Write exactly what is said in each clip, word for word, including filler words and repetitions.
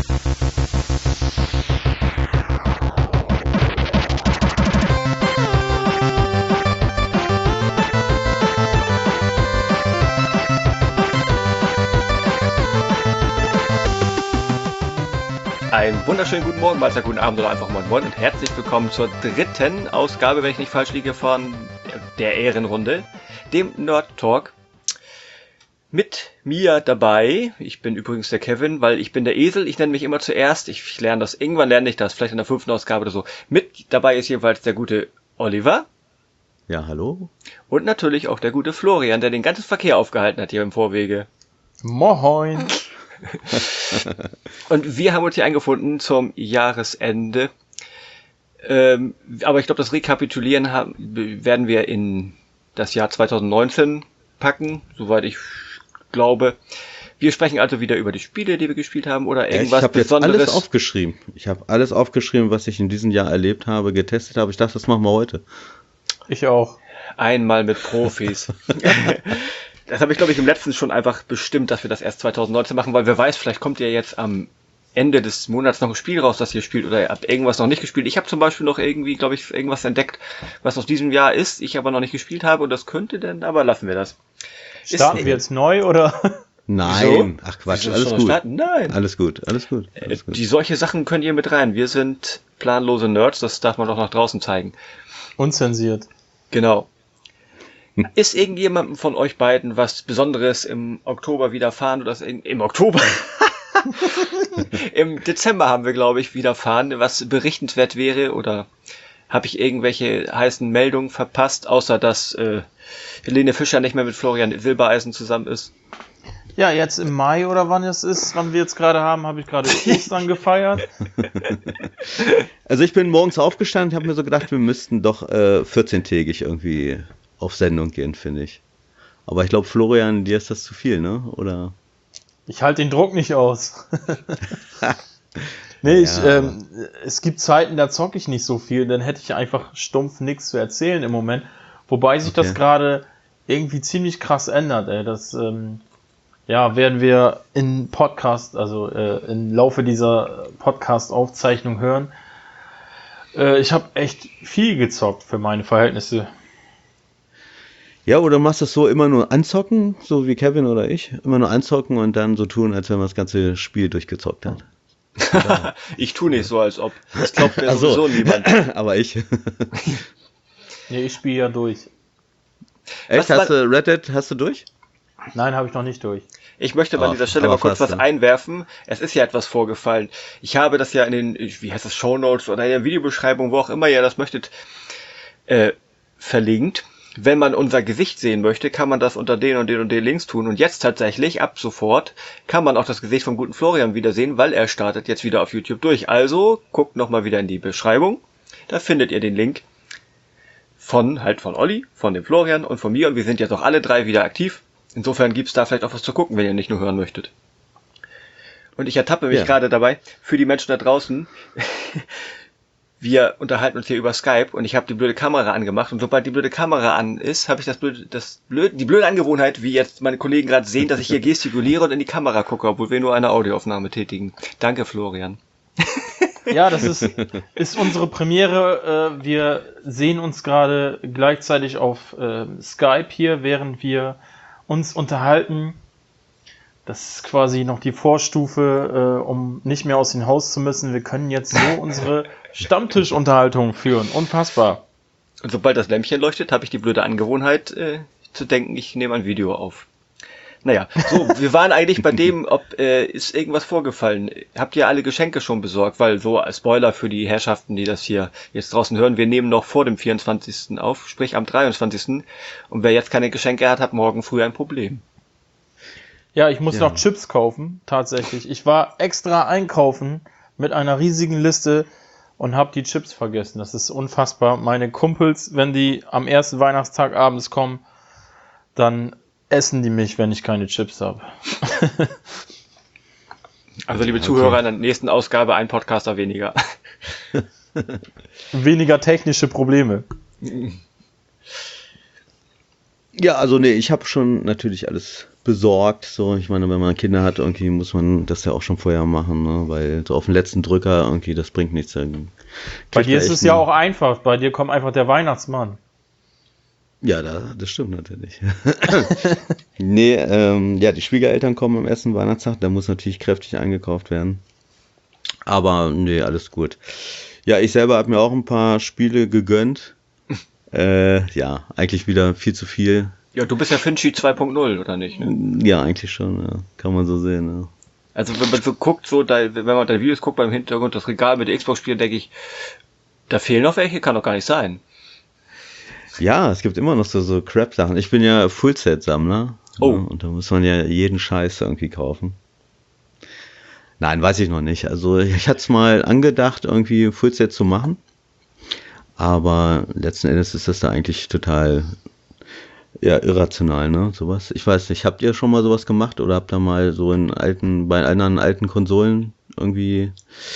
Einen wunderschönen guten Morgen, Mahlzeit, guten Abend oder einfach moin moin und herzlich willkommen zur dritten Ausgabe, wenn ich nicht falsch liege, von der Ehrenrunde, dem Nerd Talk. Mit mir dabei, ich bin übrigens der Kevin, weil ich bin der Esel, ich nenne mich immer zuerst, ich lerne das, irgendwann lerne ich das, vielleicht in der fünften Ausgabe oder so. Mit dabei ist jedenfalls der gute Oliver. Ja, hallo. Und natürlich auch der gute Florian, der den ganzen Verkehr aufgehalten hat hier im Vorwege. Moin. Und wir haben uns hier eingefunden zum Jahresende. Ähm, aber ich glaube, das Rekapitulieren haben, werden wir in das Jahr zwanzig neunzehn packen, soweit ich glaube. Wir sprechen also wieder über die Spiele, die wir gespielt haben oder irgendwas ja, ich Besonderes. Ich habe alles aufgeschrieben. Ich habe alles aufgeschrieben, was ich in diesem Jahr erlebt habe, getestet habe. Ich dachte, das machen wir heute. Ich auch. Einmal mit Profis. Das habe ich, glaube ich, im letzten schon einfach bestimmt, dass wir das erst zwanzig neunzehn machen, weil wer weiß, vielleicht kommt ja jetzt am Ende des Monats noch ein Spiel raus, das ihr spielt, oder ihr habt irgendwas noch nicht gespielt. Ich habe zum Beispiel noch irgendwie, glaube ich, irgendwas entdeckt, was aus diesem Jahr ist, ich aber noch nicht gespielt habe und das könnte dann, aber lassen wir das. Starten ist, wir jetzt neu, oder? Nein, ach Quatsch, Wieso alles gut. Starten? Nein. Alles gut, alles gut. Alles gut. Die solche Sachen könnt ihr mit rein. Wir sind planlose Nerds, das darf man doch nach draußen zeigen. Unzensiert. Genau. Ist irgendjemandem von euch beiden was Besonderes im Oktober widerfahren oder im, im Oktober? Im Dezember haben wir, glaube ich, widerfahren, was berichtenswert wäre, oder habe ich irgendwelche heißen Meldungen verpasst, außer dass äh, Helene Fischer nicht mehr mit Florian Silbereisen zusammen ist? Ja, jetzt im Mai oder wann es ist, wann wir jetzt gerade haben, habe ich gerade Ostern gefeiert. Also ich bin morgens aufgestanden und habe mir so gedacht, wir müssten doch äh, vierzehntägig irgendwie auf Sendung gehen, finde ich. Aber ich glaube, Florian, dir ist das zu viel, ne? Oder? Ich halte den Druck nicht aus. Nee, ich, Ja. ähm, es gibt Zeiten, da zocke ich nicht so viel, dann hätte ich einfach stumpf nichts zu erzählen im Moment. Wobei sich Okay. das gerade irgendwie ziemlich krass ändert, ey. Das ähm, ja, werden wir in Podcast, also äh, im Laufe dieser Podcast-Aufzeichnung hören. Äh, ich habe echt viel gezockt für meine Verhältnisse. Ja, oder machst du es so immer nur anzocken, so wie Kevin oder ich? Immer nur anzocken und dann so tun, als wenn man das ganze Spiel durchgezockt hat. Ich tue nicht so, als ob. Das glaubt mir Ach so. sowieso niemand. Aber ich. Nee, ich spiele ja durch. Echt, Was hast du Red Dead, hast du durch? Nein, habe ich noch nicht durch. Ich möchte mal an Ach, dieser Stelle aber mal kurz fast, was ne? einwerfen. Es ist ja etwas vorgefallen. Ich habe das ja in den, wie heißt das, Shownotes oder in der Videobeschreibung, wo auch immer ihr das möchtet, äh, verlinkt. Wenn man unser Gesicht sehen möchte, kann man das unter den und den und den Links tun. Und jetzt tatsächlich, ab sofort, kann man auch das Gesicht vom guten Florian wiedersehen, weil er startet jetzt wieder auf YouTube durch. Also, guckt nochmal wieder in die Beschreibung. Da findet ihr den Link von, halt von Olli, von dem Florian und von mir. Und wir sind jetzt auch alle drei wieder aktiv. Insofern gibt's da vielleicht auch was zu gucken, wenn ihr nicht nur hören möchtet. Und ich ertappe mich Ja. gerade dabei, für die Menschen da draußen, wir unterhalten uns hier über Skype und ich habe die blöde Kamera angemacht und sobald die blöde Kamera an ist, habe ich das blöde, das blöde, die blöde Angewohnheit, wie jetzt meine Kollegen gerade sehen, dass ich hier gestikuliere und in die Kamera gucke, obwohl wir nur eine Audioaufnahme tätigen. Danke, Florian. Ja, das ist, ist unsere Premiere. Äh, wir sehen uns gerade gleichzeitig auf äh, Skype hier, während wir uns unterhalten. Das ist quasi noch die Vorstufe, äh, um nicht mehr aus dem Haus zu müssen. Wir können jetzt so unsere Stammtischunterhaltung führen. Unfassbar. Und sobald das Lämpchen leuchtet, habe ich die blöde Angewohnheit äh, zu denken, ich nehme ein Video auf. Naja, so, wir waren eigentlich bei dem, ob äh, ist irgendwas vorgefallen. Habt ihr alle Geschenke schon besorgt? Weil so als Spoiler für die Herrschaften, die das hier jetzt draußen hören, wir nehmen noch vor dem vierundzwanzigsten auf, sprich am dreiundzwanzigsten Und wer jetzt keine Geschenke hat, hat morgen früh ein Problem. Ja, ich muss Ja. noch Chips kaufen, tatsächlich. Ich war extra einkaufen mit einer riesigen Liste und habe die Chips vergessen. Das ist unfassbar. Meine Kumpels, wenn die am ersten Weihnachtstag abends kommen, dann essen die mich, wenn ich keine Chips habe. Also liebe Okay. Zuhörer, in der nächsten Ausgabe ein Podcaster weniger. Weniger technische Probleme. Ja, also nee, ich habe schon natürlich alles besorgt. So, ich meine, wenn man Kinder hat, irgendwie muss man das ja auch schon vorher machen, ne? Weil so auf den letzten Drücker irgendwie, das bringt nichts. Bei dir ist es ja auch einfach. Bei dir kommt einfach der Weihnachtsmann. Ja, da, das stimmt natürlich. nee, ähm, ja, die Schwiegereltern kommen am ersten Weihnachtstag, da muss natürlich kräftig eingekauft werden. Aber nee, alles gut. Ja, ich selber habe mir auch ein paar Spiele gegönnt. äh, ja, eigentlich wieder viel zu viel. Ja, du bist ja Finchi zwei Punkt null, oder nicht? Ne? Ja, eigentlich schon, ja. Kann man so sehen, ja. Also wenn man so guckt, so da, wenn man deine Videos guckt beim Hintergrund, das Regal mit den Xbox-Spielen, denke ich, da fehlen noch welche, kann doch gar nicht sein. Ja, es gibt immer noch so, so Crap-Sachen. Ich bin ja Fullset-Sammler. Oh. Ja, und da muss man ja jeden Scheiß irgendwie kaufen. Nein, weiß ich noch nicht. Also ich hatte es mal angedacht, irgendwie Fullset zu machen. Aber letzten Endes ist das da eigentlich total ja, irrational, ne? Sowas. Ich weiß nicht, habt ihr schon mal sowas gemacht oder habt ihr mal so in alten, bei anderen alten Konsolen irgendwie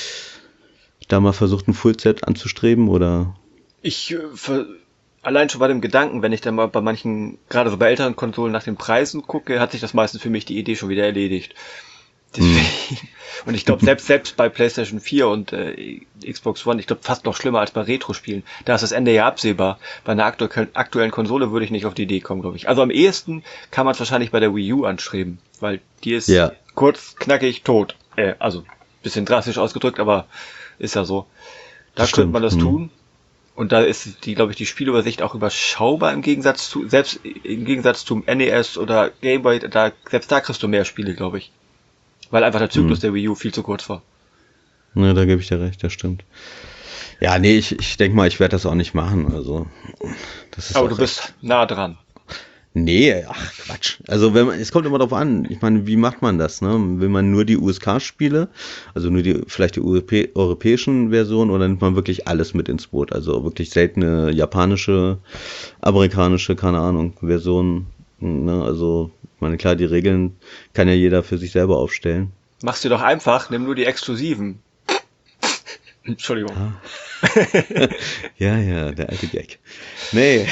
da mal versucht, ein Fullset anzustreben oder? Ich äh, ver Allein schon bei dem Gedanken, wenn ich dann mal bei manchen, gerade so bei älteren Konsolen nach den Preisen gucke, hat sich das meistens für mich die Idee schon wieder erledigt. Deswegen, mm. Und ich glaube, selbst selbst bei PlayStation vier und äh, Xbox One, ich glaube fast noch schlimmer als bei Retro-Spielen, da ist das Ende ja absehbar. Bei einer aktu aktuellen Konsole würde ich nicht auf die Idee kommen, glaube ich. Also am ehesten kann man es wahrscheinlich bei der Wii U anstreben, weil die ist ja kurz, knackig, tot. Äh, also bisschen drastisch ausgedrückt, aber ist ja so. Da das könnte man das mm. tun. Und da ist die, glaube ich, die Spielübersicht auch überschaubar im Gegensatz zu, selbst im Gegensatz zum N E S oder Game Boy, da, selbst da kriegst du mehr Spiele, glaube ich. Weil einfach der Zyklus hm. der Wii U viel zu kurz war. Ja, da gebe ich dir recht, das stimmt. Ja, nee, ich, ich denke mal, ich werde das auch nicht machen, also. Das ist Aber du bist nah dran. Nee, ach Quatsch. Also wenn man, es kommt immer darauf an, ich meine, wie macht man das, ne? Will man nur die U S K-Spiele, also nur die, vielleicht die Europä europäischen Versionen oder nimmt man wirklich alles mit ins Boot? Also wirklich seltene japanische, amerikanische, keine Ahnung, Versionen, ne? Also, ich meine, klar, die Regeln kann ja jeder für sich selber aufstellen. Mach's dir doch einfach, nimm nur die Exklusiven. Entschuldigung. Ah. ja, ja, der alte Gag. Nee.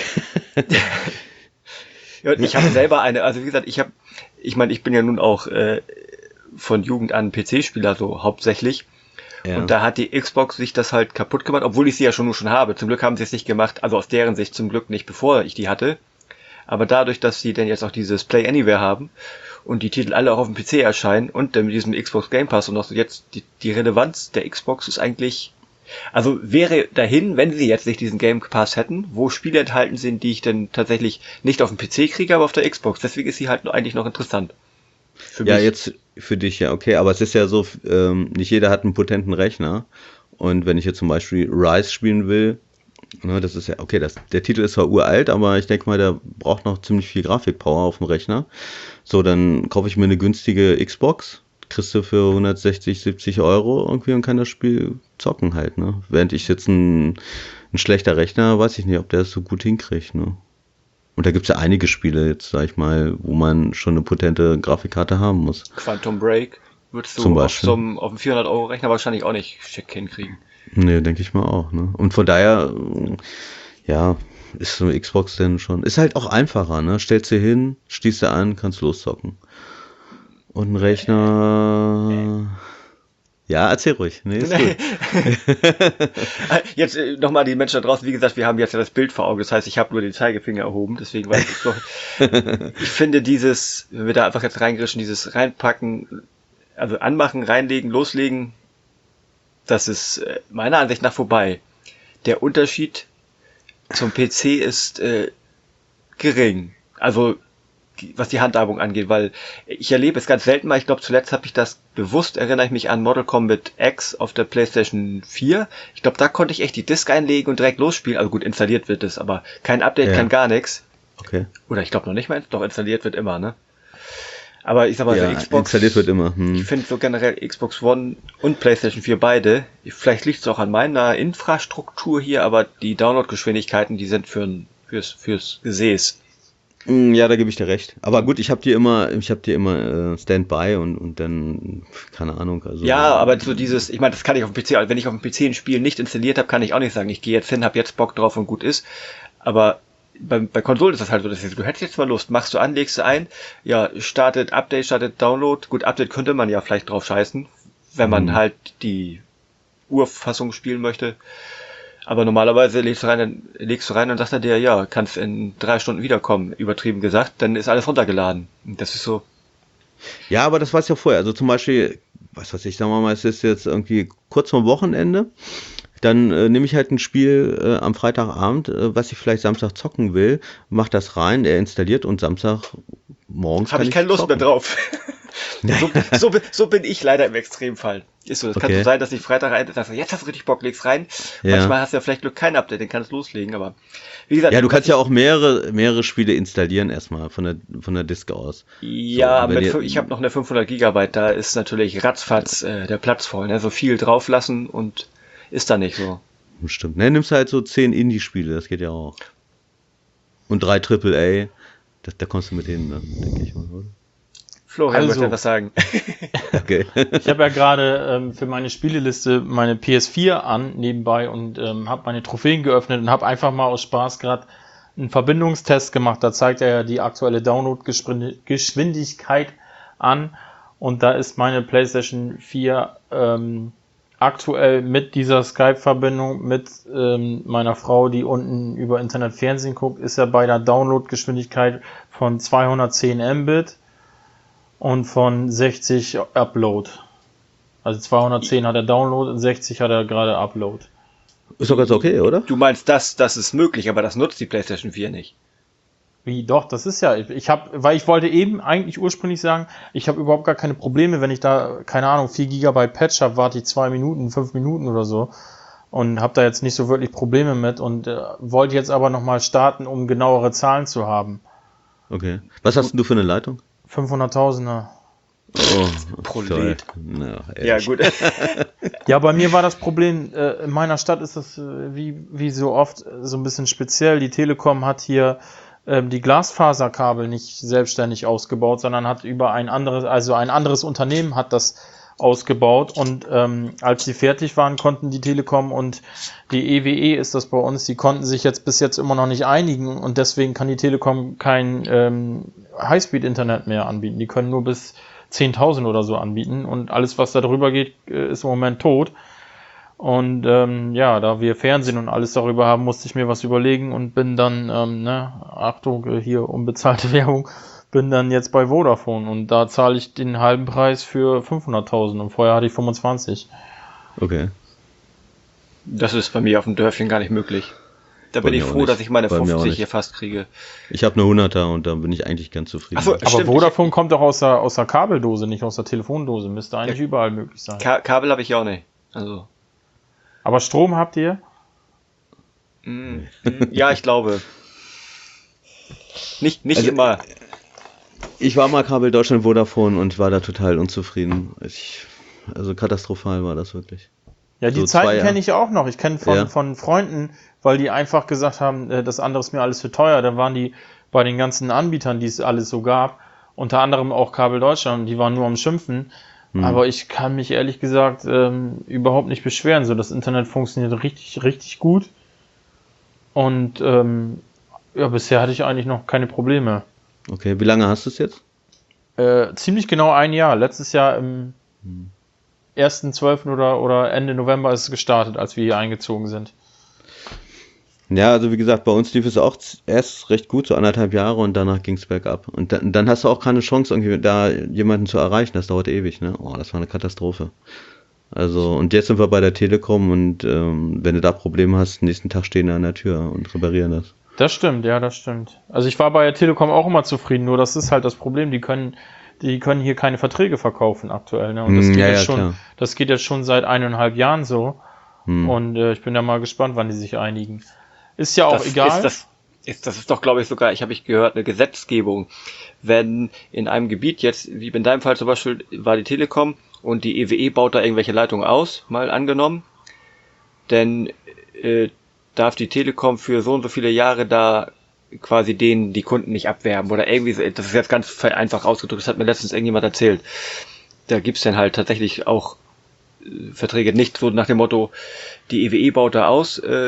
Ja, ich habe selber eine, also wie gesagt, ich habe, ich meine, ich bin ja nun auch äh, von Jugend an P C-Spieler so hauptsächlich. Ja. Und da hat die Xbox sich das halt kaputt gemacht, obwohl ich sie ja schon nur schon habe. Zum Glück haben sie es nicht gemacht, also aus deren Sicht zum Glück nicht, bevor ich die hatte. Aber dadurch, dass sie denn jetzt auch dieses Play Anywhere haben und die Titel alle auch auf dem P C erscheinen und dann mit diesem Xbox Game Pass und auch so jetzt die, die Relevanz der Xbox ist eigentlich, also wäre dahin, wenn sie jetzt nicht diesen Game Pass hätten, wo Spiele enthalten sind, die ich dann tatsächlich nicht auf dem P C kriege, aber auf der Xbox. Deswegen ist sie halt eigentlich noch interessant. Für ja, mich. Jetzt für dich ja, okay, aber es ist ja so, ähm, nicht jeder hat einen potenten Rechner und wenn ich jetzt zum Beispiel Rise spielen will, ne, das ist ja, okay, das, der Titel ist zwar uralt, aber ich denke mal, der braucht noch ziemlich viel Grafikpower auf dem Rechner. So, dann kaufe ich mir eine günstige Xbox, kriegst du für hundertsechzig, siebzig Euro irgendwie und kann das Spiel zocken halt, ne? Während ich jetzt ein, ein schlechter Rechner, weiß ich nicht, ob der es so gut hinkriegt, ne? Und da gibt's ja einige Spiele jetzt, sag ich mal, wo man schon eine potente Grafikkarte haben muss. Quantum Break würdest du Zum auf, Beispiel. so einem, auf einem vierhundert Euro Rechner wahrscheinlich auch nicht schick hinkriegen. Nee, denke ich mal auch, ne? Und von daher, ja, ist so eine Xbox denn schon, ist halt auch einfacher, ne? Stellst sie hin, schließt sie an, kannst loszocken. Und ein Rechner... Ja, erzähl ruhig. Nee, ist gut. Jetzt äh, nochmal die Menschen da draußen. Wie gesagt, wir haben jetzt ja das Bild vor Augen. Das heißt, ich habe nur den Zeigefinger erhoben. Deswegen weiß ich doch. Ich finde dieses, wenn wir da einfach jetzt reingrischen, dieses reinpacken, also anmachen, reinlegen, loslegen, das ist äh, meiner Ansicht nach vorbei. Der Unterschied zum P C ist äh, gering. Also was die Handhabung angeht, weil ich erlebe es ganz selten mal, ich glaube zuletzt habe ich das bewusst, erinnere ich mich an Mortal Kombat X auf der PlayStation vier. Ich glaube, da konnte ich echt die Disk einlegen und direkt losspielen. Also gut, installiert wird es, aber kein Update, ja. kein gar nichts. Okay. Oder ich glaube noch nicht mal, doch installiert wird immer, ne? Aber ich sag mal, ja, so Xbox, installiert wird immer. Hm. Ich finde so generell Xbox One und PlayStation vier beide, vielleicht liegt es auch an meiner Infrastruktur hier, aber die Downloadgeschwindigkeiten, die sind für ein, fürs, fürs Gesäß. Ja, da gebe ich dir recht. Aber gut, ich habe dir immer, ich habe dir immer äh, Standby und und dann keine Ahnung. Also ja, aber so dieses, ich meine, das kann ich auf dem P C. Wenn ich auf dem P C ein Spiel nicht installiert habe, kann ich auch nicht sagen, ich gehe jetzt hin, habe jetzt Bock drauf und gut ist. Aber bei, bei Konsolen ist das halt so, dass du hättest jetzt mal Lust, machst du an, legst du ein, ja, startet Update, startet Download. Gut, Update könnte man ja vielleicht drauf scheißen, wenn man Mhm. halt die Urfassung spielen möchte. Aber normalerweise legst du rein, dann legst du rein und sagst er dir, ja, kannst in drei Stunden wiederkommen, übertrieben gesagt, dann ist alles runtergeladen. Und das ist so, Ja, aber das war es ja vorher. Also zum Beispiel, was weiß ich, sagen wir mal, es ist jetzt irgendwie kurz vorm Wochenende. Dann äh, nehme ich halt ein Spiel äh, am Freitagabend, äh, was ich vielleicht Samstag zocken will, mach das rein, er installiert und Samstag morgens habe kann ich keine Lust zocken. mehr drauf. so, so, bin- so bin ich leider im Extremfall. Ist so, das kann Okay. so sein, dass ich Freitag rein, dass du, jetzt hast du richtig Bock, legst rein. Ja. Manchmal hast du ja vielleicht Glück, kein Update, dann kannst du loslegen, aber wie gesagt. Ja, du kannst ja auch mehrere, mehrere Spiele installieren erstmal von der, von der Disk aus. Ja, So, wenn mit, ihr- fü- ich habe noch eine fünfhundert Gigabyte, da ist natürlich ratzfatz äh, der Platz voll, ne? So viel drauflassen und ist da nicht so. Stimmt. Ne, nimmst halt so zehn Indie-Spiele, das geht ja auch. Und drei Triple A, das, da kommst du mit hin, ne, denke ich mal, oder? Florian Also- möchte etwas sagen. Okay. Ich habe ja gerade ähm, für meine Spieleliste meine P S vier an nebenbei und ähm, habe meine Trophäen geöffnet und habe einfach mal aus Spaß gerade einen Verbindungstest gemacht. Da zeigt er ja die aktuelle Download-Geschwindigkeit an und da ist meine PlayStation vier ähm, aktuell mit dieser Skype-Verbindung mit ähm, meiner Frau, die unten über Internet Fernsehen guckt, ist er bei der Download-Geschwindigkeit von zweihundertzehn Mbit und von sechzig Upload. Also zweihundertzehn hat er Download und sechzig hat er gerade Upload. Ist doch ganz okay, oder? Du meinst, das, das ist möglich, aber das nutzt die PlayStation vier nicht. Wie, doch, das ist ja, ich habe, weil ich wollte eben eigentlich ursprünglich sagen, ich habe überhaupt gar keine Probleme, wenn ich da, keine Ahnung, vier Gigabyte Patch habe, warte ich zwei Minuten, fünf Minuten oder so und habe da jetzt nicht so wirklich Probleme mit und äh, wollte jetzt aber nochmal starten, um genauere Zahlen zu haben. Okay. Was hast denn du für eine Leitung? fünfhunderttausender. Oh, Prolet. toll. Na, Ja, ehrlich. gut. Ja, bei mir war das Problem, äh, in meiner Stadt ist das äh, wie, wie so oft äh, so ein bisschen speziell. Die Telekom hat hier ähm, die Glasfaserkabel nicht selbstständig ausgebaut, sondern hat über ein anderes, also ein anderes Unternehmen hat das ausgebaut und ähm, als sie fertig waren, konnten die Telekom und die E W E ist das bei uns, die konnten sich jetzt bis jetzt immer noch nicht einigen und deswegen kann die Telekom kein ähm, Highspeed-Internet mehr anbieten. Die können nur bis zehntausend oder so anbieten und alles, was da drüber geht, äh, ist im Moment tot. Und ähm, ja, da wir Fernsehen und alles darüber haben, musste ich mir was überlegen und bin dann, ähm, ne, Achtung, äh, hier unbezahlte Werbung, bin dann jetzt bei Vodafone und da zahle ich den halben Preis für fünfhunderttausend und vorher hatte ich fünfundzwanzig. Okay. Das ist bei mir auf dem Dörfchen gar nicht möglich. Da Bei bin ich mir auch froh, nicht. dass ich meine Bei mir auch fünfzig nicht. hier fast kriege. Ich habe eine hunderter und da bin ich eigentlich ganz zufrieden. Ach so, Aber Stimmt, Vodafone kommt doch aus der, aus der Kabeldose, nicht aus der Telefondose. Müsste eigentlich Ja. überall möglich sein. Ka Kabel habe ich auch nicht. Also, Aber Strom habt ihr? mm, mm, ja, ich glaube. Nicht, nicht Also, immer. Ich war mal Kabel Deutschland Vodafone und war da total unzufrieden. Ich, also katastrophal war das wirklich. Ja, die So zwei Zeiten Jahre. kenne ich auch noch. Ich kenne von, Ja. von Freunden, weil die einfach gesagt haben, äh, das andere ist mir alles zu teuer. Da waren die bei den ganzen Anbietern, die es alles so gab, unter anderem auch Kabel Deutschland, und die waren nur am Schimpfen. Hm. Aber ich kann mich ehrlich gesagt ähm, überhaupt nicht beschweren. So, das Internet funktioniert richtig, richtig gut. Und ähm, ja, bisher hatte ich eigentlich noch keine Probleme. Okay, wie lange hast du es jetzt? Äh, ziemlich genau ein Jahr. Letztes Jahr im Hm. ersten zwölften oder, oder Ende November ist es gestartet, als wir hier eingezogen sind. Ja, also wie gesagt, bei uns lief es auch z- erst recht gut, so anderthalb Jahre und danach ging es bergab. Und dann, dann hast du auch keine Chance, irgendwie da jemanden zu erreichen. Das dauert ewig, ne? Oh, das war eine Katastrophe. Also, und jetzt sind wir bei der Telekom und ähm, wenn du da Probleme hast, nächsten Tag stehen wir an der Tür und reparieren das. Das stimmt, ja, das stimmt. Also ich war bei der Telekom auch immer zufrieden, nur das ist halt das Problem, die können, die können hier keine Verträge verkaufen aktuell, ne? Und das Hm, geht ja, jetzt ja, schon, klar. das geht jetzt schon seit eineinhalb Jahren so. Hm. Und äh, ich bin ja mal gespannt, wann die sich einigen. Ist ja auch Das egal. Ist, das, ist, das ist doch, glaube ich, sogar, ich habe ich gehört, eine Gesetzgebung. Wenn in einem Gebiet jetzt, wie in deinem Fall zum Beispiel, war die Telekom und die E W E baut da irgendwelche Leitungen aus, mal angenommen, dann äh, darf die Telekom für so und so viele Jahre da quasi denen die Kunden nicht abwerben oder irgendwie, so- das ist jetzt ganz einfach ausgedrückt, das hat mir letztens irgendjemand erzählt. Da gibt's dann halt tatsächlich auch äh, Verträge, nicht so nach dem Motto, die E W E baut da aus, äh,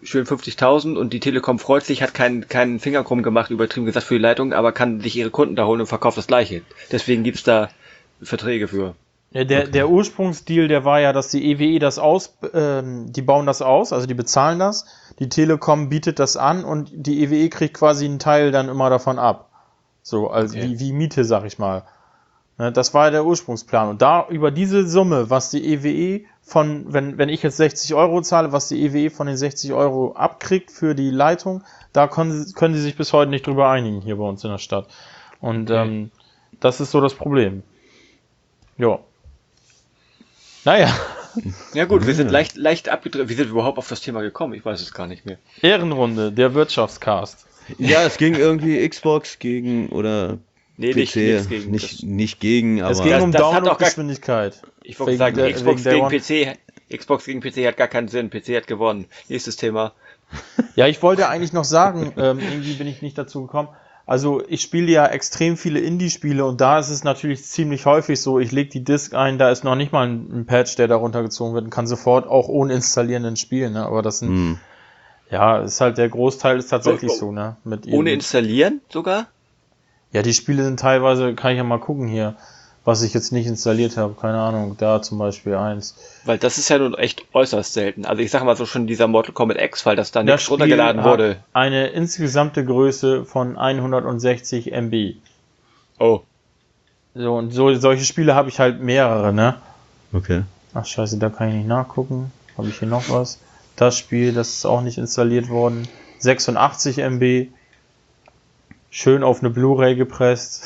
schön fünfzigtausend und die Telekom freut sich, hat keinen keinen Finger krumm gemacht, übertrieben gesagt für die Leitung, aber kann sich ihre Kunden da holen und verkauft das Gleiche. Deswegen gibt's da Verträge für. Ja, der, okay. der Ursprungsdeal, der war ja, dass die E W E das aus, ähm, die bauen das aus, also die bezahlen das, die Telekom bietet das an und die E W E kriegt quasi einen Teil dann immer davon ab. So, also okay. wie, wie Miete, sag ich mal. Ne, das war ja der Ursprungsplan. Und da über diese Summe, was die E W E von, wenn, wenn ich jetzt sechzig Euro zahle, was die E W E von den sechzig Euro abkriegt für die Leitung, da können, können sie sich bis heute nicht drüber einigen hier bei uns in der Stadt. Und okay. ähm, das ist so das Problem. Ja. Naja. Ja gut, wir sind leicht, leicht abgedreht. Wie sind wir überhaupt auf das Thema gekommen? Ich weiß es gar nicht mehr. Ehrenrunde, der Wirtschaftscast. Ja, es ging irgendwie Xbox gegen oder nee, P C. Nicht, gegen. Nicht, nicht gegen, aber... Es ging das, um Download-Geschwindigkeit. Ich wollte sagen, der, Xbox gegen P C... Xbox gegen P C hat gar keinen Sinn. P C hat gewonnen. Nächstes Thema. Ja, ich wollte eigentlich noch sagen, ähm, irgendwie bin ich nicht dazu gekommen. Also ich spiele ja extrem viele Indie-Spiele und da ist es natürlich ziemlich häufig so, ich lege die Disk ein, da ist noch nicht mal ein, ein Patch, der da runtergezogen wird und kann sofort auch ohne installieren dann spielen, ne? Aber das sind, mm. ja, ist halt der Großteil ist tatsächlich oh, oh. so, ne? Mit ohne installieren sogar? Ja, die Spiele sind teilweise, kann ich ja mal gucken hier, was ich jetzt nicht installiert habe, keine Ahnung, da zum Beispiel eins. Weil das ist ja nun echt äußerst selten. Also ich sag mal so schon dieser Mortal Kombat X-Fall, dass da nichts runtergeladen wurde. Eine insgesamte Größe von hundertsechzig Megabyte. Oh. So, und so, solche Spiele habe ich halt mehrere, ne? Okay. Ach scheiße, da kann ich nicht nachgucken. Habe ich hier noch was? Das Spiel, das ist auch nicht installiert worden. sechsundachtzig Megabyte. Schön auf eine Blu-ray gepresst.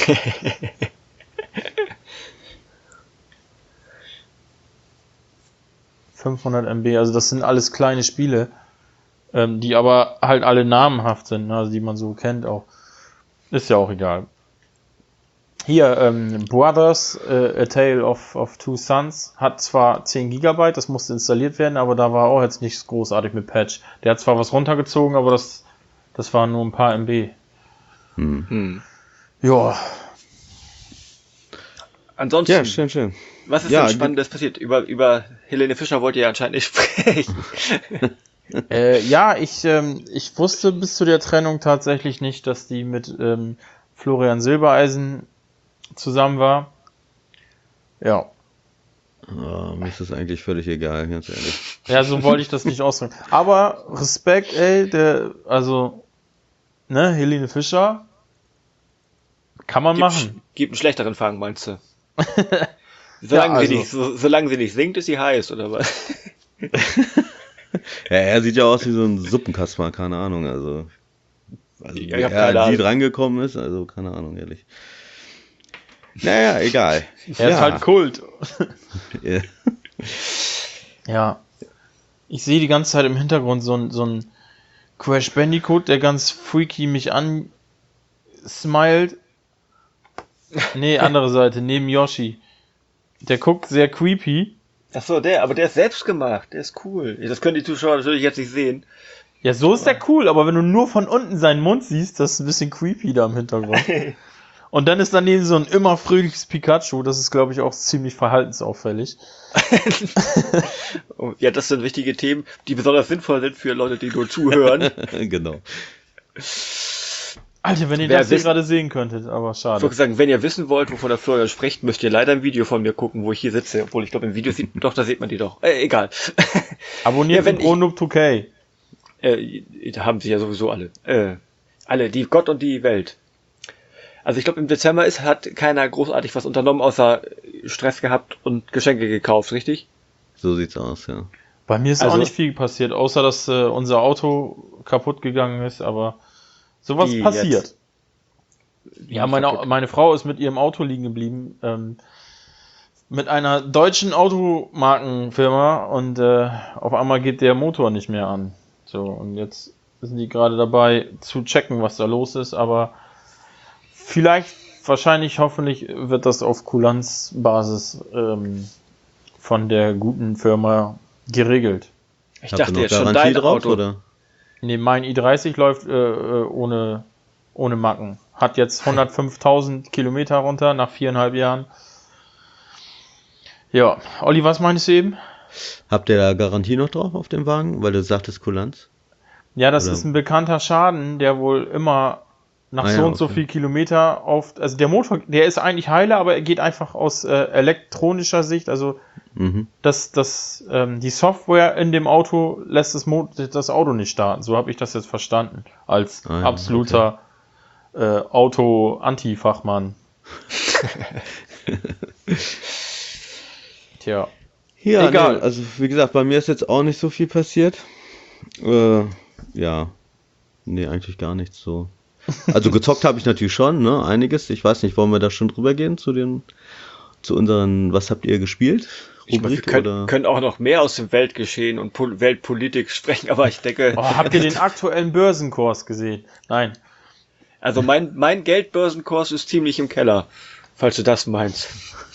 fünfhundert Megabyte, also das sind alles kleine Spiele, ähm, die aber halt alle namenhaft sind, ne? Also die man so kennt auch. Ist ja auch egal. Hier, ähm, Brothers, äh, A Tale of, of Two Sons, hat zwar zehn Gigabyte, das musste installiert werden, aber da war auch jetzt nichts großartig mit Patch. Der hat zwar was runtergezogen, aber das, das waren nur ein paar M B. Hm. Hm. Ja. Ansonsten. Ja, schön, schön. Was ist ja, denn Spannendes passiert? Über, über Helene Fischer wollt ihr ja anscheinend nicht sprechen. äh, ja, ich, ähm, ich wusste bis zu der Trennung tatsächlich nicht, dass die mit ähm, Florian Silbereisen zusammen war. Ja. Oh, mir ist das eigentlich völlig egal, ganz ehrlich. Ja, so wollte ich das nicht ausdrücken. Aber Respekt, ey, der, also, ne, Helene Fischer kann man gibt, machen. Gibt einen schlechteren Fang, meinst du? Solange, ja, also. sie nicht, so, solange sie nicht singt, ist sie heiß, oder was? Ja, er sieht ja aus wie so ein Suppenkasper, keine Ahnung, also. Also ja, wie er an die drangekommen ist, also keine Ahnung, ehrlich. Naja, egal. Er ja. ist halt Kult. Ja. Ja. Ich sehe die ganze Zeit im Hintergrund so ein, so ein Crash Bandicoot, der ganz freaky mich an smilet. Nee, andere Seite, neben Yoshi. Der guckt sehr creepy. Ach so, der, aber der ist selbst gemacht, der ist cool. Das können die Zuschauer natürlich jetzt nicht sehen. Ja, so ist der cool, aber wenn du nur von unten seinen Mund siehst, das ist ein bisschen creepy da im Hintergrund. Und dann ist daneben so ein immer fröhliches Pikachu, das ist, glaube ich, auch ziemlich verhaltensauffällig. Ja, das sind wichtige Themen, die besonders sinnvoll sind für Leute, die nur zuhören. Genau. Alter, wenn ihr Wer das hier gerade sehen könntet, aber schade. Ich würde sagen, wenn ihr wissen wollt, wovon der Florian spricht, müsst ihr leider ein Video von mir gucken, wo ich hier sitze. Obwohl, ich glaube, im Video sieht, doch, da sieht man die doch. Äh, egal. Abonniert ja, den ProNoob zwei K. Äh, da haben sie ja sowieso alle. Äh, alle, die Gott und die Welt. Also ich glaube, im Dezember ist, hat keiner großartig was unternommen, außer Stress gehabt und Geschenke gekauft, richtig? So sieht's aus, ja. Bei mir ist also, auch nicht viel passiert, außer dass äh, unser Auto kaputt gegangen ist, aber sowas passiert. Ja, meine, meine Frau ist mit ihrem Auto liegen geblieben, ähm, mit einer deutschen Automarkenfirma und äh, auf einmal geht der Motor nicht mehr an. So, und jetzt sind die gerade dabei zu checken, was da los ist, aber vielleicht, wahrscheinlich, hoffentlich wird das auf Kulanzbasis ähm, von der guten Firma geregelt. Ich Habt dachte jetzt schon dein drauf, Auto. Oder? Nee, mein i dreißig läuft äh, ohne, ohne Macken. Hat jetzt hundertfünftausend Kilometer runter nach viereinhalb Jahren. Ja, Olli, was meinst du eben? Habt ihr da Garantie noch drauf auf dem Wagen? Weil du sagtest Kulanz? Ja, das Oder? ist ein bekannter Schaden, der wohl immer nach Ah, so ja, und so okay. viel Kilometer auf, also der Motor, der ist eigentlich heile, aber er geht einfach aus äh, elektronischer Sicht, also Mhm. das, das, ähm, die Software in dem Auto lässt das, Mo das Auto nicht starten. So habe ich das jetzt verstanden, als Ah, ja, absoluter äh, Auto-Anti-Fachmann. Tja. Ja, Egal. nee, also wie gesagt, bei mir ist jetzt auch nicht so viel passiert. Äh, ja, nee, eigentlich gar nichts so. Also gezockt habe ich natürlich schon, ne, einiges. Ich weiß nicht, wollen wir da schon drüber gehen zu den, zu unseren, was habt ihr gespielt? Ich meine, wir Rubrik können, oder? können auch noch mehr aus dem Weltgeschehen und Pol Weltpolitik sprechen, aber ich denke, Oh, habt ihr den aktuellen Börsenkurs gesehen? Nein. also mein, mein Geldbörsenkurs ist ziemlich im Keller, falls du das meinst.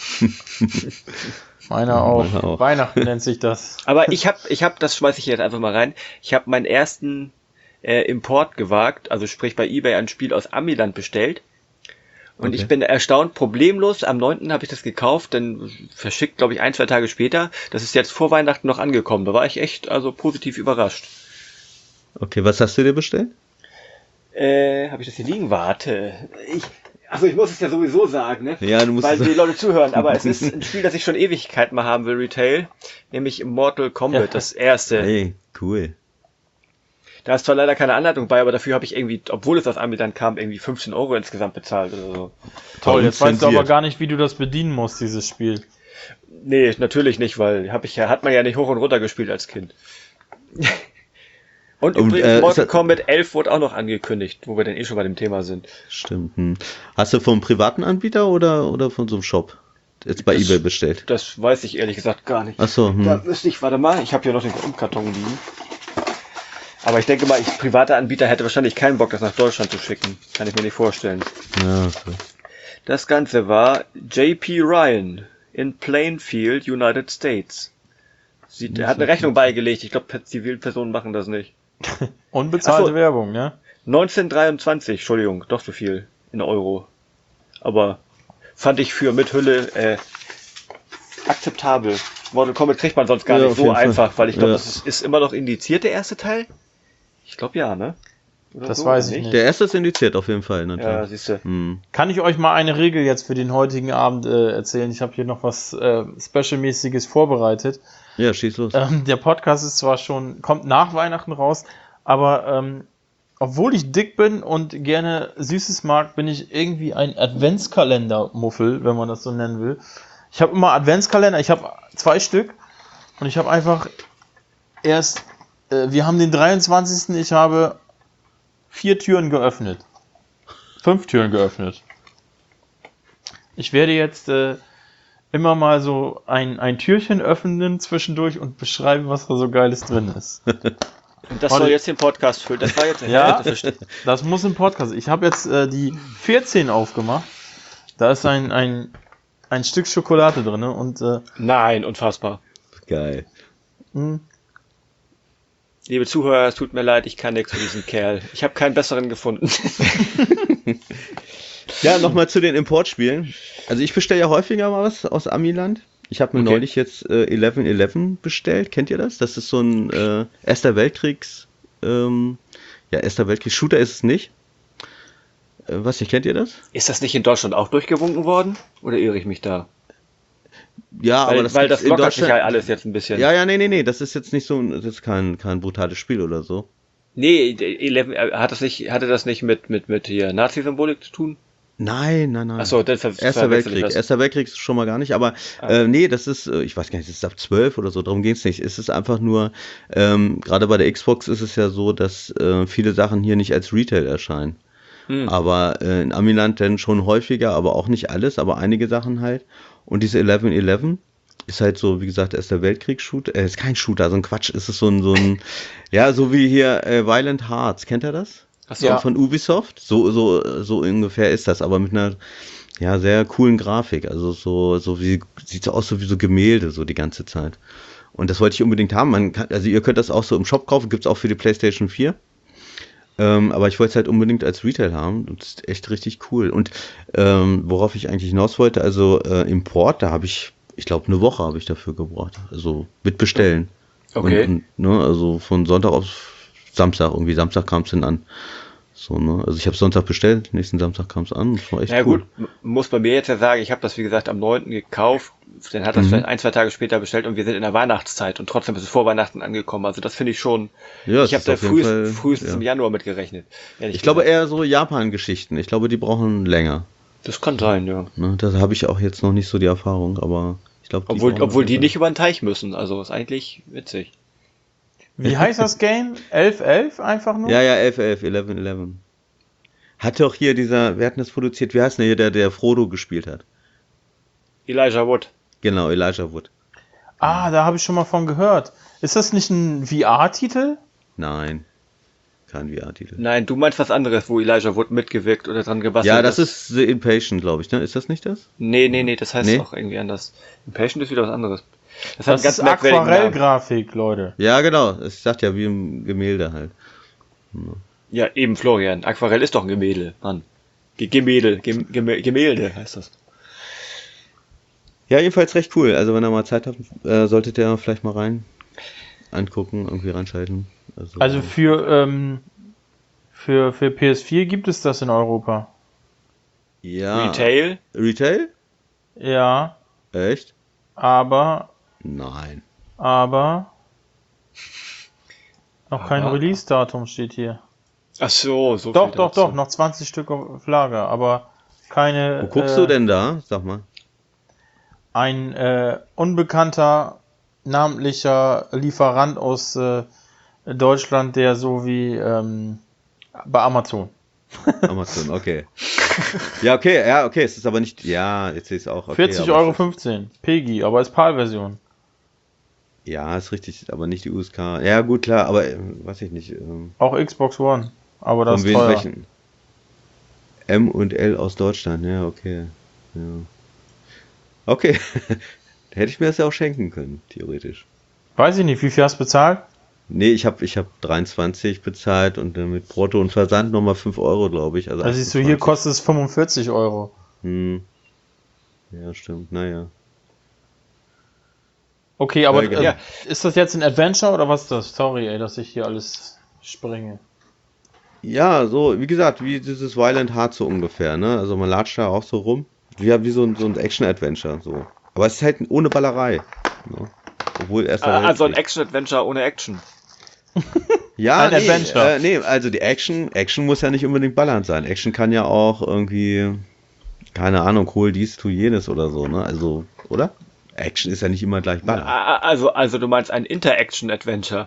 Meiner auch. Meiner auch. Weihnachten nennt sich das. Aber ich habe, ich hab, das schmeiße ich jetzt einfach mal rein, ich habe meinen ersten äh, Import gewagt, also sprich bei eBay ein Spiel aus Amiland bestellt. Und Okay. ich bin erstaunt, problemlos, am neunten habe ich das gekauft, dann verschickt, glaube ich, ein, zwei Tage später. Das ist jetzt vor Weihnachten noch angekommen. Da war ich echt also positiv überrascht. Okay, was hast du dir bestellt? Äh, habe ich das hier liegen? Warte. Ich, also ich muss es ja sowieso sagen, ne? Ja, du musst Weil es- die Leute zuhören, aber es ist ein Spiel, das ich schon Ewigkeit mal haben will, Retail, nämlich Mortal Kombat, Ja. das erste. Hey, cool. Da ist zwar leider keine Anleitung bei, aber dafür habe ich irgendwie, obwohl es aus Amiland kam, irgendwie fünfzehn Euro insgesamt bezahlt oder so. Toll, jetzt weißt du zensiert. aber gar nicht, wie du das bedienen musst, dieses Spiel. Nee, natürlich nicht, weil hab ich ja, hat man ja nicht hoch und runter gespielt als Kind. Und, Und, übrigens, äh, ist Mortal das- Kombat elf wurde auch noch angekündigt, wo wir dann eh schon bei dem Thema sind. Stimmt. Hm. Hast du vom privaten Anbieter oder, oder von so einem Shop jetzt bei Das- eBay bestellt? Das weiß ich ehrlich gesagt gar nicht. Ach so, hm. Da müsste ich, warte mal, ich habe hier noch den Grundkarton liegen. Aber ich denke mal, ich privater Anbieter hätte wahrscheinlich keinen Bock, das nach Deutschland zu schicken. Kann ich mir nicht vorstellen. Ja, okay. Das Ganze war J P Ryan in Plainfield, United States. Sieht, er hat eine Rechnung beigelegt. Ich glaube, Zivilpersonen machen das nicht. Unbezahlte Ach so. Werbung, ne? neunzehnhundertdreiundzwanzig, Entschuldigung, doch so viel in Euro. Aber fand ich für mit Hülle äh, akzeptabel. Mortal Kombat kriegt man sonst gar Ja, nicht auf so jeden Fall. einfach, weil ich glaube, Ja. das ist, ist immer noch indiziert, der erste Teil. Ich glaube ja, ne? Oder Das so, weiß oder ich nicht. Der erste ist indiziert auf jeden Fall, Ja, natürlich. siehst du. Hm. Kann ich euch mal eine Regel jetzt für den heutigen Abend äh, erzählen? Ich habe hier noch was äh, Special-mäßiges vorbereitet. Ja, schieß los. Ähm, der Podcast ist zwar schon, kommt nach Weihnachten raus, aber ähm, obwohl ich dick bin und gerne Süßes mag, bin ich irgendwie ein Adventskalender-Muffel, wenn man das so nennen will. Ich habe immer Adventskalender, ich habe zwei Stück und ich habe einfach erst, äh, wir haben den dreiundzwanzigsten Ich habe vier Türen geöffnet. Fünf Türen geöffnet. Ich werde jetzt äh, immer mal so ein, ein Türchen öffnen zwischendurch und beschreiben, was da so Geiles drin ist. Und das Warte. soll jetzt den Podcast füllen. Das war jetzt eine Ja, Hälfte verstanden. das muss im Podcast. Ich habe jetzt äh, die vierzehn aufgemacht. Da ist ein, ein, ein Stück Schokolade drin und äh, Nein, unfassbar. Geil. mh, Liebe Zuhörer, es tut mir leid, ich kann nichts für diesen Kerl. Ich habe keinen besseren gefunden. Ja, nochmal zu den Importspielen. Also ich bestelle ja häufiger mal was aus Amiland. Ich habe mir Okay. neulich jetzt äh, elf elf bestellt. Kennt ihr das? Das ist so ein äh, Erster Weltkriegs, ähm, ja, Erster Weltkriegs-Shooter ist es nicht. Äh, was nicht, kennt ihr das? Ist das nicht in Deutschland auch durchgewunken worden? Oder irre ich mich da? Ja, Weil aber das, das, weil gibt's das in lockert sich Deutschland- ja alles jetzt ein bisschen. Ja, ja, nee, nee, nee, das ist jetzt nicht so, ein- das ist kein, kein brutales Spiel oder so. Nee, elf, äh, hat das nicht, hatte das nicht mit, mit, mit hier Nazi-Symbolik zu tun? Nein, nein, nein. Achso, das ver Erster verwechsel ich Weltkrieg. das. Erster Weltkrieg schon mal gar nicht, aber Ah. äh, nee, das ist, äh, ich weiß gar nicht, das ist ab zwölf oder so, darum geht's nicht. Es ist einfach nur, ähm, gerade bei der Xbox ist es ja so, dass äh, viele Sachen hier nicht als Retail erscheinen. Hm. Aber äh, in Amiland dann schon häufiger, aber auch nicht alles, aber einige Sachen halt. Und diese elf elf ist halt so, wie gesagt, Erster Weltkrieg-Shooter, äh, ist kein Shooter, so ein Quatsch, ist es so ein, so ein, ja, so wie hier äh, Violent Hearts, kennt ihr das? Achso, Ja. Von Ubisoft, so, so, so ungefähr ist das, aber mit einer ja, sehr coolen Grafik. Also so, so wie, sieht so aus so wie so Gemälde, so die ganze Zeit. Und das wollte ich unbedingt haben. Man kann, also ihr könnt das auch so im Shop kaufen, gibt's auch für die PlayStation vier. Ähm, aber ich wollte es halt unbedingt als Retail haben. Und das ist echt richtig cool. Und ähm, worauf ich eigentlich hinaus wollte, also äh, Import, da habe ich, ich glaube, eine Woche habe ich dafür gebraucht. Also mit Bestellen. Okay. Und, und, ne, also von Sonntag auf Samstag, irgendwie Samstag kam es dann an. So, ne? Also ich habe Sonntag bestellt, nächsten Samstag kam es an. Das war echt Ja cool. gut, m- muss bei mir jetzt ja sagen, ich habe das wie gesagt am neunten gekauft, dann hat das Mhm. vielleicht ein, zwei Tage später bestellt und wir sind in der Weihnachtszeit und trotzdem ist es vor Weihnachten angekommen. Also das finde ich schon, Ja, ich es habe ist da auf jeden frühest, Fall, frühestens ja. im Januar mit gerechnet. ehrlich Ich glaube gesagt. eher so Japan-Geschichten. Ich glaube, die brauchen länger. Das kann sein, ja. Ne? Da habe ich auch jetzt noch nicht so die Erfahrung, aber ich glaube, die Obwohl, brauchen auf obwohl jeden die Fall. nicht über den Teich müssen, also ist eigentlich witzig. Wie heißt das Game? elf elf einfach nur? Ja, ja, elf elf, elf elf. Hat doch hier dieser, wer hat denn das produziert? Wie heißt denn hier, der, der Frodo gespielt hat? Elijah Wood. Genau, Elijah Wood. Ah, da habe ich schon mal von gehört. Ist das nicht ein V R-Titel? Nein, kein V R-Titel. Nein, du meinst was anderes, wo Elijah Wood mitgewirkt oder dran gebastelt Ja, das ist The Impatient, glaube ich, ne? Ist das nicht das? Nee, nee, nee, das heißt Nee? auch irgendwie anders. Impatient ist wieder was anderes. Das hat Das einen ganz ist merkwürdigen Namen. Aquarellgrafik, Leute. Ja, genau. Ich sag ja, wie im Gemälde halt. Ja, eben Florian. Aquarell ist doch ein Gemälde, Mann. Ge- Gemälde, Gem Gem Gemälde heißt das. Ja, jedenfalls recht cool. Also wenn ihr mal Zeit habt, äh, solltet ihr vielleicht mal rein angucken, irgendwie reinschalten. Also, Also für, ähm, für, für P S vier gibt es das in Europa. ja. Retail? Retail? Ja, Echt? aber, Nein. aber, noch kein Aber- Release-Datum steht hier. Ach so, so Doch, viel doch, dazu. doch, noch zwanzig Stück auf Lager, aber keine. Wo guckst äh, du denn da? Sag mal. Ein äh, unbekannter namentlicher Lieferant aus äh, Deutschland, der so wie ähm, bei Amazon. Amazon, okay. Ja, okay, ja, okay, es ist aber nicht, ja, jetzt sehe ich es auch. Okay, vierzig aber Euro es fünfzehn. P G I, aber ist PAL-Version. ist, ja, ist richtig, aber nicht die U S K. Ja, gut, klar, aber ähm, weiß ich nicht. Ähm, Auch Xbox One, aber das von ist wem teuer. welchen? M und L aus Deutschland, ja, okay. Ja. Okay. Da hätte ich mir das ja auch schenken können, theoretisch. Weiß ich nicht, wie viel hast du bezahlt? Nee, ich habe ich hab dreiundzwanzig bezahlt und dann mit Brutto und Versand nochmal fünf Euro, glaube ich. Also Da siehst du, hier achtundzwanzig. kostet es fünfundvierzig Euro. Hm. Ja, stimmt, naja. Okay, aber Ja, äh, ja. ist das jetzt ein Adventure oder was ist das? Sorry, ey, dass ich hier alles springe. Ja, so, wie gesagt, wie dieses Violent Heart so ungefähr, ne? Also man latscht da auch so rum. Wie, wie so ein, so ein Action-Adventure, so. Aber es ist halt ohne Ballerei. Ne? Obwohl erst Ah, also ein Action-Adventure ohne Action. Ja, Ein nee, Adventure. Äh, nee, also die Action, Action muss ja nicht unbedingt ballernd sein. Action kann ja auch irgendwie, keine Ahnung, hol dies, tu jenes oder so, ne? Also, oder? Action ist ja nicht immer gleich ballern. Ah, Also, also du meinst ein Interaction-Adventure.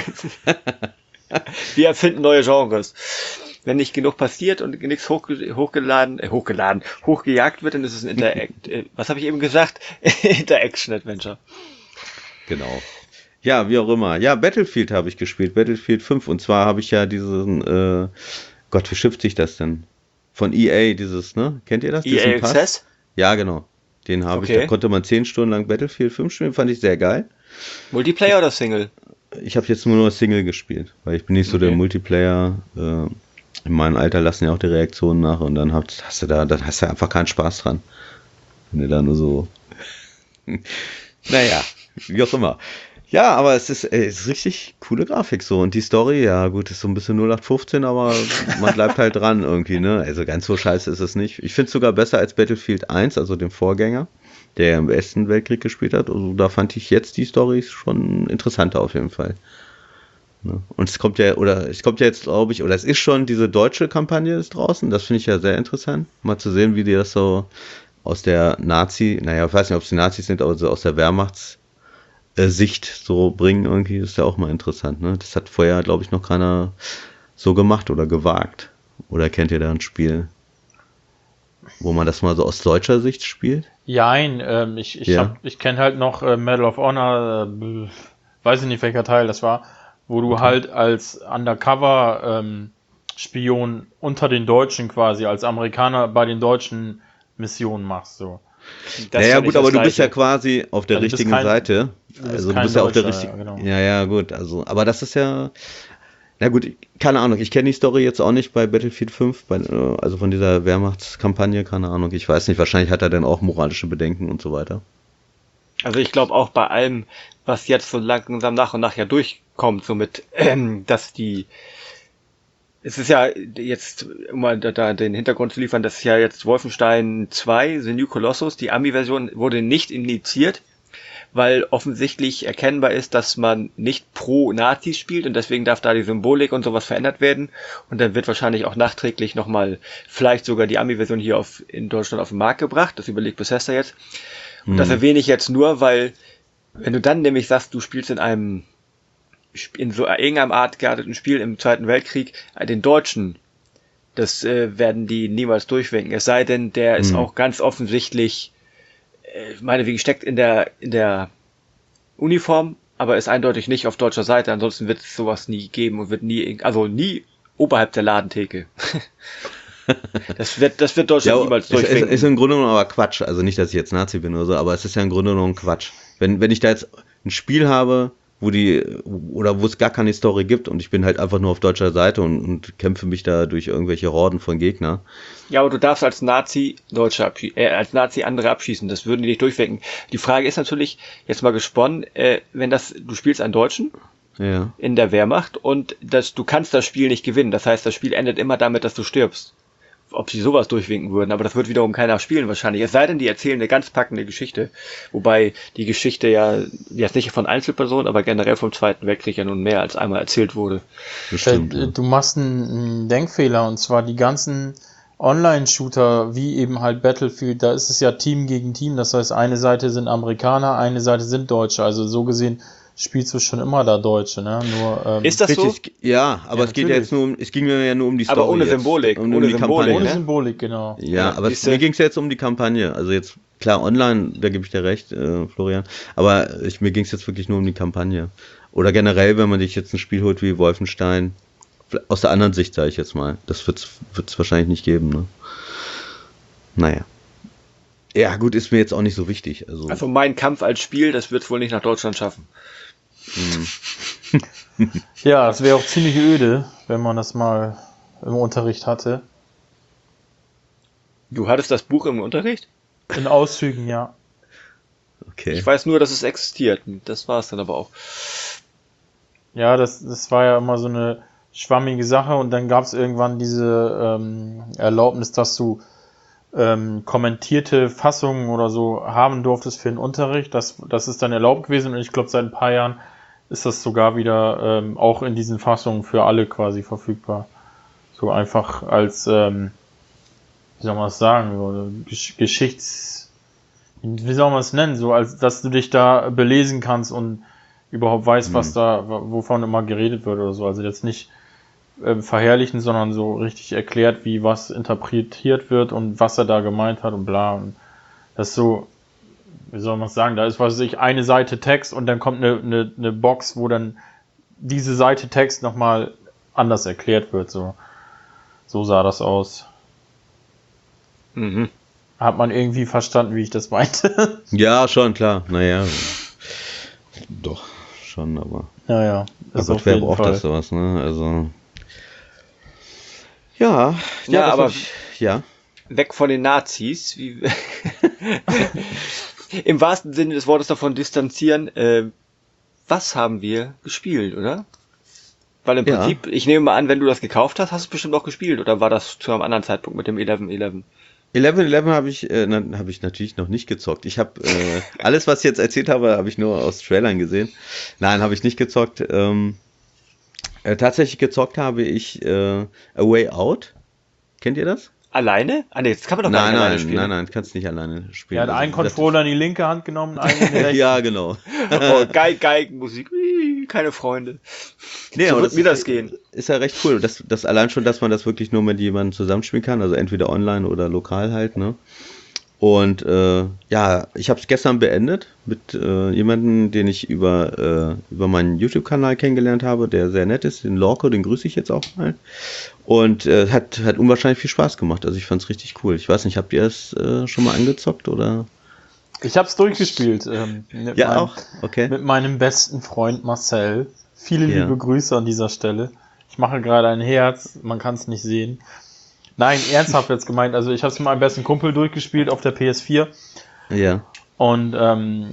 Wir erfinden neue Genres. Wenn nicht genug passiert und nichts hochge hochgeladen, äh, hochgeladen, hochgejagt wird, dann ist es ein Interact. äh, was habe ich eben gesagt? Interaction-Adventure. Genau. Ja, wie auch immer. Ja, Battlefield habe ich gespielt, Battlefield fünf. Und zwar habe ich ja diesen, äh, Gott, wie schimpft sich das denn? Von E A, dieses, ne? Kennt ihr das? E Diesen A Pass? Access? Ja, genau. Den habe ich, Okay. da konnte man zehn Stunden lang Battlefield fünf spielen, fand ich sehr geil. Multiplayer oder Single? Ich habe jetzt nur Single gespielt, weil ich bin nicht so der Okay. Multiplayer. Äh, in meinem Alter lassen ja auch die Reaktionen nach und dann hast, hast du da, dann hast du einfach keinen Spaß dran. Wenn du da nur so. Naja, wie auch immer. Ja, aber es ist, äh, es ist richtig coole Grafik so. Und die Story, ja gut, ist so ein bisschen null acht fünfzehn, aber man bleibt halt dran irgendwie, ne? Also ganz so scheiße ist es nicht. Ich finde es sogar besser als Battlefield eins, also dem Vorgänger, der ja im Ersten Weltkrieg gespielt hat. Also da fand ich jetzt die Story schon interessanter auf jeden Fall. Ne? Und es kommt ja, oder es kommt ja jetzt, glaube ich, oder es ist schon diese deutsche Kampagne ist draußen. Das finde ich ja sehr interessant, mal zu sehen, wie die das so aus der Nazi, naja, ich weiß nicht, ob es die Nazis sind, aber so aus der Wehrmachts äh, Sicht so bringen irgendwie, ist ja auch mal interessant, ne? Das hat vorher, glaube ich, noch keiner so gemacht oder gewagt. Oder kennt ihr da ein Spiel, wo man das mal so aus deutscher Sicht spielt? Jein, ähm, ich, ich, Ja. hab- ich kenne halt noch äh, Medal of Honor, äh, weiß ich nicht, welcher Teil das war, wo du halt als Undercover-Spion unter den Deutschen quasi, als Amerikaner bei den deutschen Missionen machst, so. Das naja, ist gut, nicht aber das du bist ja Gleiche. quasi auf der Also du bist richtigen kein- Seite. bist Also du kein bist ja auf der Deutscher, richtigen. ja, genau. Ja, ja, gut. Also, aber das ist ja. Na gut, keine Ahnung. Ich kenne die Story jetzt auch nicht bei Battlefield fünf, bei, äh, also von dieser Wehrmachtskampagne, keine Ahnung. Ich weiß nicht. Wahrscheinlich hat er dann auch moralische Bedenken und so weiter. Also ich glaube auch bei allem, was jetzt so langsam nach und nach ja durch kommt, somit, ähm, dass die, es ist ja jetzt, um mal da, da den Hintergrund zu liefern, das ist ja jetzt Wolfenstein zwei, The New Colossus, die Ami-Version wurde nicht indiziert, weil offensichtlich erkennbar ist, dass man nicht pro Nazis spielt und deswegen darf da die Symbolik und sowas verändert werden und dann wird wahrscheinlich auch nachträglich nochmal vielleicht sogar die Ami-Version hier auf, in Deutschland auf den Markt gebracht, das überlegt Bethesda jetzt. Und hm. das erwähne ich jetzt nur, weil wenn du dann nämlich sagst, du spielst in einem in so irgendeinem Art gearteten Spiel im Zweiten Weltkrieg, den Deutschen, das äh, werden die niemals durchwinken. Es sei denn, der hm. ist auch ganz offensichtlich meinetwegen steckt in der in der Uniform, aber ist eindeutig nicht auf deutscher Seite. Ansonsten wird es sowas nie geben und wird nie, also nie oberhalb der Ladentheke. das wird das wird Deutschland ja, niemals durchwinken. Ist, ist im Grunde genommen aber Quatsch. Also nicht, dass ich jetzt Nazi bin oder so, aber es ist ja im Grunde genommen Quatsch. Wenn wenn ich da jetzt ein Spiel habe, wo die oder wo es gar keine Story gibt und ich bin halt einfach nur auf deutscher Seite und, und kämpfe mich da durch irgendwelche Horden von Gegnern. Ja, aber du darfst als Nazi Deutsche abschießen, äh, als Nazi andere abschießen, das würden die nicht durchwecken. Die Frage ist natürlich, jetzt mal gesponnen, äh, wenn das, du spielst einen Deutschen ja. in der Wehrmacht und das, du kannst das Spiel nicht gewinnen, das heißt, das Spiel endet immer damit, dass du stirbst. Ob sie sowas durchwinken würden, aber das wird wiederum keiner spielen wahrscheinlich. Es sei denn, die erzählen eine ganz packende Geschichte. Wobei die Geschichte ja jetzt nicht von Einzelpersonen, aber generell vom Zweiten Weltkrieg ja nun mehr als einmal erzählt wurde. Bestimmt, äh, du machst einen Denkfehler und zwar die ganzen Online-Shooter, wie eben halt Battlefield, da ist es ja Team gegen Team. Das heißt, eine Seite sind Amerikaner, eine Seite sind Deutsche. Also so gesehen spielst du schon immer da Deutsche, ne? Nur, ähm, ist das richtig, so? Ja, aber ja, es geht ja jetzt nur um, es ging mir ja nur um die Story. Aber ohne Symbolik, um, um ohne die Symbolik, Kampagne. Ohne ne? Symbolik, genau. Ja, ja aber es, mir ging es jetzt um die Kampagne. Also jetzt, klar, online, da gebe ich dir recht, äh, Florian, aber ich, mir ging es jetzt wirklich nur um die Kampagne. Oder generell, wenn man sich jetzt ein Spiel holt wie Wolfenstein, aus der anderen Sicht sage ich jetzt mal, das wird es wahrscheinlich nicht geben, ne? Naja. Ja, gut, ist mir jetzt auch nicht so wichtig. Also, also mein Kampf als Spiel, das wird es wohl nicht nach Deutschland schaffen. Hm. Ja, es wäre auch ziemlich öde, wenn man das mal im Unterricht hatte. Du hattest das Buch im Unterricht? In Auszügen, ja. Okay. Ich weiß nur, dass es existiert. Das war es dann aber auch. Ja, das, das war ja immer so eine schwammige Sache und dann gab es irgendwann diese ähm, Erlaubnis, dass du ähm, kommentierte Fassungen oder so haben durftest für den Unterricht. Das, das ist dann erlaubt gewesen und ich glaube, seit ein paar Jahren ist das sogar wieder ähm, auch in diesen Fassungen für alle quasi verfügbar. So einfach als, ähm, wie soll man das sagen, so Gesch- Geschichts... Wie soll man es nennen? So, als dass du dich da belesen kannst und überhaupt weißt, was da, wovon immer geredet wird oder so. Also jetzt nicht äh, verherrlichen, sondern so richtig erklärt, wie was interpretiert wird und was er da gemeint hat und bla. Und das ist so, wie soll man es sagen, da ist, was weiß ich, eine Seite Text und dann kommt eine, eine, eine Box, wo dann diese Seite Text nochmal anders erklärt wird. So, so sah das aus. Mhm. Hat man irgendwie verstanden, wie ich das meinte? Ja, schon, klar. Naja. Doch, schon, aber. Naja, das aber wer braucht das sowas, ne? Also. Ja, ja, ja aber ich, ja. Weg von den Nazis. Wie im wahrsten Sinne des Wortes davon distanzieren. Äh, was haben wir gespielt, oder? Weil im Prinzip, ja. Ich nehme mal an, wenn du das gekauft hast, hast du es bestimmt auch gespielt. Oder war das zu einem anderen Zeitpunkt mit dem elf elf? elf elf habe ich, äh, hab ich natürlich noch nicht gezockt. Ich habe äh, alles, was ich jetzt erzählt habe, habe ich nur aus Trailern gesehen. Nein, habe ich nicht gezockt. Ähm, äh, tatsächlich gezockt habe ich äh, A Way Out. Kennt ihr das? Alleine? Ah ne, das kann man doch nein, gar nicht nein, alleine spielen. Nein, nein, kannst nicht alleine spielen. Er hat also, einen Controller in die linke Hand genommen, einen in die rechte. Ja, genau. Oh, Geig, Geigenmusik, keine Freunde. Nee, so aber wird das mir das ist, gehen. Ist ja recht cool. Das, das allein schon, dass man das wirklich nur mit jemandem zusammenspielen kann, also entweder online oder lokal halt, ne? Und äh, ja, ich habe es gestern beendet mit äh, jemandem, den ich über äh, über meinen YouTube-Kanal kennengelernt habe, der sehr nett ist, den Lorco, den grüße ich jetzt auch mal. Und äh, hat hat unwahrscheinlich viel Spaß gemacht. Also ich fand's richtig cool. Ich weiß nicht, habt ihr es äh, schon mal angezockt oder? Ich habe es durchgespielt. Ähm, mit ja meinem, auch. Okay. Mit meinem besten Freund Marcel. Viele ja. liebe Grüße an dieser Stelle. Ich mache gerade ein Herz. Man kann es nicht sehen. Nein, ernsthaft jetzt gemeint. Also ich habe es mit meinem besten Kumpel durchgespielt auf der P S vier. Ja. Und ähm,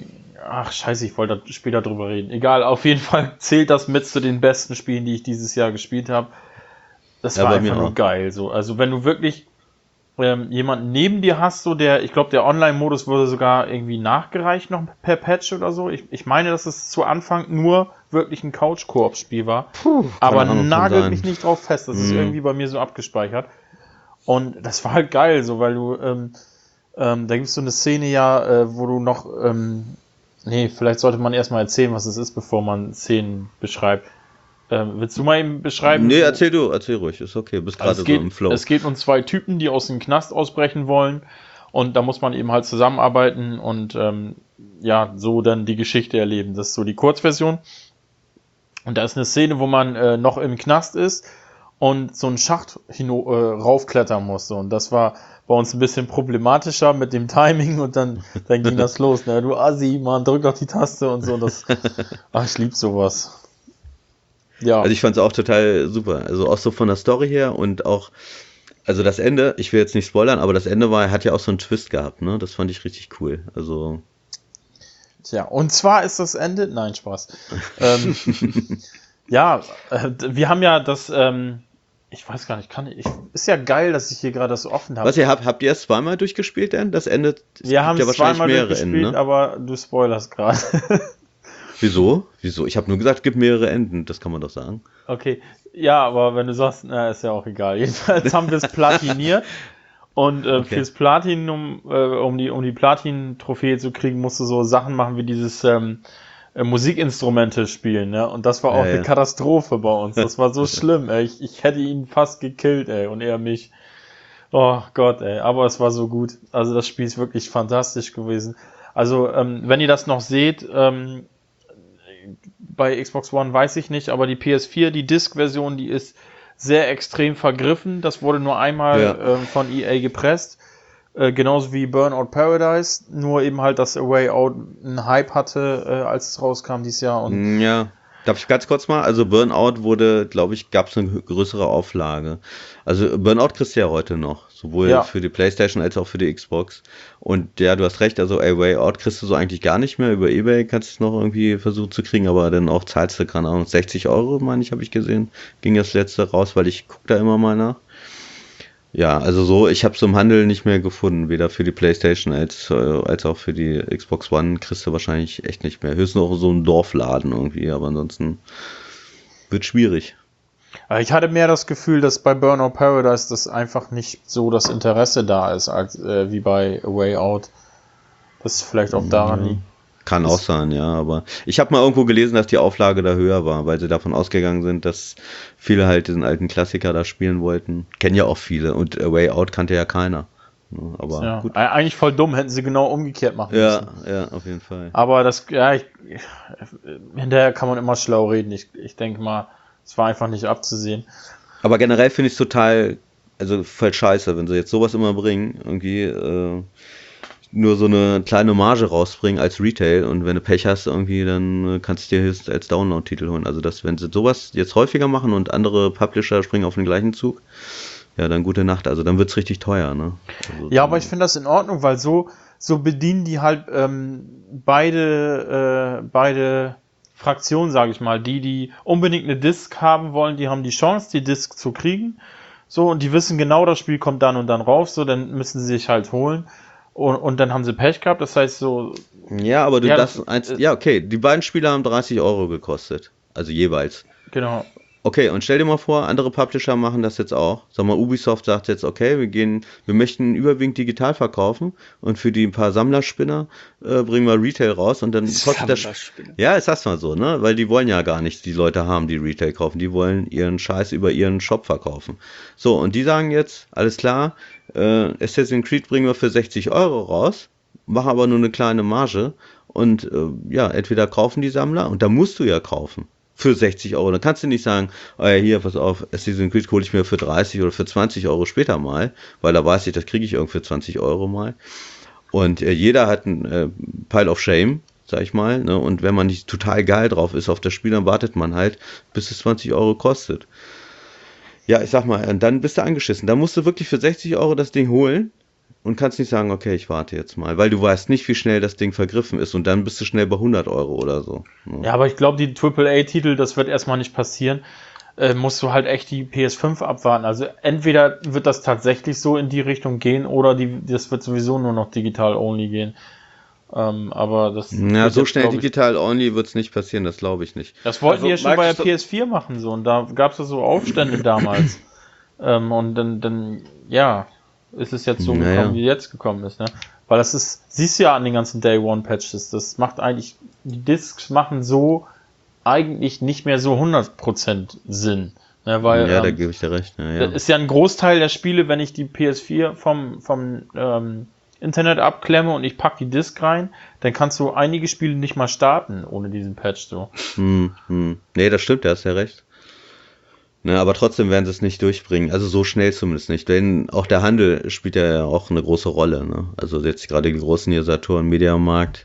ach scheiße, ich wollte da später drüber reden. Egal, auf jeden Fall zählt das mit zu den besten Spielen, die ich dieses Jahr gespielt habe. Das Ja, war bei einfach mir nur auch. geil. So. Also wenn du wirklich ähm, jemanden neben dir hast, so der, ich glaube, der Online-Modus wurde sogar irgendwie nachgereicht noch per Patch oder so. Ich, ich meine, dass es zu Anfang nur wirklich ein Couch-Koop-Spiel war. Aber Ahnung, kann nagelt sein. mich nicht drauf fest. Das ist Mhm. irgendwie bei mir so abgespeichert. Und das war halt geil, so, weil du, ähm, ähm, da gibt es so eine Szene ja, äh, wo du noch, ähm, nee, vielleicht sollte man erstmal erzählen, was es ist, bevor man Szenen beschreibt. Ähm, willst du mal eben beschreiben? Nee, wo- erzähl du, erzähl ruhig, ist okay, bist gerade also so es, geht, im Flow. es geht um zwei Typen, die aus dem Knast ausbrechen wollen und da muss man eben halt zusammenarbeiten und ähm, ja, so dann die Geschichte erleben. Das ist so die Kurzversion. Und da ist eine Szene, wo man äh, noch im Knast ist und so einen Schacht hino, äh, raufklettern muss. So. Und das war bei uns ein bisschen problematischer mit dem Timing und dann, dann ging das los. Ne? Du Assi, Mann, drück doch die Taste und so. Und das, ach, ich lieb sowas. Ja. Also ich fand es auch total super. Also auch so von der Story her und auch, also das Ende, ich will jetzt nicht spoilern, aber das Ende war, hat ja auch so einen Twist gehabt, ne? Das fand ich richtig cool. Also. Tja, und zwar ist das Ende. Nein, Spaß. ähm, ja, äh, wir haben ja das, ähm, ich weiß gar nicht, kann ich. Ist ja geil, dass ich hier gerade das so offen habe. Was, ihr habt, habt ihr es zweimal durchgespielt denn? Das Ende? Es Wir haben gibt es zweimal durchgespielt, Enden, ne? aber du spoilerst gerade. Wieso? Wieso? Ich habe nur gesagt, es gibt mehrere Enden, das kann man doch sagen. Okay, ja, aber wenn du sagst, na, ist ja auch egal. Jedenfalls haben wir es platiniert. Und äh, Okay. fürs Platinum, äh, um die, um die Platin-Trophäe zu kriegen, musst du so Sachen machen wie dieses ähm, äh, Musikinstrumente spielen, ne? Und das war auch Ja, eine ja. Katastrophe bei uns. Das war so schlimm, ey. Ich, ich hätte ihn fast gekillt, ey, und er mich. Oh Gott, ey. Aber es war so gut. Also das Spiel ist wirklich fantastisch gewesen. Also, ähm, wenn ihr das noch seht, ähm, bei Xbox One weiß ich nicht, aber die P S vier, die Disc-Version, die ist sehr extrem vergriffen. Das wurde nur einmal Ja. ähm, von E A gepresst. Äh, genauso wie Burnout Paradise. Nur eben halt, dass A Way Out einen Hype hatte, äh, als es rauskam dieses Jahr. Und Ja, darf ich ganz kurz mal? Also Burnout wurde, glaube ich, gab es eine größere Auflage. Also Burnout kriegst du ja heute noch, sowohl Ja. für die PlayStation als auch für die Xbox. Und ja, du hast recht, also A Way Out kriegst du so eigentlich gar nicht mehr. Über eBay kannst du es noch irgendwie versuchen zu kriegen, aber dann auch zahlst du, keine Ahnung, sechzig Euro, meine ich, habe ich gesehen. Ging das letzte raus, weil ich gucke da immer mal nach. Ja, also so, ich habe es im Handel nicht mehr gefunden, weder für die PlayStation als, äh, als auch für die Xbox One kriegst du wahrscheinlich echt nicht mehr. Höchstens noch so ein Dorfladen irgendwie, aber ansonsten wird schwierig. äh, ich hatte mehr das Gefühl, dass bei Burnout Paradise das einfach nicht so das Interesse da ist, als äh, wie bei A Way Out. Das vielleicht auch daran liegt. Kann auch sein, ja, aber ich habe mal irgendwo gelesen, dass die Auflage da höher war, weil sie davon ausgegangen sind, dass viele halt diesen alten Klassiker da spielen wollten. Kennen ja auch viele und A Way Out kannte ja keiner. Ja, aber Ja. gut. Äh, Eigentlich voll dumm, hätten sie genau umgekehrt machen Ja, müssen. ja, auf jeden Fall. Aber das, ja, ich, hinterher kann man immer schlau reden. Ich, ich denke mal, es war einfach nicht abzusehen. Aber generell finde ich es total, also voll scheiße, wenn sie jetzt sowas immer bringen, irgendwie äh, nur so eine kleine Marge rausbringen als Retail und wenn du Pech hast irgendwie, dann äh, kannst du dir höchstens als Download-Titel holen. Also dass, wenn sie sowas jetzt häufiger machen und andere Publisher springen auf den gleichen Zug, ja, dann gute Nacht. Also dann wird's richtig teuer, ne? Also, Ja, aber ich finde das in Ordnung, weil so, so bedienen die halt ähm, beide, äh, beide Fraktionen, sage ich mal. Die, die unbedingt eine Disc haben wollen, die haben die Chance, die Disc zu kriegen. So, und die wissen genau, das Spiel kommt dann und dann rauf, so, dann müssen sie sich halt holen. Und, und dann haben sie Pech gehabt, das heißt so, ja, aber du Ja, das, das- eins, äh, ja, okay, die beiden Spiele haben dreißig Euro gekostet. Also jeweils. genau. Okay, und stell dir mal vor, andere Publisher machen das jetzt auch. Sag mal, Ubisoft sagt jetzt, okay, wir gehen, wir möchten überwiegend digital verkaufen und für die ein paar Sammlerspinner äh, bringen wir Retail raus und dann kostet das. Sammlerspinner. Ja, ist das mal so, ne? Weil die wollen ja gar nicht die Leute haben, die Retail kaufen. Die wollen ihren Scheiß über ihren Shop verkaufen. So, und die sagen jetzt, alles klar, äh, Assassin's Creed bringen wir für sechzig Euro raus, machen aber nur eine kleine Marge und äh, ja, entweder kaufen die Sammler und da musst du ja kaufen. Für sechzig Euro. Dann kannst du nicht sagen, oh ja, hier, pass auf, Assassin's Creed hole ich mir für dreißig oder für zwanzig Euro später mal, weil da weiß ich, das kriege ich irgendwie für zwanzig Euro mal. Und äh, jeder hat ein äh, Pile of Shame, sag ich mal, ne? Und wenn man nicht total geil drauf ist auf das Spiel, dann wartet man halt, bis es zwanzig Euro kostet. Ja, ich sag mal, und dann bist du angeschissen. Da musst du wirklich für sechzig Euro das Ding holen. und kannst nicht sagen, okay, ich warte jetzt mal, weil du weißt nicht, wie schnell das Ding vergriffen ist und dann bist du schnell bei hundert Euro oder so. Ja, ja aber ich glaube, die Triple A-Titel, das wird erstmal nicht passieren. Äh, musst du halt echt die P S fünf abwarten. Also entweder wird das tatsächlich so in die Richtung gehen oder die, das wird sowieso nur noch digital-only gehen. Ähm, aber das ja, so jetzt, schnell digital-only wird es nicht passieren, das glaube ich nicht. Das wollten also, die ja schon bei der P S vier machen so und da gab es ja so Aufstände damals. ähm, und dann, dann, ja, ist es jetzt so naja. gekommen, wie jetzt gekommen ist, ne? Weil das ist, siehst du ja an den ganzen Day-One-Patches, das macht eigentlich, die Discs machen so eigentlich nicht mehr so hundert Prozent Sinn. Ne? Weil, ja, ähm, da gebe ich dir recht. Ja, ja. Das ist ja ein Großteil der Spiele, wenn ich die P S vier vom, vom ähm, Internet abklemme und ich packe die Disk rein, dann kannst du einige Spiele nicht mal starten ohne diesen Patch so. Hm, hm. Nee, das stimmt, da hast ja recht. Ne, aber trotzdem werden sie es nicht durchbringen, also so schnell zumindest nicht, denn auch der Handel spielt ja auch eine große Rolle. Ne? Also jetzt gerade die großen hier Saturn, Mediamarkt,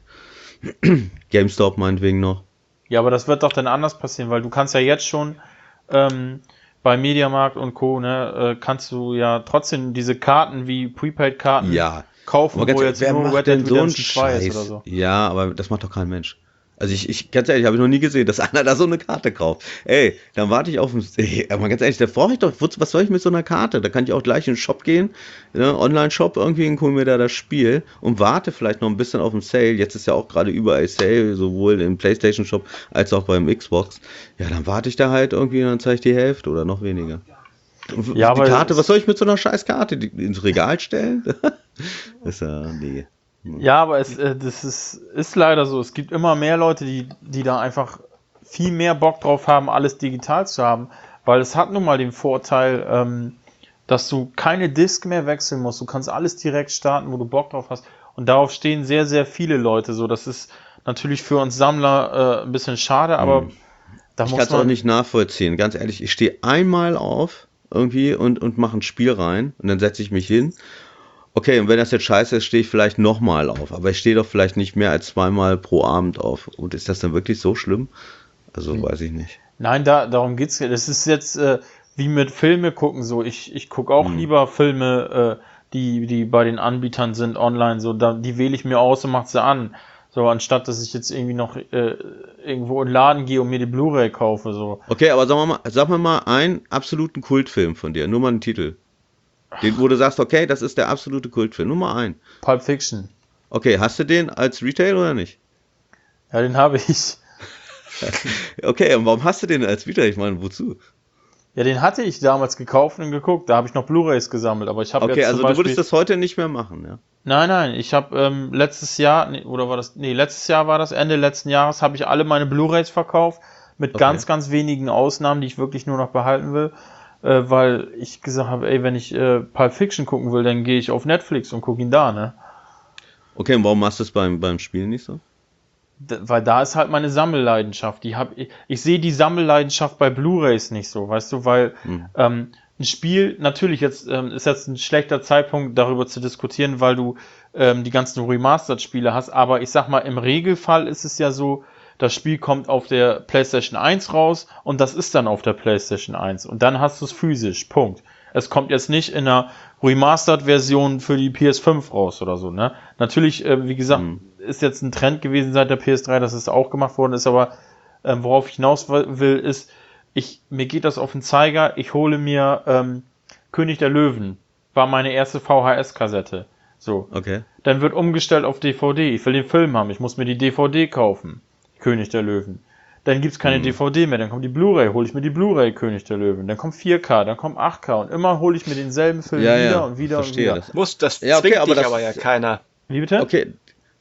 GameStop meinetwegen noch. Ja, aber das wird doch dann anders passieren, weil du kannst ja jetzt schon ähm, bei Mediamarkt und Co. ne, äh, kannst du ja trotzdem diese Karten wie Prepaid-Karten ja. kaufen, aber ganz, wo jetzt wer nur macht Red denn Dead so einen Redemption zwei Scheiß? ist oder so. Ja, aber das macht doch kein Mensch. Also ich, ich ganz ehrlich, habe ich noch nie gesehen, dass einer da so eine Karte kauft. Ey, dann warte ich auf ein, ey, aber ganz ehrlich, da brauche ich doch, was soll ich mit so einer Karte? Da kann ich auch gleich in den Shop gehen, ne, Online-Shop irgendwie, und hol mir da das Spiel und warte vielleicht noch ein bisschen auf den Sale. Jetzt ist ja auch gerade überall Sale, sowohl im PlayStation-Shop als auch beim Xbox. Ja, dann warte ich da halt irgendwie und dann zeige ich die Hälfte oder noch weniger. Ja, die Karte, was soll ich mit so einer scheiß Karte? Die ins Regal stellen? Das ist ja, nee. Ja, aber es, äh, das ist, ist leider so. Es gibt immer mehr Leute, die, die da einfach viel mehr Bock drauf haben, alles digital zu haben, weil es hat nun mal den Vorteil, ähm, dass du keine Disk mehr wechseln musst. Du kannst alles direkt starten, wo du Bock drauf hast. Und darauf stehen sehr, sehr viele Leute. So, das ist natürlich für uns Sammler äh, ein bisschen schade, aber hm. da ich muss kann es man... auch nicht nachvollziehen. Ganz ehrlich, ich stehe einmal auf irgendwie und, und mache ein Spiel rein und dann setze ich mich hin. Okay, und wenn das jetzt scheiße ist, stehe ich vielleicht nochmal auf. Aber ich stehe doch vielleicht nicht mehr als zweimal pro Abend auf. Und ist das dann wirklich so schlimm? Also, hm. weiß ich nicht. Nein, da, darum geht's ja. Das ist jetzt äh, wie mit Filme gucken so. Ich, ich gucke auch hm. lieber Filme, äh, die, die bei den Anbietern sind online. So, da, die wähle ich mir aus und mache sie an. So, anstatt dass ich jetzt irgendwie noch äh, irgendwo in den Laden gehe und mir die Blu-ray kaufe. So. Okay, aber sag mal, sag mir mal einen absoluten Kultfilm von dir. Nur mal einen Titel. Den, wo du sagst, okay, das ist der absolute Kultfilm. Nummer ein. Pulp Fiction. Okay, hast du den als Retail oder nicht? Ja, den habe ich. Okay, und warum hast du den als Retail? Ich meine, wozu? Ja, den hatte ich damals gekauft und geguckt. Da habe ich noch Blu-rays gesammelt. Aber ich habe okay, jetzt also zum Beispiel... du würdest das heute nicht mehr machen, ja? Nein, nein. Ich habe ähm, letztes Jahr, nee, oder war das... Nee, letztes Jahr war das, Ende letzten Jahres, habe ich alle meine Blu-rays verkauft. Mit okay. ganz, ganz wenigen Ausnahmen, die ich wirklich nur noch behalten will. Äh, weil ich gesagt habe, ey, wenn ich äh, Pulp Fiction gucken will, dann gehe ich auf Netflix und gucke ihn da, ne? Okay, und warum machst du es beim, beim Spielen nicht so? D- weil da ist halt meine Sammelleidenschaft. Die hab, ich ich sehe die Sammelleidenschaft bei Blu-rays nicht so, weißt du, weil Hm. ähm, ein Spiel, natürlich jetzt ähm, ist jetzt ein schlechter Zeitpunkt, darüber zu diskutieren, weil du ähm, die ganzen Remastered-Spiele hast, aber ich sag mal, im Regelfall ist es ja so, das Spiel kommt auf der PlayStation eins raus und das ist dann auf der PlayStation eins und dann hast du es physisch, Punkt. Es kommt jetzt nicht in einer Remastered-Version für die P S fünf raus oder so, ne? Natürlich, äh, wie gesagt, Hm. ist jetzt ein Trend gewesen seit der P S drei, dass es auch gemacht worden ist, aber ähm, worauf ich hinaus will, ist, ich, mir geht das auf den Zeiger, ich hole mir ähm, König der Löwen, war meine erste V H S-Kassette. So. Okay. Dann wird umgestellt auf D V D, ich will den Film haben, ich muss mir die D V D kaufen. König der Löwen. Dann gibt's keine Hm. D V D mehr, dann kommt die Blu-ray, hole ich mir die Blu-ray König der Löwen. Dann kommt vier K, dann kommt acht K und immer hole ich mir denselben Film Ja, wieder ja, und wieder verstehe und wieder. das. Muss, das Ja, okay, zwingt aber dich das- aber ja keiner. Wie bitte? Okay,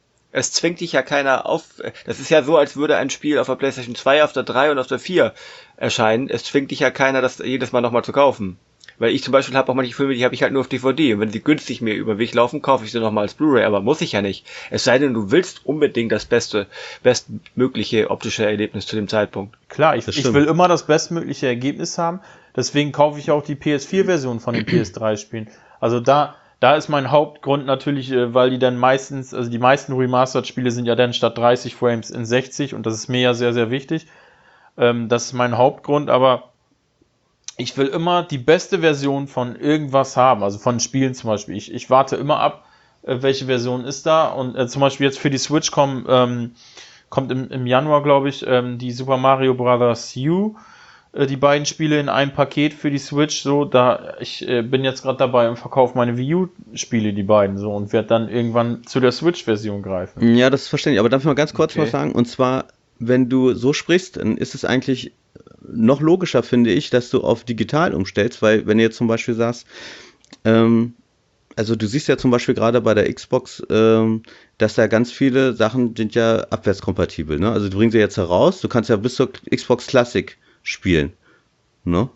Es zwingt dich ja keiner auf. Das ist ja so, als würde ein Spiel auf der PlayStation zwei, auf der drei und auf der vier erscheinen. Es zwingt dich ja keiner, das jedes Mal nochmal zu kaufen. Weil ich zum Beispiel habe auch manche Filme, die habe ich halt nur auf D V D. Und wenn sie günstig mir über den Weg laufen, kaufe ich sie nochmal als Blu-ray. Aber muss ich ja nicht. Es sei denn, du willst unbedingt das beste, bestmögliche optische Erlebnis zu dem Zeitpunkt. Klar, ich, Das ich stimmt. will immer das bestmögliche Ergebnis haben. Deswegen kaufe ich auch die P S vier Version von den P S drei Spielen. Also da, da ist mein Hauptgrund natürlich, äh, weil die dann meistens, also die meisten Remastered-Spiele sind ja dann statt dreißig Frames in sechzig und das ist mir ja sehr, sehr wichtig. Ähm, das ist mein Hauptgrund, aber ich will immer die beste Version von irgendwas haben, also von Spielen zum Beispiel. Ich, ich warte immer ab, äh, welche Version ist da. Und äh, zum Beispiel jetzt für die Switch kommen, ähm, kommt im, im Januar, glaube ich, ähm, die Super Mario Bros. U, äh, die beiden Spiele in einem Paket für die Switch. So, da ich äh, bin jetzt gerade dabei und verkaufe meine Wii U-Spiele, die beiden so, und werde dann irgendwann zu der Switch-Version greifen. Ja, das ist verständlich. Aber darf ich mal ganz kurz Okay. was sagen? Und zwar, wenn du so sprichst, dann ist es eigentlich noch logischer, finde ich, dass du auf digital umstellst, weil wenn du jetzt zum Beispiel sagst, ähm, also du siehst ja zum Beispiel gerade bei der Xbox, ähm, dass da ganz viele Sachen sind ja abwärtskompatibel, ne? Also du bringst sie jetzt heraus, du kannst ja bis zur Xbox Classic spielen, ne?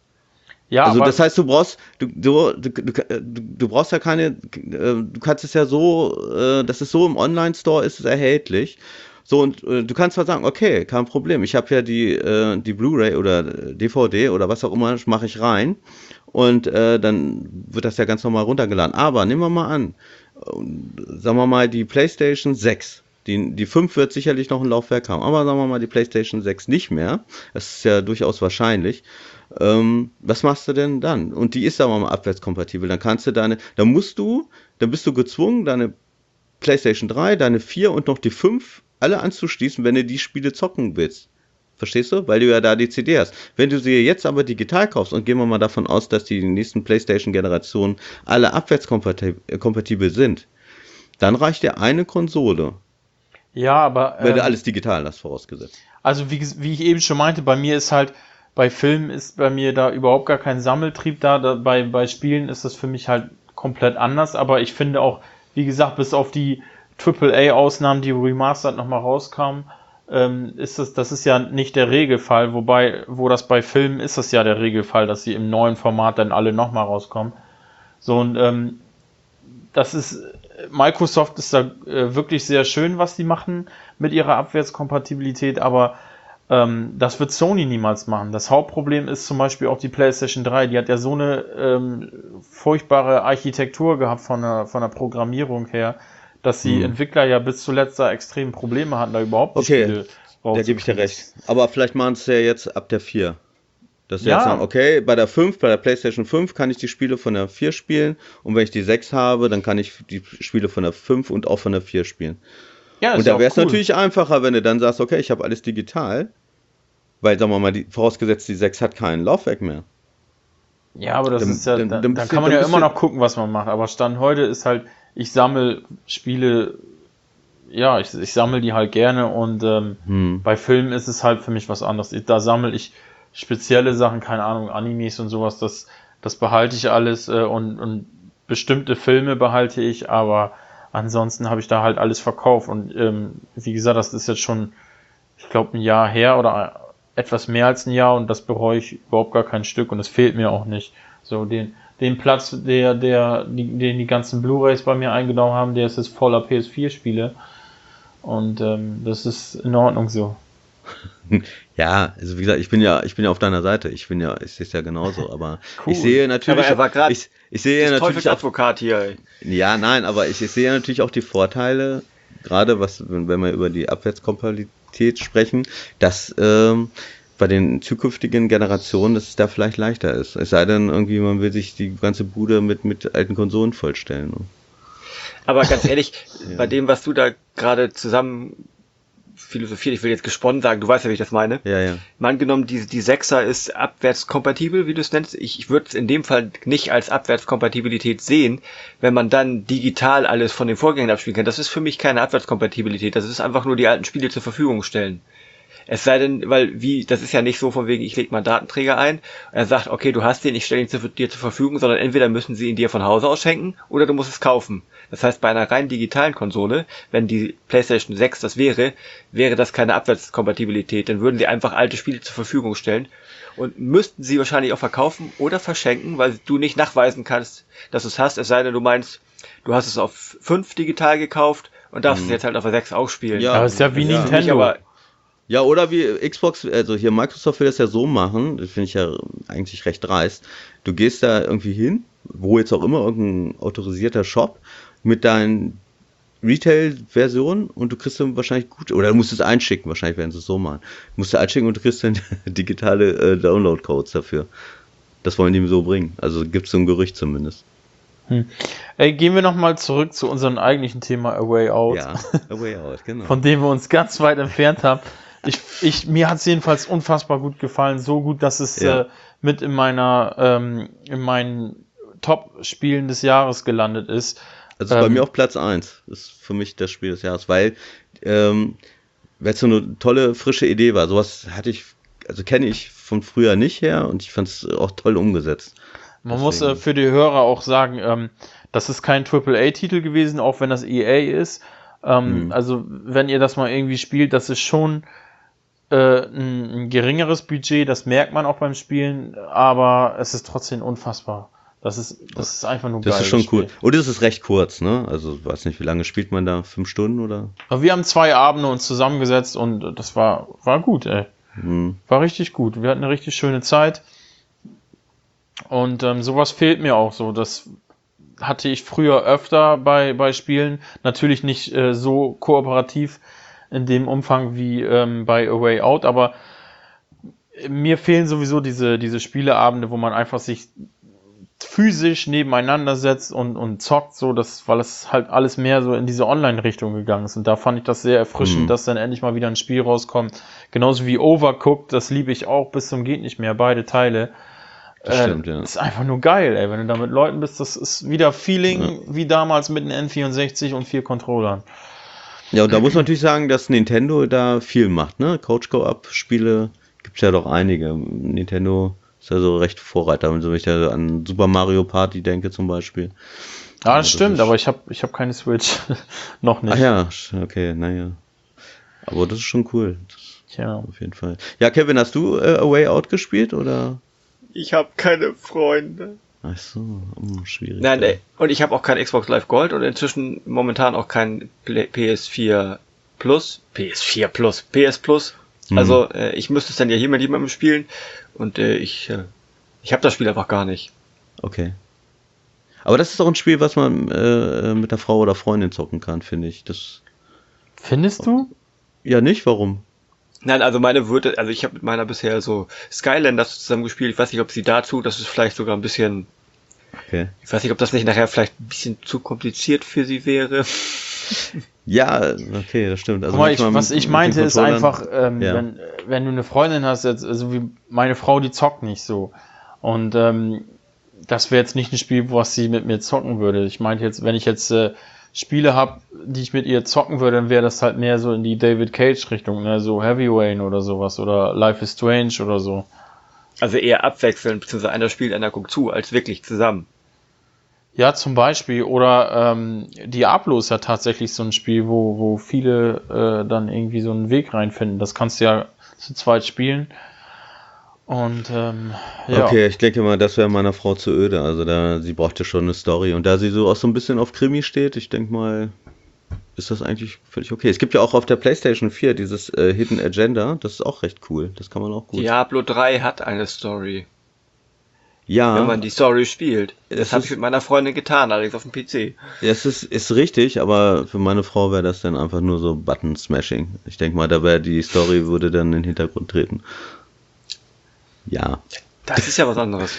Ja, Also aber das heißt, du brauchst, du, du, du, du, du brauchst ja keine, äh, du kannst es ja so, äh, dass es so im Online-Store ist, es erhältlich. So, und äh, du kannst zwar sagen, okay, kein Problem, ich habe ja die, äh, die Blu-ray oder D V D oder was auch immer, mache ich rein und äh, dann wird das ja ganz normal runtergeladen. Aber nehmen wir mal an, äh, sagen wir mal die PlayStation sechs. Die, die fünf wird sicherlich noch ein Laufwerk haben, aber sagen wir mal die PlayStation sechs nicht mehr. Das ist ja durchaus wahrscheinlich. Ähm, was machst du denn dann? Und die ist sagen wir mal abwärtskompatibel. Dann kannst du deine, dann musst du, dann bist du gezwungen, deine PlayStation drei, deine vier und noch die fünf alle anzuschließen, wenn du die Spiele zocken willst. Verstehst du? Weil du ja da die C D hast. Wenn du sie jetzt aber digital kaufst, und gehen wir mal davon aus, dass die nächsten PlayStation-Generationen alle abwärtskompatibel sind, dann reicht dir eine Konsole, ja, aber wenn du ähm, alles digital hast, vorausgesetzt. also wie, ges- wie ich eben schon meinte, bei mir ist halt, bei Filmen ist bei mir da überhaupt gar kein Sammeltrieb da, da bei, bei Spielen ist das für mich halt komplett anders, aber ich finde auch, wie gesagt, bis auf die Triple A-Ausnahmen, die remastered nochmal rauskamen, ähm, ist das, das ist ja nicht der Regelfall, wobei, wo das bei Filmen ist das ja der Regelfall, dass sie im neuen Format dann alle nochmal rauskommen. So, und ähm, das ist, Microsoft ist da äh, wirklich sehr schön, was die machen mit ihrer Abwärtskompatibilität, aber ähm, das wird Sony niemals machen. Das Hauptproblem ist zum Beispiel auch die PlayStation drei, die hat ja so eine ähm, furchtbare Architektur gehabt von der, von der Programmierung her, dass die Hm. Entwickler ja bis zuletzt da extrem Probleme hatten, da überhaupt die Okay, Spiele Da gebe ich dir rauszukriegen. recht. Aber vielleicht machen es ja jetzt ab der vier. Dass sie Ja. jetzt sagen, okay, bei der fünf, bei der PlayStation fünf kann ich die Spiele von der vier spielen und wenn ich die sechs habe, dann kann ich die Spiele von der fünf und auch von der vier spielen. Ja, Und ist da auch wäre es cool. natürlich einfacher, wenn du dann sagst, okay, ich habe alles digital, weil, sagen wir mal, die, vorausgesetzt die sechs hat kein Laufwerk mehr. Ja, aber das Dann- ist ja, dann- dann, dann dann bist kann du- man dann ja bist immer du- noch gucken, was man macht. Aber Stand heute ist halt, ich sammle Spiele, ja, ich, ich sammle die halt gerne und ähm, Hm. bei Filmen ist es halt für mich was anderes. Da sammle ich spezielle Sachen, keine Ahnung, Animes und sowas, das, das behalte ich alles äh, und, und bestimmte Filme behalte ich, aber ansonsten habe ich da halt alles verkauft und ähm, wie gesagt, das ist jetzt schon, ich glaube, ein Jahr her oder etwas mehr als ein Jahr und das bereue ich überhaupt gar kein Stück und es fehlt mir auch nicht. So, den, den Platz, der, der, die, den die ganzen Blu-Rays bei mir eingenommen haben, der ist jetzt voller P S vier Spiele und ähm, das ist in Ordnung so. Ja, also wie gesagt, ich bin ja, ich bin ja auf deiner Seite. Ich bin ja, ich sehe es ja genauso, aber Cool. ich sehe natürlich, Aber er war grad ich, ich sehe ja Das natürlich auch, Teufelsadvokat hier. ja, nein, aber ich, ich sehe ja natürlich auch die Vorteile, gerade was, wenn, wenn wir über die Abwärtskompatibilität sprechen, dass ähm, bei den zukünftigen Generationen, dass es da vielleicht leichter ist. Es sei denn, irgendwie, man will sich die ganze Bude mit, mit alten Konsolen vollstellen. Ne? Aber ganz ehrlich, Ja. bei dem, was du da gerade zusammen philosophiert, ich will jetzt gesponnen sagen, du weißt ja, wie ich das meine. Ja, ja. Mal angenommen, die, die Sechser ist abwärtskompatibel, wie du es nennst. Ich, ich würde es in dem Fall nicht als Abwärtskompatibilität sehen, wenn man dann digital alles von den Vorgängern abspielen kann. Das ist für mich keine Abwärtskompatibilität. Das ist einfach nur die alten Spiele zur Verfügung stellen. Es sei denn, weil, wie, das ist ja nicht so von wegen, ich lege mal einen Datenträger ein, er sagt, okay, du hast den, ich stelle ihn zu, dir zur Verfügung, sondern entweder müssen sie ihn dir von Hause aus schenken, oder du musst es kaufen. Das heißt, bei einer rein digitalen Konsole, wenn die PlayStation sechs das wäre, wäre das keine Abwärtskompatibilität, dann würden sie einfach alte Spiele zur Verfügung stellen und müssten sie wahrscheinlich auch verkaufen oder verschenken, weil du nicht nachweisen kannst, dass du es hast, es sei denn, du meinst, du hast es auf fünf digital gekauft und darfst es jetzt halt auf der sechs auch spielen. Ja, Aber es ist ja wie ja. Für mich Nintendo. aber Ja, oder wie Xbox, also hier Microsoft will das ja so machen, das finde ich ja eigentlich recht dreist. Du gehst da irgendwie hin, wo jetzt auch immer, irgendein autorisierter Shop, mit deinen Retail-Versionen und du kriegst dann wahrscheinlich gut, oder du musst es einschicken, wahrscheinlich werden sie es so machen. Du musst es einschicken und du kriegst dann digitale äh, Download-Codes dafür. Das wollen die so bringen. Also gibt es so ein Gerücht zumindest. Hm. Ey, gehen wir nochmal zurück zu unserem eigentlichen Thema A Way Out. Ja, A Way Out, genau. Von dem wir uns ganz weit entfernt haben. Ich, ich, mir hat es jedenfalls unfassbar gut gefallen. So gut, dass es Ja. äh, mit in meiner, ähm, in meinen Top-Spielen des Jahres gelandet ist. Also ist bei Ähm, mir auf Platz eins. Ist für mich das Spiel des Jahres, weil ähm, weil es so eine tolle, frische Idee war. Sowas hatte ich, also kenne ich von früher nicht her und ich fand es auch toll umgesetzt. Man muss Deswegen- äh, für die Hörer auch sagen, ähm, das ist kein Triple A-Titel gewesen, auch wenn das E A ist. Ähm, Mhm. Also wenn ihr das mal irgendwie spielt, das ist schon äh, ein, ein geringeres Budget, das merkt man auch beim Spielen, aber es ist trotzdem unfassbar. Das ist, das ist einfach nur geil. Das ist schon Spiel. cool. Und es ist recht kurz, ne? Also, weiß nicht, wie lange spielt man da? Fünf Stunden oder? Aber wir haben zwei Abende uns zusammengesetzt und das war, war gut, ey. Hm. War richtig gut. Wir hatten eine richtig schöne Zeit. Und ähm, sowas fehlt mir auch so. Das hatte ich früher öfter bei, bei Spielen. Natürlich nicht äh, so kooperativ in dem Umfang wie ähm, bei A Way Out, aber mir fehlen sowieso diese, diese Spieleabende, wo man einfach sich physisch nebeneinander setzt und, und zockt, so, das, weil es halt alles mehr so in diese Online-Richtung gegangen ist. Und da fand ich das sehr erfrischend, Mhm. dass dann endlich mal wieder ein Spiel rauskommt. Genauso wie Overcooked, das liebe ich auch bis zum geht nicht mehr, beide Teile. Das stimmt, ja. Ist einfach nur geil, ey. Wenn du da mit Leuten bist, das ist wieder Feeling wie damals mit einem N vierundsechzig und vier Controllern. Ja, und da muss man natürlich sagen, dass Nintendo da viel macht, ne? Couch Co-op-Spiele gibt's ja doch einige. Nintendo ist ja so recht Vorreiter, wenn ich da an Super Mario Party denke zum Beispiel. Ja, das das stimmt, ist- aber ich habe ich hab keine Switch. Noch nicht. Ach ja, sch- okay, naja. Aber das ist schon cool, Tja. auf jeden Fall. Ja, Kevin, hast du äh, A Way Out gespielt, oder? Ich habe keine Freunde. Ach so, hm, schwierig. Nein, ja. ey. Und ich habe auch kein Xbox Live Gold und inzwischen momentan auch kein Play- P S vier Plus. P S vier Plus, P S Plus. Mhm. Also äh, ich müsste es dann ja hier mit jemandem spielen und äh, ich, äh, ich habe das Spiel einfach gar nicht. Okay. Aber das ist doch ein Spiel, was man äh, mit der Frau oder Freundin zocken kann, finde ich. Das Findest du? ja nicht, warum? Nein, also meine würde, also ich habe mit meiner bisher so Skylanders zusammen gespielt. Ich weiß nicht, ob sie dazu, das ist vielleicht sogar ein bisschen, Okay. ich weiß nicht, ob das nicht nachher vielleicht ein bisschen zu kompliziert für sie wäre. Ja, okay, das stimmt. Also Guck mal, ich, manchmal was mit- ich mit meinte den ist Controllern- einfach, ähm, Ja. wenn, wenn du eine Freundin hast, jetzt, also wie meine Frau, die zockt nicht so. Und ähm, das wäre jetzt nicht ein Spiel, was sie mit mir zocken würde. Ich meinte jetzt, wenn ich jetzt äh, Spiele habe, die ich mit ihr zocken würde, dann wäre das halt mehr so in die David Cage-Richtung, ne? So Heavy Rain oder sowas oder Life is Strange oder so. Also eher abwechselnd, beziehungsweise einer spielt, einer guckt zu, als wirklich zusammen. Ja, zum Beispiel. Oder ähm, Diablo ist ja tatsächlich so ein Spiel, wo, wo viele äh, dann irgendwie so einen Weg reinfinden. Das kannst du ja zu zweit spielen. Und ähm, ja. Okay, ich denke mal, das wäre meiner Frau zu öde. Also da, sie brauchte schon eine Story. Und da sie so auch so ein bisschen auf Krimi steht, ich denke mal, ist das eigentlich völlig okay. Es gibt ja auch auf der PlayStation vier dieses äh, Hidden Agenda. Das ist auch recht cool. Das kann man auch gut. Diablo drei hat eine Story, Ja, wenn man die Story spielt. Es Das habe ist- ich mit meiner Freundin getan, allerdings auf dem P C. es ist, ist richtig, aber für meine Frau wäre das dann einfach nur so Button-Smashing. Ich denke mal, da wäre die Story würde dann in den Hintergrund treten. Ja. Das ist ja was anderes.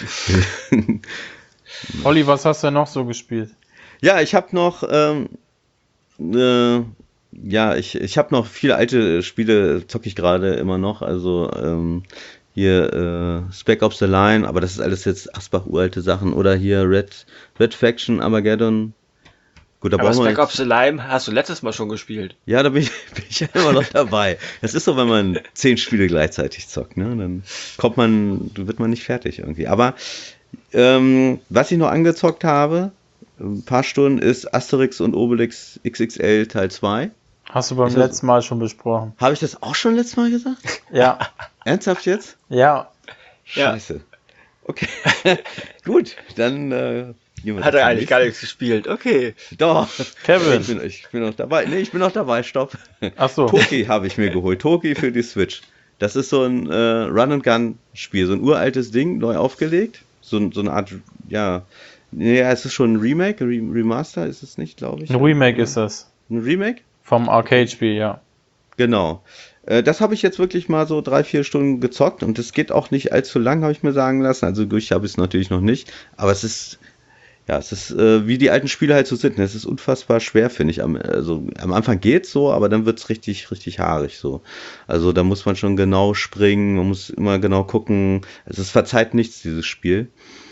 Olli, was hast du denn noch so gespielt? Ja, ich habe noch, ähm, äh, ja, ich, ich habe noch viele alte Spiele, zocke ich gerade immer noch. Also ähm, hier äh, Spec Ops The Line, aber das ist alles jetzt Asbach uralte Sachen. Oder hier Red, Red Faction, Armageddon. Gut, da Aber brauchen wir Spec jetzt- Ops The Line hast du letztes Mal schon gespielt. Ja, da bin ich, bin ich ja immer noch dabei. Das ist so, wenn man zehn Spiele gleichzeitig zockt, ne? Dann kommt man, wird man nicht fertig irgendwie. Aber ähm, was ich noch angezockt habe, ein paar Stunden, ist Asterix und Obelix X X L Teil zwei. Hast du beim Ist das- letzten Mal schon besprochen. Habe ich das auch schon letztes Mal gesagt? Ja, Ernsthaft jetzt? ja. Ja. Scheiße. Okay. Gut, dann äh, gehen wir Hat das er zum eigentlich gar nächsten. nichts gespielt. Okay. Doch. Kevin. Ich bin, ich bin noch dabei. Nee, ich bin noch dabei. Stopp. Ach so. Toki habe ich mir geholt. Toki für die Switch. Das ist so ein äh, Run-and-Gun-Spiel. So ein uraltes Ding, neu aufgelegt. So, ein- so eine Art, ja. Ja, es ist schon ein Remake, Re Remaster ist es nicht, glaube ich. Ein Remake ist das. Ein Remake? Vom Arcade-Spiel, ja. Genau. Äh, Das habe ich jetzt wirklich mal so drei, vier Stunden gezockt und es geht auch nicht allzu lang, habe ich mir sagen lassen. Also durch habe ich es natürlich noch nicht. Aber es ist, ja, es ist äh, wie die alten Spiele halt so sind. Ne? Es ist unfassbar schwer, finde ich. Am, also, am Anfang geht's so, aber dann wird's richtig, richtig haarig so. Also da muss man schon genau springen, man muss immer genau gucken. Also, es verzeiht nichts, dieses Spiel.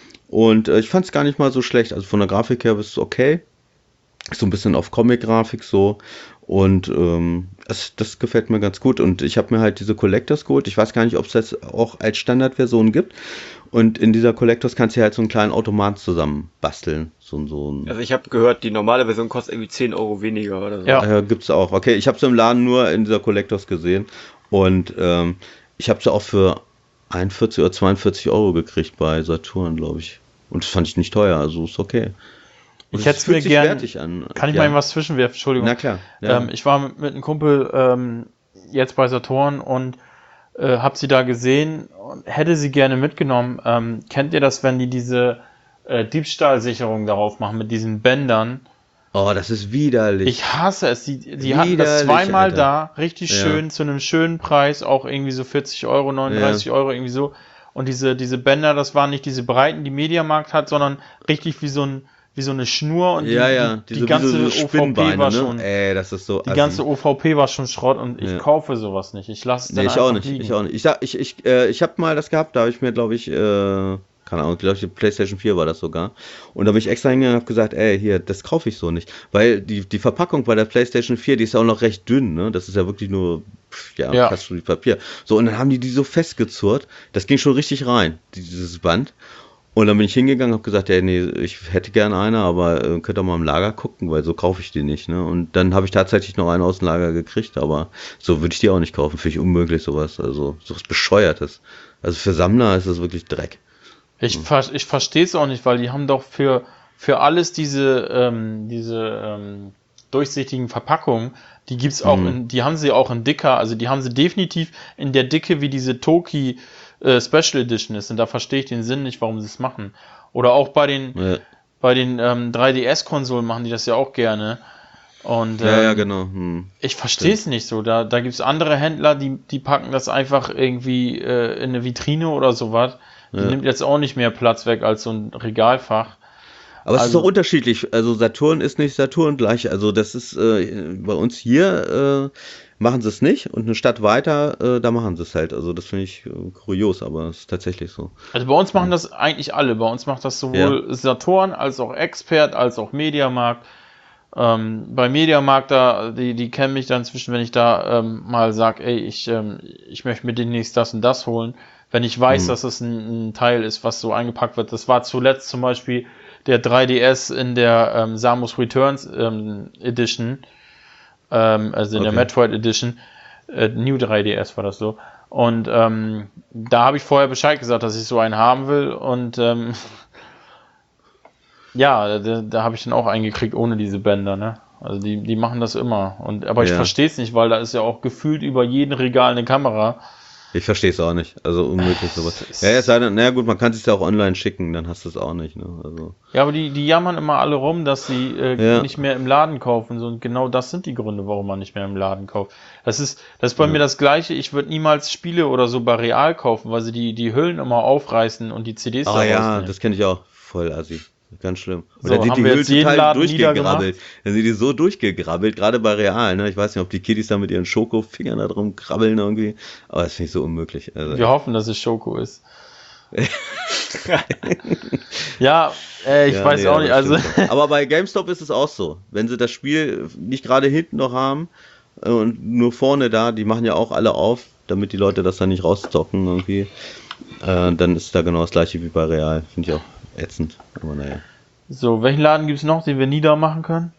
Und äh, ich fand's gar nicht mal so schlecht. Also von der Grafik her ist es okay. So ein bisschen auf Comic-Grafik so. Und ähm, das, das gefällt mir ganz gut. Und ich habe mir halt diese Collectors geholt. Ich weiß gar nicht, ob es das auch als Standardversion gibt. Und in dieser Collectors kannst du halt so einen kleinen Automat zusammen basteln. So, so ein Also ich habe gehört, die normale Version kostet irgendwie zehn Euro weniger oder so. Ja. äh, gibt's auch. Okay, ich habe es im Laden nur in dieser Collectors gesehen. Und ähm, ich habe sie auch für einundvierzig oder zweiundvierzig Euro gekriegt bei Saturn, glaube ich. Und das fand ich nicht teuer, also ist okay. Und Ich es hätte es fühlt mir sich gern. wertig an. Kann ich Ja. mal was zwischenwerfen? Entschuldigung. Na klar. Ja. Ähm, ich war mit, mit einem Kumpel ähm, jetzt bei Saturn und äh, hab sie da gesehen und hätte sie gerne mitgenommen. Ähm, kennt ihr das, wenn die diese äh, Diebstahlsicherung darauf machen mit diesen Bändern? Oh, das ist widerlich. Ich hasse es. Die, die hatten das Widerlich, zweimal Alter. da, richtig Ja. schön, zu einem schönen Preis, auch irgendwie so vierzig Euro, neununddreißig Euro, irgendwie so. Und diese, diese Bänder, das waren nicht diese Breiten, die Mediamarkt hat, sondern richtig wie so ein wie so eine Schnur und die, ja, ja, die, diese, die ganze wie so O V P Spinnbeine, war ne? schon. Ey, das ist so Die assi. ganze O V P war schon Schrott und ich Ja. kaufe sowas nicht. Ich lasse es dann Nee, ich einfach auch nicht, liegen. ich auch nicht. Ich sag, ich, ich, äh, ich habe mal das gehabt, da habe ich mir, glaube ich, äh, keine Ahnung, glaube ich, die PlayStation vier war das sogar. Und da bin ich extra hingegangen und habe gesagt, ey, hier, das kaufe ich so nicht. Weil die, die Verpackung bei der PlayStation vier, die ist ja auch noch recht dünn, ne? Das ist ja wirklich nur, pff, ja, Ja. fast schon wie Papier. So, und dann haben die die so festgezurrt, das ging schon richtig rein, dieses Band. Und dann bin ich hingegangen und habe gesagt, ey, nee, ich hätte gerne eine, aber äh, könnt ihr mal im Lager gucken, weil so kaufe ich die nicht, ne? Und dann habe ich tatsächlich noch eine aus dem Lager gekriegt, aber so würde ich die auch nicht kaufen, finde ich unmöglich sowas, also sowas Bescheuertes. Also für Sammler ist das wirklich Dreck. Ich, ver ich verstehe es auch nicht, weil die haben doch für, für alles diese, ähm, diese ähm, durchsichtigen Verpackungen, die gibt's auch Mhm. in, die haben sie auch in dicker, also die haben sie definitiv in der Dicke, wie diese Toki äh, Special Edition ist. Und da verstehe ich den Sinn nicht, warum sie es machen. Oder auch bei den, Ja, bei den ähm, drei D S-Konsolen machen die das ja auch gerne. Und ähm, ja, ja, genau. Hm. ich verstehe es nicht so. Da, da gibt es andere Händler, die, die packen das einfach irgendwie äh, in eine Vitrine oder sowas. Die Ja. nimmt jetzt auch nicht mehr Platz weg als so ein Regalfach. Aber es ist Also- auch unterschiedlich. Also Saturn ist nicht Saturn gleich. Also das ist äh, bei uns hier äh, machen sie es nicht und eine Stadt weiter, äh, da machen sie es halt. Also das finde ich äh, kurios, aber es ist tatsächlich so. Also bei uns machen das eigentlich alle. Bei uns macht das sowohl Saturn als auch Expert als auch Mediamarkt. Ähm, bei Mediamarkt, da, die, die kennen mich dann inzwischen, wenn ich da ähm, mal sage, ey, ich, ähm, ich möchte mir demnächst das und das holen. Wenn ich weiß, Mhm. dass es ein, ein Teil ist, was so eingepackt wird. Das war zuletzt zum Beispiel der drei D S in der ähm, Samus Returns ähm, Edition, ähm, also in der Okay. Metroid Edition, äh, New drei D S war das so. Und ähm, da habe ich vorher Bescheid gesagt, dass ich so einen haben will und ähm, ja, da, da habe ich dann auch eingekriegt ohne diese Bänder, ne? Also die, die machen das immer. Und, aber ich Ja. verstehe es nicht, weil da ist ja auch gefühlt über jedem Regal eine Kamera. Ich verstehe es auch nicht. Also unmöglich sowas. ist- Ja, es sei denn, naja gut, man kann es ja auch online schicken, dann hast du es auch nicht. Ne? Also, Ja, aber die, die jammern immer alle rum, dass sie äh, Ja. nicht mehr im Laden kaufen. So, und genau das sind die Gründe, warum man nicht mehr im Laden kauft. Das ist, das ist bei Ja. mir das Gleiche. Ich würde niemals Spiele oder so bei Real kaufen, weil sie die, die Hüllen immer aufreißen und die C Ds ah da ja, rausnehmen. das kenne ich auch. Voll assi. Ganz schlimm. Und So, dann sind haben die wir Hüllen jetzt jeden total Laden durchgegrabbelt. Dann sind die so durchgegrabbelt, gerade bei Real. Ne? Ich weiß nicht, ob die Kiddies da mit ihren Schokofingern da drum krabbeln irgendwie. Aber das finde ich so unmöglich. Also, Wir hoffen, dass es Schoko ist. ja, äh, ich ja, weiß nee, auch das nicht. Also, stimmt schon. Aber bei GameStop ist es auch so. Wenn sie das Spiel nicht gerade hinten noch haben äh, und nur vorne da, die machen ja auch alle auf, damit die Leute das dann nicht rauszocken irgendwie. Äh, dann ist da genau das gleiche wie bei Real. Finde ich auch ätzend. Aber naja. so, welchen Laden gibt es noch, den wir nie da machen können?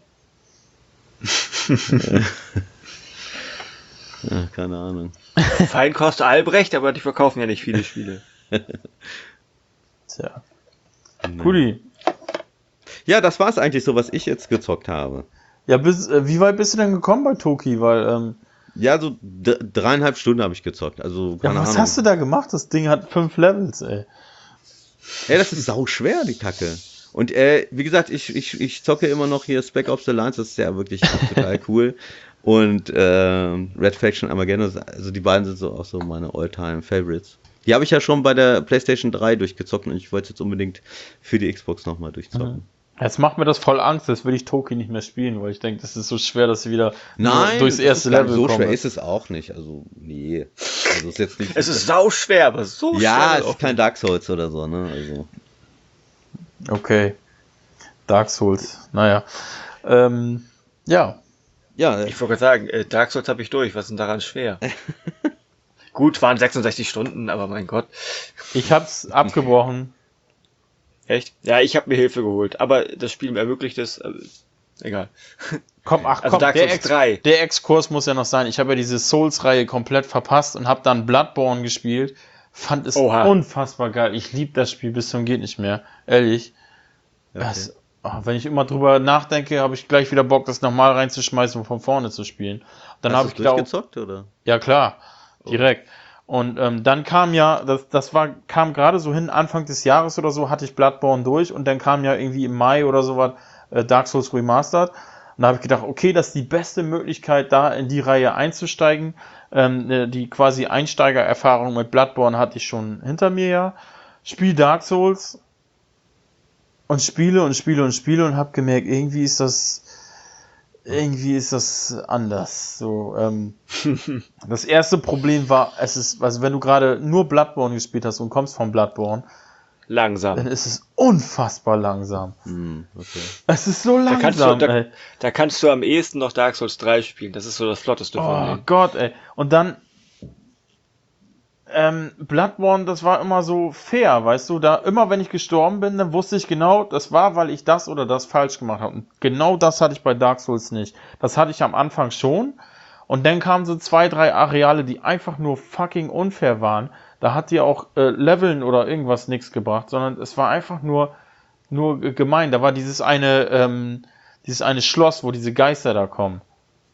Ja, keine Ahnung. Feinkost Albrecht, aber die verkaufen ja nicht viele Spiele. Tja. Guti. Ja, das war's eigentlich so, was ich jetzt gezockt habe. Ja, bis, äh, wie weit bist du denn gekommen bei Toki? Weil, ähm, Ja, so d- dreieinhalb Stunden habe ich gezockt. Also, ja, keine was Ahnung. hast du da gemacht? Das Ding hat fünf Levels, ey. Ey, das ist sau schwer, die Kacke. Und äh, wie gesagt, ich, ich, ich zocke immer noch hier Spec Ops The Lines, das ist ja wirklich total cool. Und äh, Red Faction Armageddon, also die beiden sind so auch so meine All-Time Favorites. Die habe ich ja schon bei der PlayStation drei durchgezockt und ich wollte es jetzt unbedingt für die Xbox nochmal durchzocken. Jetzt macht mir das voll Angst, jetzt will ich Toki nicht mehr spielen, weil ich denke, das ist so schwer, dass sie wieder Nein, durchs erste das ist gar nicht Level so kommen. schwer ist es auch nicht. Also, nee. Also ist jetzt nicht. Es ist sau schwer, aber so schwer. Ja, es auch ist kein Dark Souls oder so, ne? Also. Okay. Dark Souls, naja. Ähm, ja. Ja, Ich wollte gerade sagen, äh, Dark Souls habe ich durch, was ist denn daran schwer? Gut, waren sechsundsechzig Stunden, aber mein Gott. Ich hab's abgebrochen. Echt? Ja, ich habe mir Hilfe geholt, aber das Spiel ermöglicht es, äh, egal. Komm, ach Also komm, Dark der, Souls Ex drei. der Exkurs muss ja noch sein. Ich habe ja diese Souls-Reihe komplett verpasst und habe dann Bloodborne gespielt. Fand es Oha. unfassbar geil. Ich liebe das Spiel bis zum geht nicht mehr. Ehrlich. Okay. Das, oh, wenn ich immer drüber nachdenke, habe ich gleich wieder Bock, das nochmal reinzuschmeißen und von vorne zu spielen. Dann habe Hast ich du glaub, durchgezockt, oder? ja klar, direkt. Und ähm, dann kam ja, das, das war, kam gerade so hin, Anfang des Jahres oder so, hatte ich Bloodborne durch und dann kam ja irgendwie im Mai oder so was äh, Dark Souls Remastered. Und da habe ich gedacht, okay, das ist die beste Möglichkeit, da in die Reihe einzusteigen. Ähm, äh, die quasi Einsteigererfahrung mit Bloodborne hatte ich schon hinter mir ja. Spiel Dark Souls und spiele und spiele und spiele und habe gemerkt, irgendwie ist das irgendwie ist das anders. So, ähm, das erste Problem war, es ist, also wenn du gerade nur Bloodborne gespielt hast und kommst von Bloodborne, Langsam. dann ist es unfassbar langsam. Hm, okay. Es ist so Da langsam, kannst, du, da, ey. da kannst du am ehesten noch Dark Souls drei spielen. Das ist so das flotteste von Oh denen. Gott, ey. Und dann ähm, Bloodborne, das war immer so fair, weißt du, da immer wenn ich gestorben bin, dann wusste ich genau, das war, weil ich das oder das falsch gemacht habe. Und genau das hatte ich bei Dark Souls nicht. Das hatte ich am Anfang schon. Und dann kamen so zwei, drei Areale, die einfach nur fucking unfair waren. Da hat dir auch äh, Leveln oder irgendwas nichts gebracht, sondern es war einfach nur, nur gemein. Da war dieses eine, ähm, dieses eine Schloss, wo diese Geister da kommen.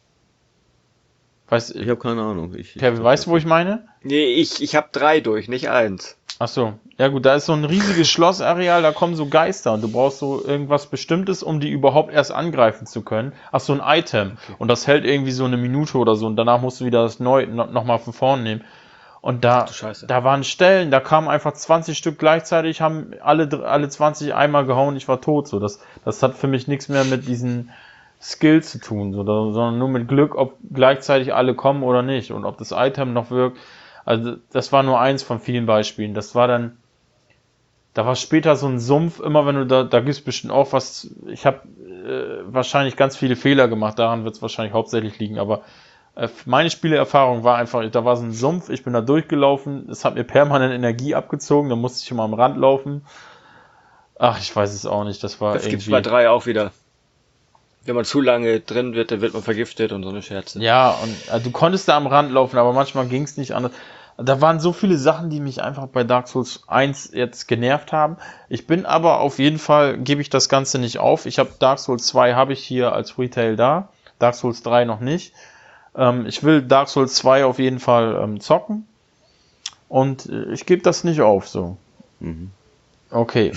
Weißt, Ich habe keine Ahnung. Ich, ich Kevin, weißt du, wo ich meine? Nee, ich, ich habe drei durch, nicht eins. Ach so, ja gut, da ist so ein riesiges Schlossareal, da kommen so Geister und du brauchst so irgendwas Bestimmtes, um die überhaupt erst angreifen zu können. Ach so, ein Item. Okay. Und das hält irgendwie so eine Minute oder so und danach musst du wieder das neu no, nochmal von vorne nehmen. Und da, du Scheiße. da waren Stellen, da kamen einfach zwanzig Stück gleichzeitig, haben alle, alle zwanzig einmal gehauen, ich war tot. So, das, das hat für mich nichts mehr mit diesen Skills zu tun, so, sondern nur mit Glück, ob gleichzeitig alle kommen oder nicht und ob das Item noch wirkt. Also das war nur eins von vielen Beispielen. Das war dann, da war später so ein Sumpf, immer wenn du da, da gibt's bestimmt auch was, ich habe äh, wahrscheinlich ganz viele Fehler gemacht, daran wird es wahrscheinlich hauptsächlich liegen, aber äh, meine Spielerfahrung war einfach, da war so ein Sumpf, ich bin da durchgelaufen, es hat mir permanent Energie abgezogen, da musste ich immer am Rand laufen. Ach, ich weiß es auch nicht, das war Das irgendwie... gibt's bei drei auch wieder. Wenn man zu lange drin wird, dann wird man vergiftet und so eine Scherze. Ja, und äh, du konntest da am Rand laufen, aber manchmal ging es nicht anders. Da waren so viele Sachen, die mich einfach bei Dark Souls eins jetzt genervt haben. Ich bin aber auf jeden Fall, gebe ich das Ganze nicht auf. Ich habe Dark Souls zwei habe ich hier als Retail da, Dark Souls drei noch nicht. Ähm, ich will Dark Souls zwei auf jeden Fall ähm, zocken und äh, ich gebe das nicht auf, so. Mhm. Okay.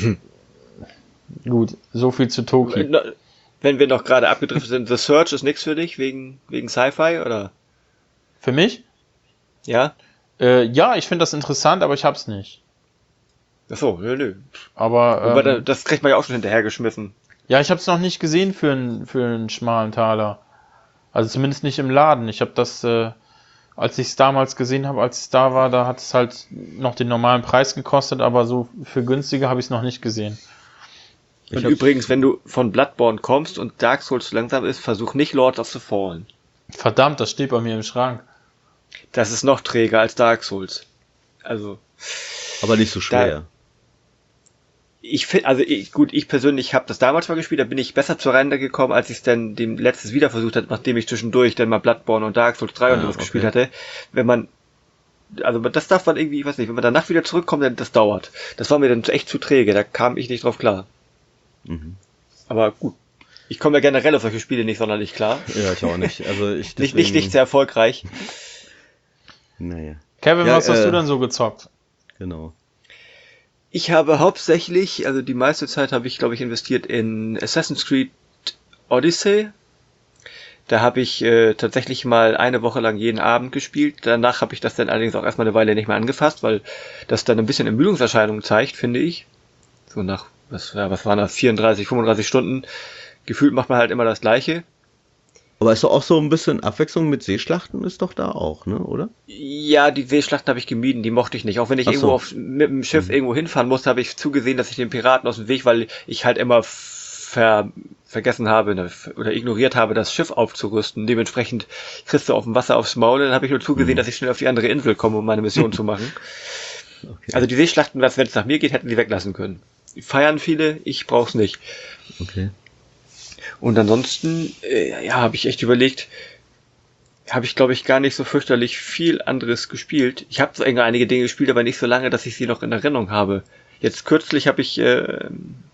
Gut, so viel zu Toki. Wenn wir noch gerade abgedriftet sind, The Search ist nichts für dich, wegen, wegen Sci-Fi, oder? Für mich? Ja? Äh, ja, ich finde das interessant, aber ich hab's nicht. Achso, nö, nö. Aber, Aber da, ähm, das kriegt man ja auch schon hinterhergeschmissen. ja, ich hab's noch nicht gesehen für einen für einen schmalen Taler. Also zumindest nicht im Laden. Ich habe das, äh, als ich es damals gesehen habe, als es da war, da hat es halt noch den normalen Preis gekostet, aber so für günstiger habe ich es noch nicht gesehen. Ich Und hab's- übrigens, wenn du von Bloodborne kommst und Dark Souls langsam ist, versuch nicht Lords of the Fallen. Verdammt, das steht bei mir im Schrank. Das ist noch träger als Dark Souls. Also, Aber nicht so schwer. ich finde, also ich, gut, ich persönlich habe das damals mal gespielt, da bin ich besser zur Rande gekommen, als ich es dann dem letztes wieder versucht hatte, nachdem ich zwischendurch dann mal Bloodborne und Dark Souls drei und Ah, sowas okay. gespielt hatte. Wenn man, also das darf man irgendwie, ich weiß nicht, wenn man danach wieder zurückkommt, dann das dauert. Das war mir dann echt zu träge, da kam ich nicht drauf klar. Mhm. Aber gut. Ich komme ja generell auf solche Spiele nicht sonderlich klar. Ja, ich auch nicht. Also ich Nicht, nicht, nicht sehr erfolgreich. Naja, Kevin, Ja, was hast äh, du denn so gezockt? genau. Ich habe hauptsächlich, also die meiste Zeit habe ich, glaube ich, investiert in Assassin's Creed Odyssey. Da habe ich äh, tatsächlich mal eine Woche lang jeden Abend gespielt. Danach habe ich das dann allerdings auch erstmal eine Weile nicht mehr angefasst, weil das dann ein bisschen Ermüdungserscheinungen zeigt, finde ich. So nach, was, ja, was waren das, vierunddreißig, fünfunddreißig Stunden. Gefühlt macht man halt immer das Gleiche. Aber ist doch auch so ein bisschen Abwechslung mit Seeschlachten ist doch da auch, ne, oder? Ja, die Seeschlachten habe ich gemieden, die mochte ich nicht. Auch wenn ich Ach so. irgendwo auf, mit dem Schiff Mhm. irgendwo hinfahren musste, habe ich zugesehen, dass ich den Piraten aus dem Weg, weil ich halt immer ver vergessen habe ne, oder ignoriert habe, das Schiff aufzurüsten. Dementsprechend kriegst du auf dem Wasser aufs Maul, dann habe ich nur zugesehen, Mhm. dass ich schnell auf die andere Insel komme, um meine Mission zu machen. Okay. Also die Seeschlachten, wenn es nach mir geht, hätten sie weglassen können. Feiern viele, ich brauch's nicht. Okay. Und ansonsten, äh, ja, habe ich echt überlegt, habe ich, glaube ich, gar nicht so fürchterlich viel anderes gespielt. Ich habe zwar einige Dinge gespielt, aber nicht so lange, dass ich sie noch in Erinnerung habe. Jetzt kürzlich habe ich äh,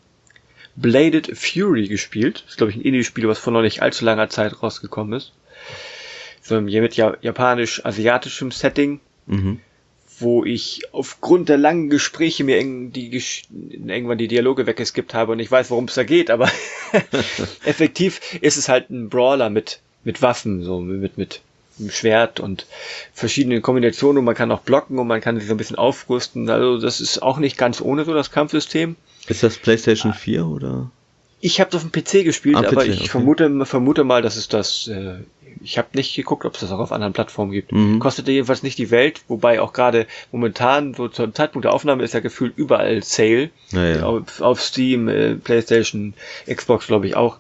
Bladed Fury gespielt. Das ist, glaube ich, ein Indie-Spiel, was vor noch nicht allzu langer Zeit rausgekommen ist. So mit ja, japanisch-asiatischem Setting, Mhm. wo ich aufgrund der langen Gespräche mir eng- die, Gesch- irgendwann die Dialoge weggeskippt habe und ich weiß, worum es da geht, aber effektiv ist es halt ein Brawler mit, mit Waffen, so mit, mit einem Schwert und verschiedenen Kombinationen und man kann auch blocken und man kann sich so ein bisschen aufrüsten. Also das ist auch nicht ganz ohne so das Kampfsystem. Ist das PlayStation vier oder? Ich habe es auf dem P C gespielt, Ah, aber P C, ich okay. vermute, vermute mal, dass es das. Äh, ich habe nicht geguckt, ob es das auch auf anderen Plattformen gibt. Mhm. Kostete jedenfalls nicht die Welt, wobei auch gerade momentan, so zum Zeitpunkt der Aufnahme, ist ja gefühlt überall Sale. Naja. Auf, auf Steam, äh, PlayStation, Xbox, glaube ich auch.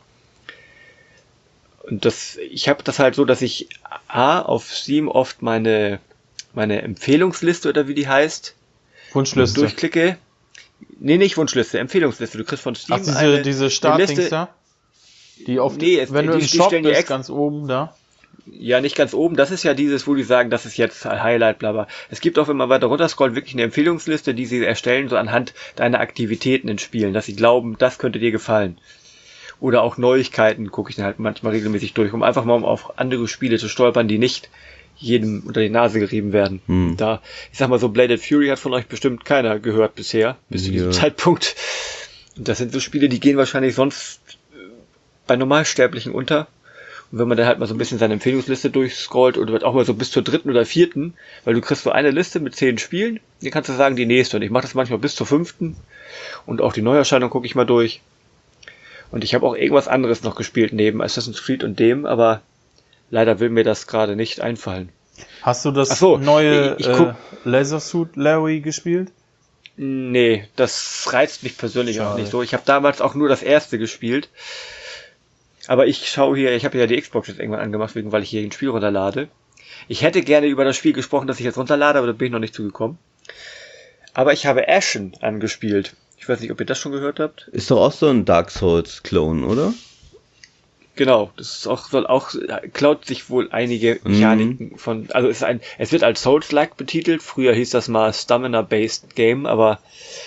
Und das, ich habe das halt so, dass ich A, auf Steam oft meine, meine Empfehlungsliste oder wie die heißt, Wunschliste. durchklicke. Nee, nicht Wunschliste, Empfehlungsliste. Du kriegst von Steam Ach, diese, eine, diese eine Startdings Liste. da? Die auf Nee, es- wenn du die- im die Shop stellen dir bist, ex- ganz oben da. Ja, nicht ganz oben. Das ist ja dieses, wo die sagen, das ist jetzt ein Highlight, bla bla. Es gibt auch, wenn man weiter runterscrollt, wirklich eine Empfehlungsliste, die sie erstellen, so anhand deiner Aktivitäten in Spielen, dass sie glauben, das könnte dir gefallen. Oder auch Neuigkeiten gucke ich dann halt manchmal regelmäßig durch, um einfach mal auf andere Spiele zu stolpern, die nicht jedem unter die Nase gerieben werden. Hm. Da, ich sag mal so, Bladed Fury hat von euch bestimmt keiner gehört bisher, bis zu diesem Ja. Zeitpunkt. Und das sind so Spiele, die gehen wahrscheinlich sonst äh, bei Normalsterblichen unter. Und wenn man dann halt mal so ein bisschen seine Empfehlungsliste durchscrollt oder auch mal so bis zur dritten oder vierten, weil du kriegst so eine Liste mit zehn Spielen, dann kannst du sagen, die nächste. Und ich mache das manchmal bis zur fünften. Und auch die Neuerscheinung gucke ich mal durch. Und ich habe auch irgendwas anderes noch gespielt neben Assassin's Creed und dem, aber leider will mir das gerade nicht einfallen. Hast du das Ach so, neue ich- ich guck- äh, Laser Suit Larry gespielt? Nee, das reizt mich persönlich Schade. auch nicht so. Ich habe damals auch nur das erste gespielt. Aber ich schaue hier, ich habe ja die Xbox jetzt irgendwann angemacht, wegen weil ich hier ein Spiel runterlade. Ich hätte gerne über das Spiel gesprochen, das ich jetzt runterlade, aber da bin ich noch nicht zugekommen. Aber ich habe Ashen angespielt. Ich weiß nicht, ob ihr das schon gehört habt. Ist doch auch so ein Dark Souls-Clone, oder? Genau, das ist auch, soll auch, klaut sich wohl einige Mhm. Mechaniken von, also es ist ein, es wird als Souls-like betitelt. Früher hieß das mal Stamina-based Game, aber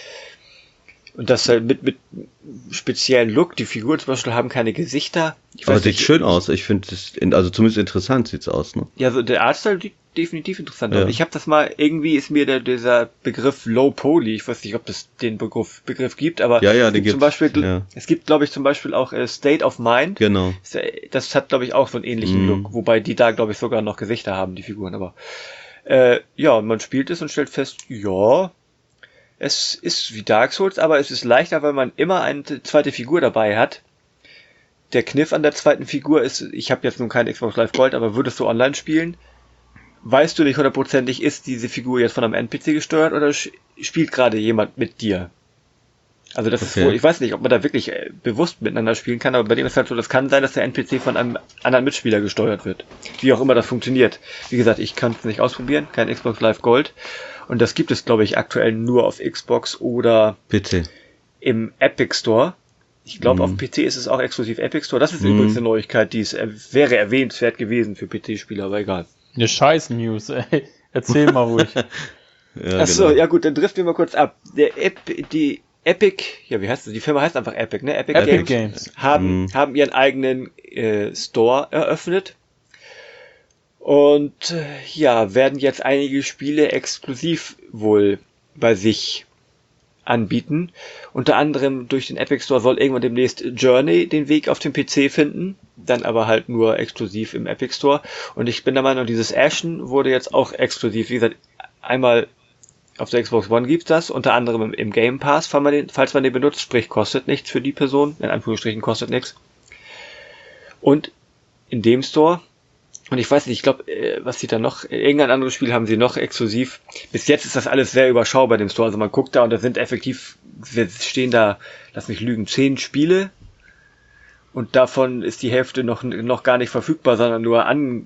und das halt mit, mit speziellen Look. Die Figuren zum Beispiel haben keine Gesichter. Ich Aber weiß sieht nicht, schön aus. Ich finde es, also zumindest interessant sieht's aus, ne? Ja, so der Artstyle sieht definitiv interessant Ja. aus. Ich habe das mal, irgendwie ist mir der, dieser Begriff Low Poly, ich weiß nicht, ob es den Begriff, Begriff gibt, aber Ja, ja, es den gibt zum gibt's, Beispiel, ja. es gibt, glaube ich, zum Beispiel auch äh, State of Mind. Genau. Das hat, glaube ich, auch so einen ähnlichen Mhm. Look, wobei die da, glaube ich, sogar noch Gesichter haben, die Figuren, aber äh, ja, und man spielt es und stellt fest, ja, es ist wie Dark Souls, aber es ist leichter, weil man immer eine zweite Figur dabei hat. Der Kniff an der zweiten Figur ist, ich habe jetzt nun kein Xbox Live Gold, aber würdest du online spielen, weißt du nicht hundertprozentig, ist diese Figur jetzt von einem N P C gesteuert oder sch- spielt gerade jemand mit dir? Also das Okay. ist wohl, ich weiß nicht, ob man da wirklich äh, bewusst miteinander spielen kann, aber bei dem ist halt so, das kann sein, dass der N P C von einem anderen Mitspieler gesteuert wird. Wie auch immer das funktioniert. Wie gesagt, ich kann es nicht ausprobieren, kein Xbox Live Gold. Und das gibt es, glaube ich, aktuell nur auf Xbox oder P C. im Epic Store. Ich glaube, Mhm. auf P C ist es auch exklusiv Epic Store. Das ist Mhm. übrigens eine Neuigkeit, die es äh, wäre erwähnenswert gewesen für P C-Spieler, aber egal. Eine Scheiß-News, ey. Erzähl mal ruhig. Ja, Achso, genau. ja gut, dann driften wir mal kurz ab. Der Ep die Epic, ja wie heißt das? Die Firma heißt einfach Epic, ne? Epic, Epic Games, Games. haben, Mhm. haben ihren eigenen äh, Store eröffnet. Und äh, ja, werden jetzt einige Spiele exklusiv wohl bei sich anbieten. Unter anderem durch den Epic Store soll irgendwann demnächst Journey den Weg auf den P C finden, dann aber halt nur exklusiv im Epic Store. Und ich bin der Meinung, dieses Ashen wurde jetzt auch exklusiv, wie gesagt, einmal Auf der Xbox One gibt's das, unter anderem im, im Game Pass, falls man, den, falls man den benutzt, sprich kostet nichts für die Person, in Anführungsstrichen kostet nichts. Und in dem Store, und ich weiß nicht, ich glaube, was sie da noch, irgendein anderes Spiel haben sie noch exklusiv. Bis jetzt ist das alles sehr überschaubar in dem Store, also man guckt da und da sind effektiv, wir stehen da, lass mich lügen, zehn Spiele. Und davon ist die Hälfte noch, noch gar nicht verfügbar, sondern nur ange,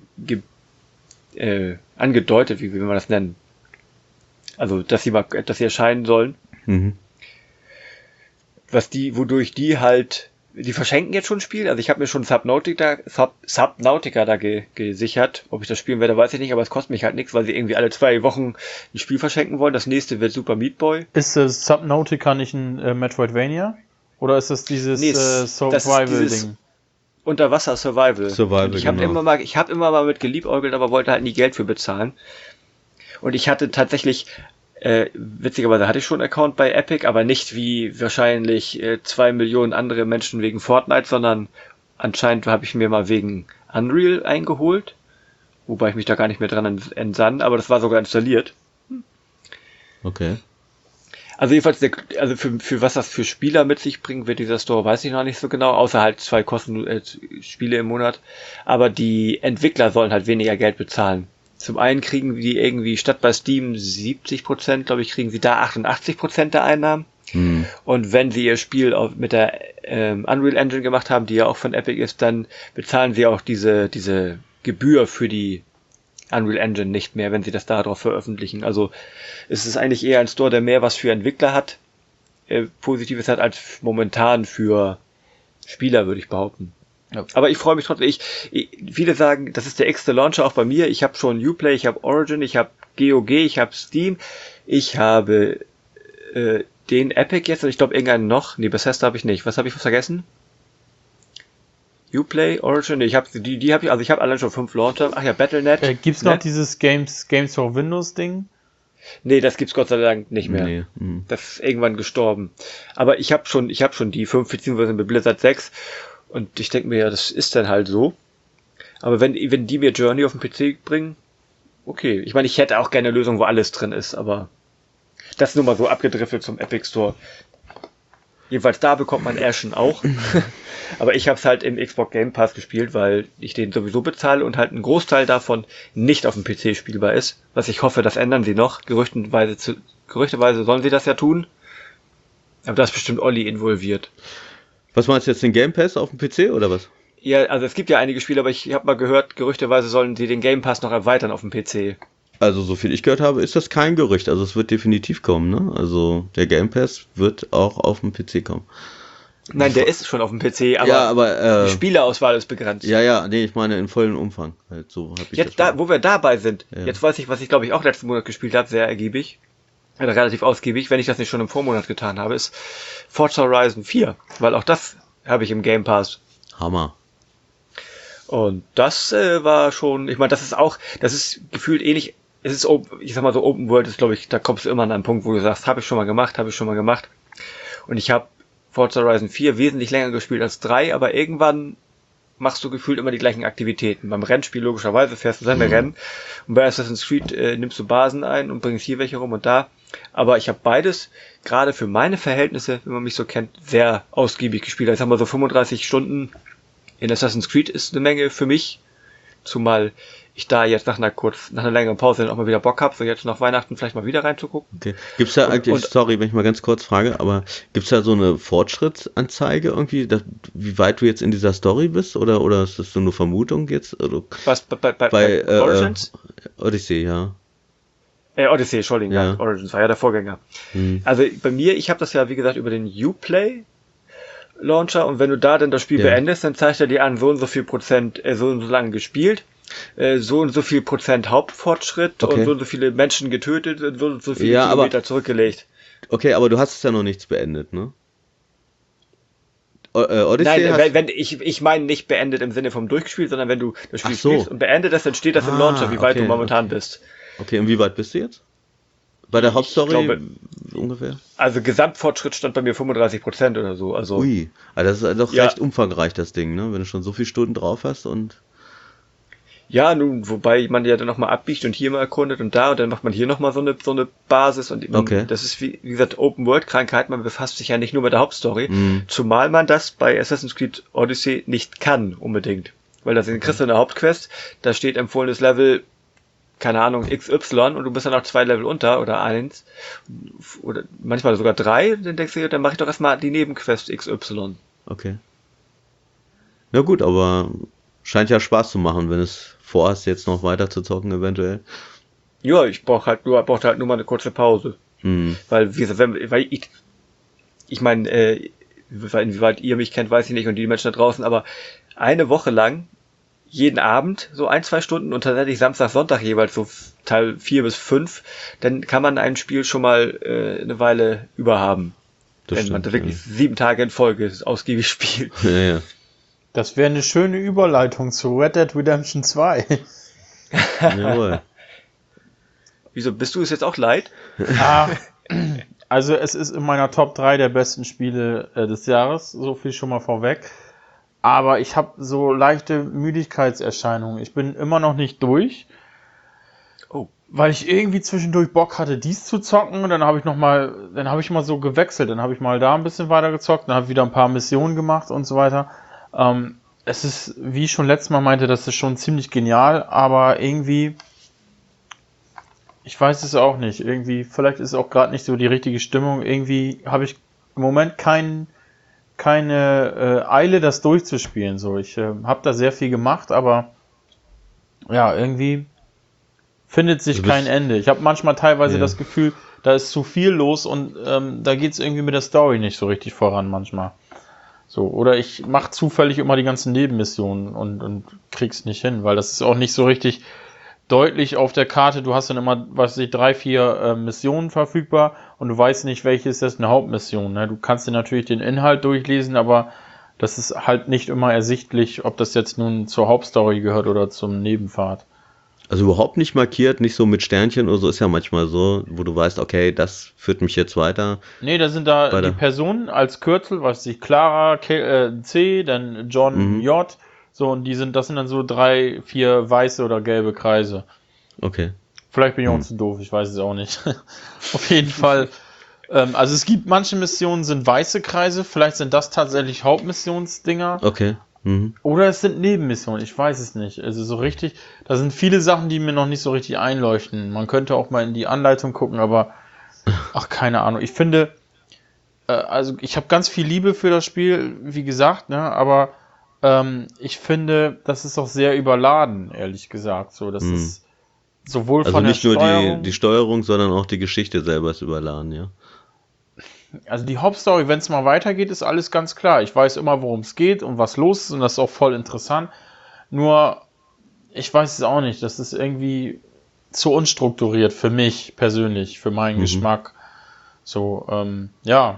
äh, angedeutet, wie will man das nennen? Also, dass sie mal, dass sie erscheinen sollen. Mhm. Was die, wodurch die halt, die verschenken jetzt schon ein Spiel. Also ich habe mir schon Subnautica, Sub, Subnautica da ge, gesichert. Ob ich das spielen werde, weiß ich nicht, aber es kostet mich halt nichts, weil sie irgendwie alle zwei Wochen ein Spiel verschenken wollen. Das nächste wird Super Meat Boy. Ist äh, Subnautica nicht ein äh, Metroidvania? Oder ist das dieses nee, äh, Survival-Ding? Unterwasser-Survival. Survival, ich habe genau. immer mal, ich habe immer mal mit geliebäugelt, aber wollte halt nie Geld für bezahlen. Und ich hatte tatsächlich, äh, witzigerweise hatte ich schon einen Account bei Epic, aber nicht wie wahrscheinlich äh, zwei Millionen andere Menschen wegen Fortnite, sondern anscheinend habe ich mir mal wegen Unreal eingeholt, wobei ich mich da gar nicht mehr dran entsann, aber das war sogar installiert. Okay. Also jedenfalls, der, also für, für was das für Spieler mit sich bringt, wird dieser Store, weiß ich noch nicht so genau, außer halt zwei kosten äh, Spiele im Monat. Aber die Entwickler sollen halt weniger Geld bezahlen. Zum einen kriegen die irgendwie statt bei Steam siebzig Prozent, glaube ich, kriegen sie da achtundachtzig Prozent der Einnahmen. Hm. Und wenn sie ihr Spiel auf, mit der ähm, Unreal Engine gemacht haben, die ja auch von Epic ist, dann bezahlen sie auch diese, diese Gebühr für die Unreal Engine nicht mehr, wenn sie das darauf veröffentlichen. Also es ist eigentlich eher ein Store, der mehr was für Entwickler hat, äh, Positives hat, als momentan für Spieler, würde ich behaupten. Ja. Aber ich freue mich trotzdem. Ich, ich, viele sagen, das ist der x-te Launcher auch bei mir. Ich habe schon Uplay, ich habe Origin, ich habe G O G, ich habe Steam, ich habe äh, den Epic jetzt und ich glaube irgendeinen noch. Nee, Bethesda habe ich nicht. Was habe ich vergessen? Uplay, Origin, nee, ich habe die, die habe ich, also ich habe allein schon fünf Launcher. Ach ja, Battle Punkt net. Äh, gibt's noch Net? Dieses Games, Games for Windows Ding? Nee, das gibt's Gott sei Dank nicht mehr. Nee. Hm. Das ist irgendwann gestorben. Aber ich habe schon, ich habe schon die fünf, beziehungsweise mit Blizzard sechs. Und ich denke mir, ja, das ist dann halt so. Aber wenn, wenn die mir Journey auf den P C bringen, okay. Ich meine, ich hätte auch gerne eine Lösung, wo alles drin ist, aber das nur mal so abgedriftet zum Epic Store. Jedenfalls da bekommt man Ashen auch. Aber ich habe es halt im Xbox Game Pass gespielt, weil ich den sowieso bezahle und halt ein Großteil davon nicht auf dem P C spielbar ist. Was ich hoffe, das ändern sie noch. Gerüchtenweise, zu, gerüchteweise sollen sie das ja tun. Aber da ist bestimmt Olli involviert. Was meinst du jetzt, den Game Pass auf dem P C oder was? Ja, also es gibt ja einige Spiele, aber ich habe mal gehört, gerüchteweise sollen sie den Game Pass noch erweitern auf dem P C. Also so viel ich gehört habe, ist das kein Gerücht. Also es wird definitiv kommen, ne? Also der Game Pass wird auch auf dem P C kommen. Nein, der ist schon auf dem P C, aber, ja, aber äh, die Spielerauswahl ist begrenzt. Ja, ja, nee, ich meine in vollem Umfang. Halt, so hab ich jetzt, da, wo wir dabei sind, ja. Jetzt weiß ich, was ich glaube ich auch letzten Monat gespielt habe, sehr ergiebig. Oder relativ ausgiebig, wenn ich das nicht schon im Vormonat getan habe, ist Forza Horizon vier. Weil auch das habe ich im Game Pass. Hammer. Und das äh, war schon, ich meine, das ist auch, das ist gefühlt ähnlich, es ist, ich sag mal so, Open World ist, glaube ich, da kommst du immer an einen Punkt, wo du sagst, habe ich schon mal gemacht, habe ich schon mal gemacht. Und ich habe Forza Horizon vier wesentlich länger gespielt als drei, aber irgendwann machst du gefühlt immer die gleichen Aktivitäten. Beim Rennspiel logischerweise fährst du seine mhm. Rennen und bei Assassin's Creed äh, nimmst du Basen ein und bringst hier welche rum und da. Aber ich habe beides, gerade für meine Verhältnisse, wenn man mich so kennt, sehr ausgiebig gespielt. Ich sag mal so fünfunddreißig Stunden in Assassin's Creed ist eine Menge für mich, zumal ich da jetzt nach einer kurz, nach einer längeren Pause dann auch mal wieder Bock habe, so jetzt nach Weihnachten vielleicht mal wieder reinzugucken. Okay. Gibt's da eigentlich, und, sorry, wenn ich mal ganz kurz frage, aber gibt's da so eine Fortschrittsanzeige irgendwie, dass, wie weit du jetzt in dieser Story bist, oder, oder ist das so eine Vermutung jetzt? Oder, was, bei, bei, bei, bei bei Origins? Äh, Odyssey, ja. Äh, Odyssey, Entschuldigung, ja. ja. Origins war ja der Vorgänger. Hm. Also bei mir, ich habe das ja wie gesagt über den Uplay Launcher und wenn du da dann das Spiel ja. beendest, dann zeigt er dir an, so und so viel Prozent, äh, so und so lange gespielt, äh, so und so viel Prozent Hauptfortschritt okay. und so und so viele Menschen getötet und so und so viele ja, Kilometer aber, zurückgelegt. Okay, aber du hast es ja noch nichts beendet, ne? O äh, Odyssey Nein, wenn, wenn ich, ich meine nicht beendet im Sinne vom durchgespielt, sondern wenn du das Spiel so. spielst und beendest, dann steht das ah, im Launcher, wie weit okay, du momentan okay. bist. Okay, und wie weit bist du jetzt? Bei der Hauptstory glaube, ungefähr? Also Gesamtfortschritt stand bei mir fünfunddreißig Prozent oder so. Also, ui, also das ist doch ja. recht umfangreich, das Ding, ne? Wenn du schon so viele Stunden drauf hast und... Ja, nun, wobei man ja dann nochmal abbiegt und hier mal erkundet und da und dann macht man hier nochmal so eine, so eine Basis und man, Okay. das ist wie, wie gesagt Open-World-Krankheit, man befasst sich ja nicht nur mit der Hauptstory, Mhm. zumal man das bei Assassin's Creed Odyssey nicht kann unbedingt, weil da sind kriegst du eine Hauptquest, da steht empfohlenes Level, keine Ahnung, X Y und du bist dann noch zwei Level unter oder eins oder manchmal sogar drei, dann denkst du dir, dann mache ich doch erstmal die Nebenquest X Y. Okay. Na gut, aber scheint ja Spaß zu machen, wenn es vorhast, jetzt noch weiter zu zocken, eventuell. Ja, ich brauche halt nur, brauchte halt nur mal eine kurze Pause. Hm. Weil, wie gesagt, wenn, weil ich, ich meine, äh, inwieweit ihr mich kennt, weiß ich nicht und die Menschen da draußen, aber eine Woche lang, jeden Abend, so ein, zwei Stunden und tatsächlich Samstag, Sonntag jeweils so Teil vier bis fünf, dann kann man ein Spiel schon mal äh, eine Weile überhaben. Das wenn man stimmt, da wirklich sieben Tage in Folge ausgiebig spielt. Ja, ja. Das wäre eine schöne Überleitung zu Red Dead Redemption zwei. Jawohl. Wieso, bist du es jetzt auch leid? Ah, also es ist in meiner Top drei der besten Spiele äh, des Jahres, so viel schon mal vorweg. Aber ich habe so leichte Müdigkeitserscheinungen. Ich bin immer noch nicht durch, Oh. weil ich irgendwie zwischendurch Bock hatte, dies zu zocken. Und dann habe ich noch mal, dann habe ich mal so gewechselt. Dann habe ich mal da ein bisschen weiter gezockt, dann habe ich wieder ein paar Missionen gemacht und so weiter. Ähm, es ist, wie ich schon letztes Mal meinte, das ist schon ziemlich genial, aber irgendwie, ich weiß es auch nicht. Irgendwie, vielleicht ist es auch gerade nicht so die richtige Stimmung. Irgendwie habe ich im Moment kein, keine äh, Eile, das durchzuspielen. So, ich äh, habe da sehr viel gemacht, aber ja, irgendwie findet sich Du bist- kein Ende. Ich habe manchmal teilweise Ja. das Gefühl, da ist zu viel los und ähm, da geht es irgendwie mit der Story nicht so richtig voran manchmal. So, oder ich mache zufällig immer die ganzen Nebenmissionen und, und krieg's nicht hin, weil das ist auch nicht so richtig deutlich auf der Karte. Du hast dann immer, was weiß ich, drei, vier äh, Missionen verfügbar und du weißt nicht, welche ist jetzt eine Hauptmission. Ne? Du kannst dir natürlich den Inhalt durchlesen, aber das ist halt nicht immer ersichtlich, ob das jetzt nun zur Hauptstory gehört oder zum Nebenpfad. Also überhaupt nicht markiert, nicht so mit Sternchen oder so, ist ja manchmal so, wo du weißt, okay, das führt mich jetzt weiter. Nee, da sind da Bei die der- Personen als Kürzel, was weiß ich, Clara K, äh, C, dann John Mhm. J. So, und die sind, das sind dann so drei, vier weiße oder gelbe Kreise. Okay. Vielleicht bin ich auch Hm. zu doof, ich weiß es auch nicht. Auf jeden Fall. Ähm, also es gibt manche Missionen sind weiße Kreise, vielleicht sind das tatsächlich Hauptmissionsdinger. Okay. Mhm. Oder es sind Nebenmissionen, ich weiß es nicht. Also so richtig, da sind viele Sachen, die mir noch nicht so richtig einleuchten. Man könnte auch mal in die Anleitung gucken, aber ach, keine Ahnung. Ich finde, äh, also ich habe ganz viel Liebe für das Spiel, wie gesagt, ne, aber ähm, ich finde, das ist auch sehr überladen, ehrlich gesagt. So, das Mhm. ist sowohl Also von der nicht nur Steuerung, die, die Steuerung, sondern auch die Geschichte selber ist überladen, ja. also die Hauptstory, wenn es mal weitergeht, ist alles ganz klar. Ich weiß immer, worum es geht und was los ist und das ist auch voll interessant. Nur, ich weiß es auch nicht. Das ist irgendwie zu unstrukturiert für mich persönlich, für meinen Mhm. Geschmack. So, ähm, ja.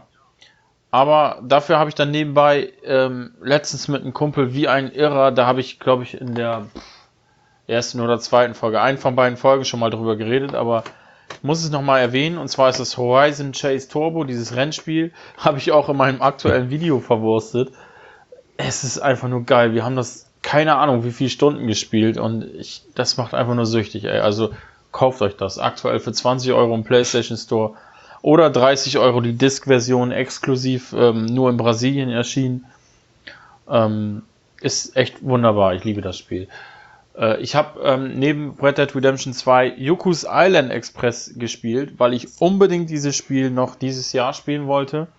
Aber dafür habe ich dann nebenbei ähm, letztens mit einem Kumpel wie ein Irrer, da habe ich, glaube ich, in der ersten oder zweiten Folge, einen von beiden Folgen schon mal drüber geredet, aber ich muss es nochmal erwähnen, und zwar ist das Horizon Chase Turbo, dieses Rennspiel, habe ich auch in meinem aktuellen Video verwurstet. Es ist einfach nur geil. Wir haben das, keine Ahnung, wie viele Stunden gespielt und ich, das macht einfach nur süchtig, ey. Also kauft euch das. Aktuell für zwanzig Euro im PlayStation Store oder dreißig Euro die Disc-Version exklusiv, ähm, nur in Brasilien erschienen. Ähm, ist echt wunderbar. Ich liebe das Spiel. Äh, ich habe ähm, neben Red Dead Redemption zwei Yoku's Island Express gespielt, weil ich unbedingt dieses Spiel noch dieses Jahr spielen wollte.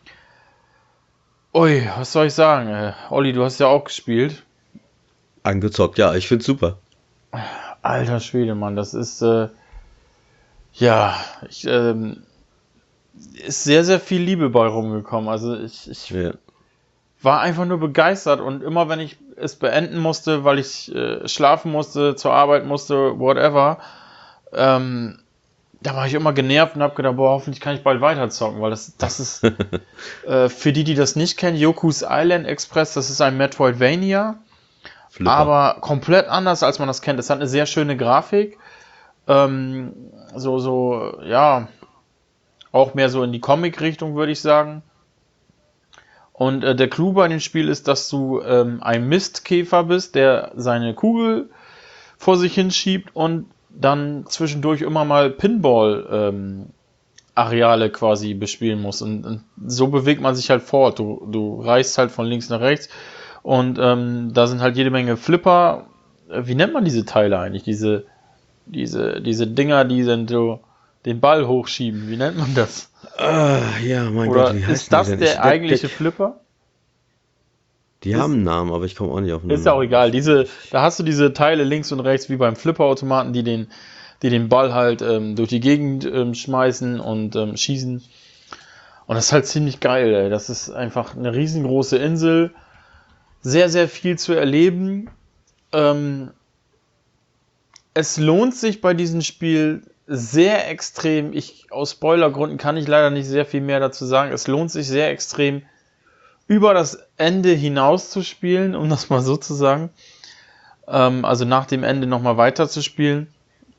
Ui, was soll ich sagen? Äh, Olli, du hast ja auch gespielt. Angezockt, ja, ich find's super. Alter Schwede, Mann, das ist äh, ja, ich, ähm, ist sehr, sehr viel Liebe bei rumgekommen. Also ich, ich Ja. war einfach nur begeistert und immer wenn ich es beenden musste, weil ich äh, schlafen musste, zur Arbeit musste, whatever, ähm, da war ich immer genervt und habe gedacht, boah, hoffentlich kann ich bald weiterzocken, weil das, das ist, äh, für die, die das nicht kennen, Yoku's Island Express, das ist ein Metroidvania, Flipper. aber komplett anders, als man das kennt. Es hat eine sehr schöne Grafik, ähm, so, so, ja, auch mehr so in die Comic-Richtung, würde ich sagen. Und äh, der Clou bei dem Spiel ist, dass du ähm, ein Mistkäfer bist, der seine Kugel vor sich hinschiebt und dann zwischendurch immer mal Pinball-Areale ähm, quasi bespielen muss. Und, und so bewegt man sich halt fort. Du, du reist halt von links nach rechts und ähm, da sind halt jede Menge Flipper. Wie nennt man diese Teile eigentlich? Diese, diese, diese Dinger, die dann so den Ball hochschieben. Wie nennt man das? Ah, ja, mein Oder Gott, wie heißt ist das die der denn? eigentliche Flipper? Die ist- haben einen Namen, aber ich komme auch nicht auf den Ist ja auch Namen. egal. Diese, da hast du diese Teile links und rechts wie beim Flipperautomaten, die den, die den Ball halt ähm, durch die Gegend ähm, schmeißen und ähm, schießen. Und das ist halt ziemlich geil, ey. Das ist einfach eine riesengroße Insel. Sehr, sehr viel zu erleben. Ähm, es lohnt sich bei diesem Spiel sehr extrem. Ich, aus Spoilergründen kann ich leider nicht sehr viel mehr dazu sagen. Es lohnt sich sehr extrem, über das Ende hinaus zu spielen, um das mal so zu sagen. Ähm, also nach dem Ende nochmal weiter zu spielen.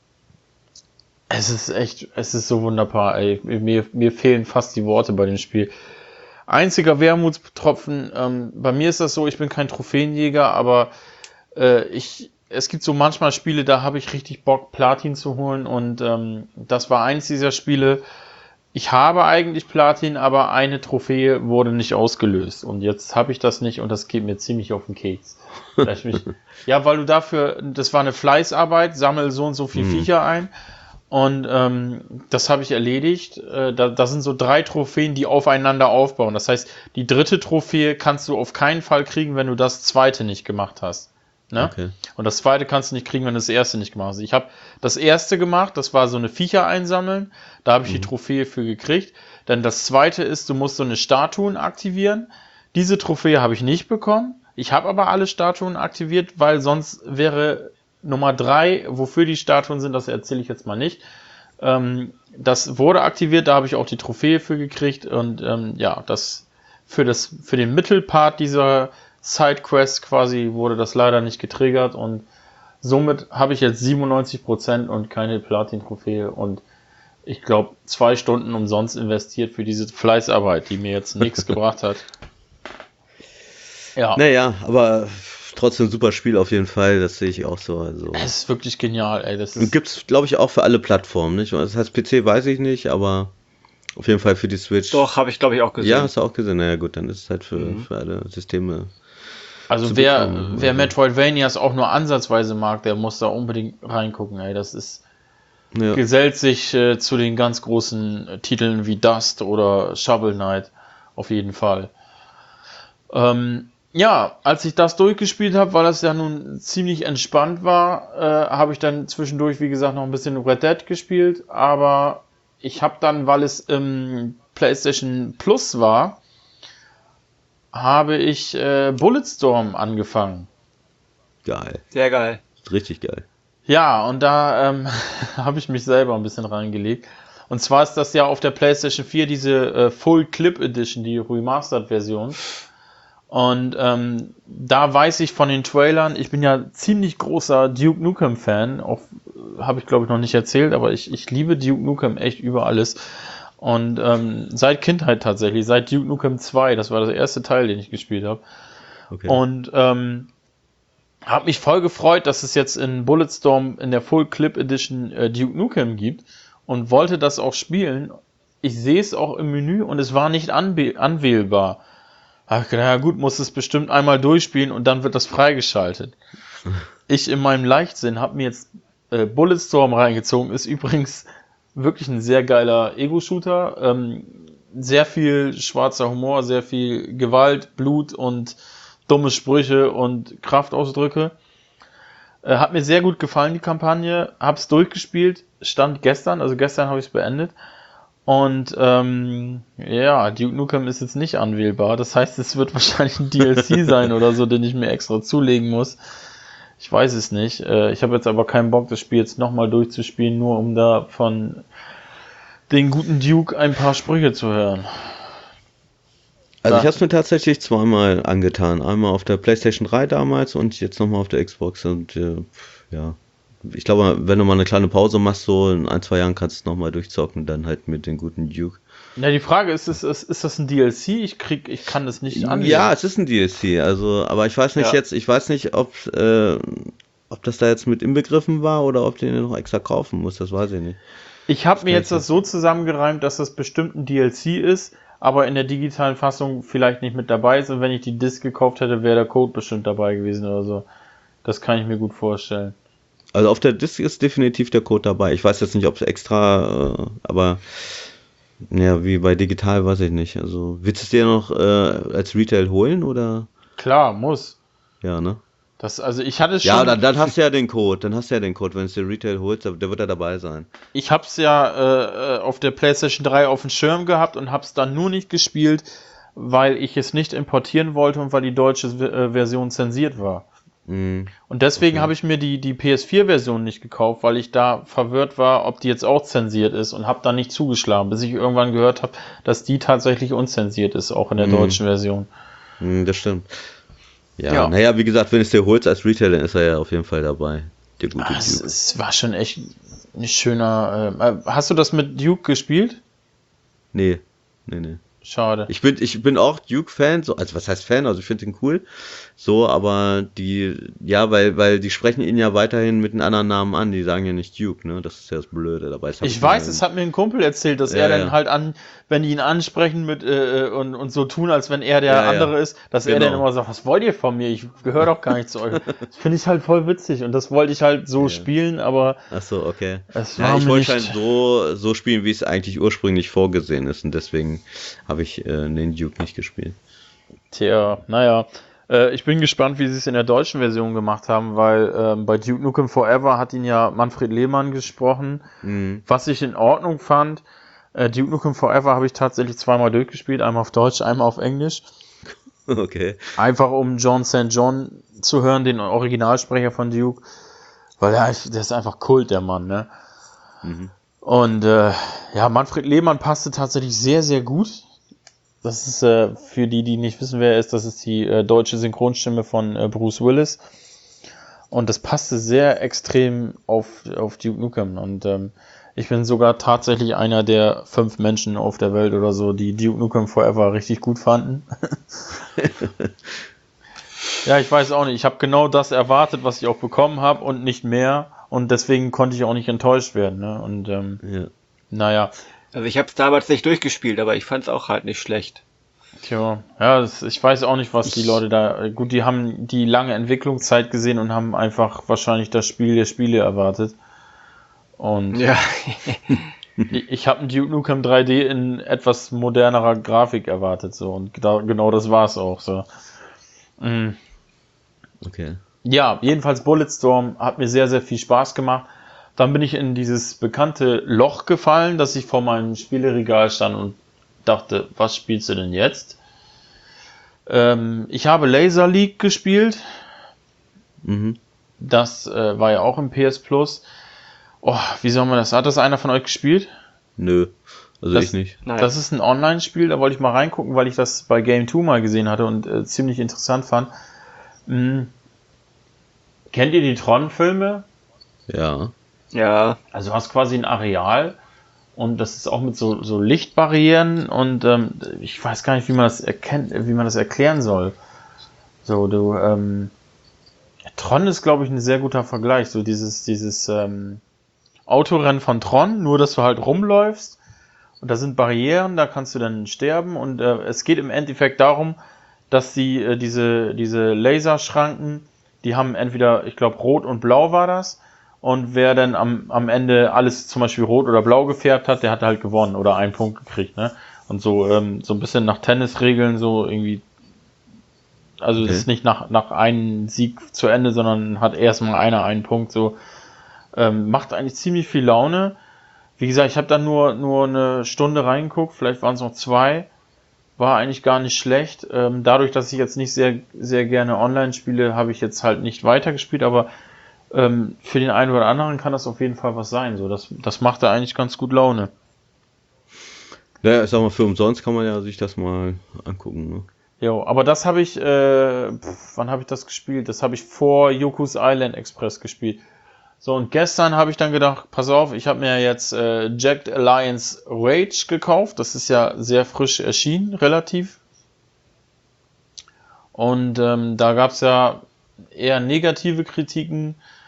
Es ist echt, es ist so wunderbar, ey. Mir, mir fehlen fast die Worte bei dem Spiel. Einziger Wermutstropfen, ähm, bei mir ist das so, ich bin kein Trophäenjäger, aber äh, ich, es gibt so manchmal Spiele, da habe ich richtig Bock, Platin zu holen und ähm, das war eins dieser Spiele. Ich habe eigentlich Platin, aber eine Trophäe wurde nicht ausgelöst und jetzt habe ich das nicht und das geht mir ziemlich auf den Keks. Vielleicht mich, ja, weil du dafür, das war eine Fleißarbeit, sammel so und so viel Hm. Viecher ein. Und ähm, das habe ich erledigt. Äh, da, das sind so drei Trophäen, die aufeinander aufbauen. Das heißt, die dritte Trophäe kannst du auf keinen Fall kriegen, wenn du das zweite nicht gemacht hast. Ne? Okay. Und das zweite kannst du nicht kriegen, wenn du das erste nicht gemacht hast. Ich habe das erste gemacht, das war so eine Viecher einsammeln. Da habe ich die Trophäe für gekriegt. Dann das zweite ist, du musst so eine Statuen aktivieren. Diese Trophäe habe ich nicht bekommen. Ich habe aber alle Statuen aktiviert, weil sonst wäre Nummer drei, wofür die Statuen sind, das erzähle ich jetzt mal nicht. Ähm, das wurde aktiviert, da habe ich auch die Trophäe für gekriegt und ähm, ja, das für das für den Mittelpart dieser Sidequest quasi wurde das leider nicht getriggert und somit habe ich jetzt siebenundneunzig Prozent und keine Platin-Trophäe und ich glaube zwei Stunden umsonst investiert für diese Fleißarbeit, die mir jetzt nichts gebracht hat. Ja. Naja, aber trotzdem super Spiel auf jeden Fall, das sehe ich auch so. Also. Es ist wirklich genial, ey. Das ist Gibt es, glaube ich, auch für alle Plattformen, nicht? Das heißt, P C weiß ich nicht, aber auf jeden Fall für die Switch. Doch, habe ich glaube ich auch gesehen. Ja, hast du auch gesehen. Naja, gut, dann ist es halt für, Mhm. für alle Systeme. Also zu wer, bekommen, wer also. Metroidvanias auch nur ansatzweise mag, der muss da unbedingt reingucken, ey. Das ist, Ja. gesellt sich äh, zu den ganz großen äh, Titeln wie Dust oder Shovel Knight auf jeden Fall. Ähm, ja, als ich das durchgespielt habe, weil das ja nun ziemlich entspannt war, äh, habe ich dann zwischendurch, wie gesagt, noch ein bisschen Red Dead gespielt, aber ich habe dann, weil es im PlayStation Plus war, habe ich äh, Bulletstorm angefangen. Geil. Sehr geil. Richtig geil. Ja, und da ähm, habe ich mich selber ein bisschen reingelegt. Und zwar ist das ja auf der PlayStation vier diese äh, Full Clip Edition, die Remastered-Version. Und ähm, da weiß ich von den Trailern, ich bin ja ziemlich großer Duke Nukem-Fan, auch habe ich glaube ich noch nicht erzählt, aber ich, ich liebe Duke Nukem echt über alles. Und ähm, seit Kindheit tatsächlich, seit Duke Nukem zwei, das war der erste Teil, den ich gespielt habe. Okay. Und ähm, habe mich voll gefreut, dass es jetzt in Bulletstorm in der Full Clip Edition äh, Duke Nukem gibt und wollte das auch spielen. Ich sehe es auch im Menü und es war nicht anbe- anwählbar. Hab ich gedacht, ja gut, muss es bestimmt einmal durchspielen und dann wird das freigeschaltet. Ich in meinem Leichtsinn habe mir jetzt äh, Bulletstorm reingezogen. Ist übrigens wirklich ein sehr geiler Ego-Shooter. Ähm, sehr viel schwarzer Humor, sehr viel Gewalt, Blut und dumme Sprüche und Kraftausdrücke. Äh, hat mir sehr gut gefallen, die Kampagne. Hab's durchgespielt, stand gestern, also gestern habe ich es beendet. Und ähm, ja, Duke Nukem ist jetzt nicht anwählbar. Das heißt, es wird wahrscheinlich ein D L C sein oder so, den ich mir extra zulegen muss. Ich weiß es nicht. Äh, ich habe jetzt aber keinen Bock, das Spiel jetzt nochmal durchzuspielen, nur um da von den guten Duke ein paar Sprüche zu hören. Also Ja. ich habe es mir tatsächlich zweimal angetan. Einmal auf der PlayStation drei damals und jetzt nochmal auf der Xbox. Und äh, ja, ich glaube, wenn du mal eine kleine Pause machst, so in ein, zwei Jahren kannst du es nochmal durchzocken, dann halt mit den guten Duke. Ja, die Frage ist, ist, ist, ist das ein D L C? Ich krieg, ich kann das nicht anwählen. Ja, es ist ein D L C, also, aber ich weiß nicht Ja. jetzt, ich weiß nicht, ob, äh, ob das da jetzt mit inbegriffen war oder ob den noch extra kaufen muss, das weiß ich nicht. Ich habe mir kann jetzt ich das so zusammengereimt, dass das bestimmt ein D L C ist, aber in der digitalen Fassung vielleicht nicht mit dabei ist. Und wenn ich die Disc gekauft hätte, wäre der Code bestimmt dabei gewesen oder so. Das kann ich mir gut vorstellen. Also auf der Disc ist definitiv der Code dabei. Ich weiß jetzt nicht, ob es extra, äh, aber ja, wie bei digital weiß ich nicht. Also willst du es dir noch äh, als Retail holen oder? Klar, muss. Ja, ne? Das, also ich hatte es schon. Ja, dann, dann hast du ja den Code. Dann hast du ja den Code, wenn du es dir Retail holst, der wird ja dabei sein. Ich hab's ja äh, auf der PlayStation drei auf dem Schirm gehabt und hab's dann nur nicht gespielt, weil ich es nicht importieren wollte und weil die deutsche äh, Version zensiert war. Mhm. Und deswegen Okay. habe ich mir die, die P S vier Version nicht gekauft, weil ich da verwirrt war, ob die jetzt auch zensiert ist und habe dann nicht zugeschlagen, bis ich irgendwann gehört habe, dass die tatsächlich unzensiert ist, auch in der Mhm. deutschen Version. Mhm, das stimmt. Ja, Ja. naja, wie gesagt, wenn du es dir holst als Retail, dann ist er ja auf jeden Fall dabei. Der gute Ah, es, Duke. es war schon echt ein schöner. Äh, äh, hast du das mit Duke gespielt? Nee, nee, nee. Schade. Ich bin, ich bin auch Duke-Fan, so, also was heißt Fan, also ich finde ihn cool, so, aber die, ja, weil, weil die sprechen ihn ja weiterhin mit einem anderen Namen an, die sagen ja nicht Duke, ne, das ist ja das Blöde dabei. Das hab Ich weiß, mir- es hat mir ein Kumpel erzählt, dass Ja, er dann ja. halt an, wenn die ihn ansprechen mit äh, und, und so tun, als wenn er der Ja, ja. andere ist, dass er Genau. dann immer sagt, was wollt ihr von mir? Ich gehöre doch gar nicht zu euch. Das finde ich halt voll witzig und das wollte ich halt so Ja. spielen, aber Ach so, okay. es Ja, war ich mir wollte nicht... halt so, so spielen, wie es eigentlich ursprünglich vorgesehen ist und deswegen habe ich äh, den Duke nicht gespielt. Tja, naja. Äh, ich bin gespannt, wie sie es in der deutschen Version gemacht haben, weil ähm, bei Duke Nukem Forever hat ihn ja Manfred Lehmann gesprochen, Mhm. was ich in Ordnung fand. Äh, Duke Nukem Forever habe ich tatsächlich zweimal durchgespielt, einmal auf Deutsch, einmal auf Englisch. Okay. Einfach um John Sankt John zu hören, den Originalsprecher von Duke, weil der, der ist einfach Kult, der Mann, ne? Mhm. Und äh, ja, Manfred Lehmann passte tatsächlich sehr, sehr gut. Das ist äh, für die, die nicht wissen, wer er ist, das ist die äh, deutsche Synchronstimme von äh, Bruce Willis. Und das passte sehr extrem auf, auf Duke Nukem. Und ähm, ich bin sogar tatsächlich einer der fünf Menschen auf der Welt oder so, die Duke Nukem Forever richtig gut fanden. Ja, ich weiß auch nicht. Ich habe genau das erwartet, was ich auch bekommen habe und nicht mehr. Und deswegen konnte ich auch nicht enttäuscht werden. Ne? Und ähm, Ja. naja, Also ich habe es damals nicht durchgespielt, aber ich fand es auch halt nicht schlecht. tja, ja, das, ich weiß auch nicht, was die Leute da. Gut, die haben die lange Entwicklungszeit gesehen und haben einfach wahrscheinlich das Spiel der Spiele erwartet. Und Ja. ich, ich habe ein Duke Nukem drei D in etwas modernerer Grafik erwartet. So. Und da, genau das war es auch. So. Mhm. Okay. Ja, jedenfalls Bulletstorm hat mir sehr, sehr viel Spaß gemacht. Dann bin ich in dieses bekannte Loch gefallen, dass ich vor meinem Spieleregal stand und dachte, was spielst du denn jetzt? Ähm, ich habe Laser League gespielt. Mhm. Das äh, war ja auch im P S Plus. Oh, wie soll man das? Hat das einer von euch gespielt? Nö. Also Das- ich nicht. Nein. Das ist ein Online-Spiel, da wollte ich mal reingucken, weil ich das bei Game zwei mal gesehen hatte und äh, ziemlich interessant fand. Hm. Kennt ihr die Tron-Filme? Ja. Ja. Also du hast quasi ein Areal und das ist auch mit so, so Lichtbarrieren und ähm, ich weiß gar nicht, wie man das erkennt, wie man das erklären soll. So, du, ähm, Tron ist, glaube ich, ein sehr guter Vergleich. So dieses, dieses ähm, Autorennen von Tron, nur dass du halt rumläufst und da sind Barrieren, da kannst du dann sterben und äh, es geht im Endeffekt darum, dass die, äh, diese, diese Laserschranken, die haben entweder, ich glaube, rot und blau war das. Und wer dann am, am Ende alles zum Beispiel rot oder blau gefärbt hat, der hat halt gewonnen oder einen Punkt gekriegt, ne? Und so, ähm, so ein bisschen nach Tennisregeln, so irgendwie. Also Okay. es ist nicht nach, nach einem Sieg zu Ende, sondern hat erstmal einer einen Punkt, so. Ähm, macht eigentlich ziemlich viel Laune. Wie gesagt, ich habe dann nur, nur eine Stunde reingeguckt, vielleicht waren es noch zwei. War eigentlich gar nicht schlecht. Ähm, dadurch, dass ich jetzt nicht sehr, sehr gerne online spiele, habe ich jetzt halt nicht weitergespielt, aber ähm, für den einen oder anderen kann das auf jeden Fall was sein. So, das, das macht da eigentlich ganz gut Laune. Naja, ich sag mal, für umsonst kann man ja sich das mal angucken, ne? Jo, aber das habe ich, äh, pf, wann habe ich das gespielt? Das habe ich vor Yoku's Island Express gespielt. So, und gestern habe ich dann gedacht, pass auf, ich habe mir jetzt äh, Jagged Alliance Rage gekauft. Das ist ja sehr frisch erschienen, relativ. Und ähm, da gab es ja eher negative Kritiken.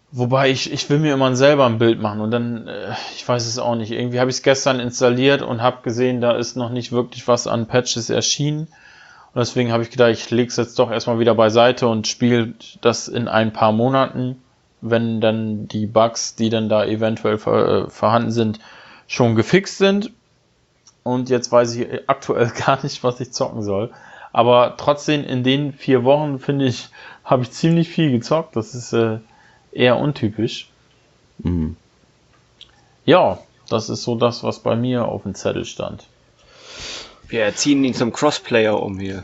Wobei ich, ich will mir immer selber ein Bild machen und dann, äh, ich weiß es auch nicht, irgendwie habe ich es gestern installiert und habe gesehen, da ist noch nicht wirklich was an Patches erschienen. Und deswegen habe ich gedacht, ich lege es jetzt doch erstmal wieder beiseite und spiele das in ein paar Monaten, wenn dann die Bugs, die dann da eventuell ver, äh, vorhanden sind, schon gefixt sind. Und jetzt weiß ich aktuell gar nicht, was ich zocken soll. Aber trotzdem, in den vier Wochen, finde ich, habe ich ziemlich viel gezockt. Das ist äh, eher untypisch. Mhm. Ja, das ist so das, was bei mir auf dem Zettel stand. Wir erziehen ihn zum Crossplayer um hier.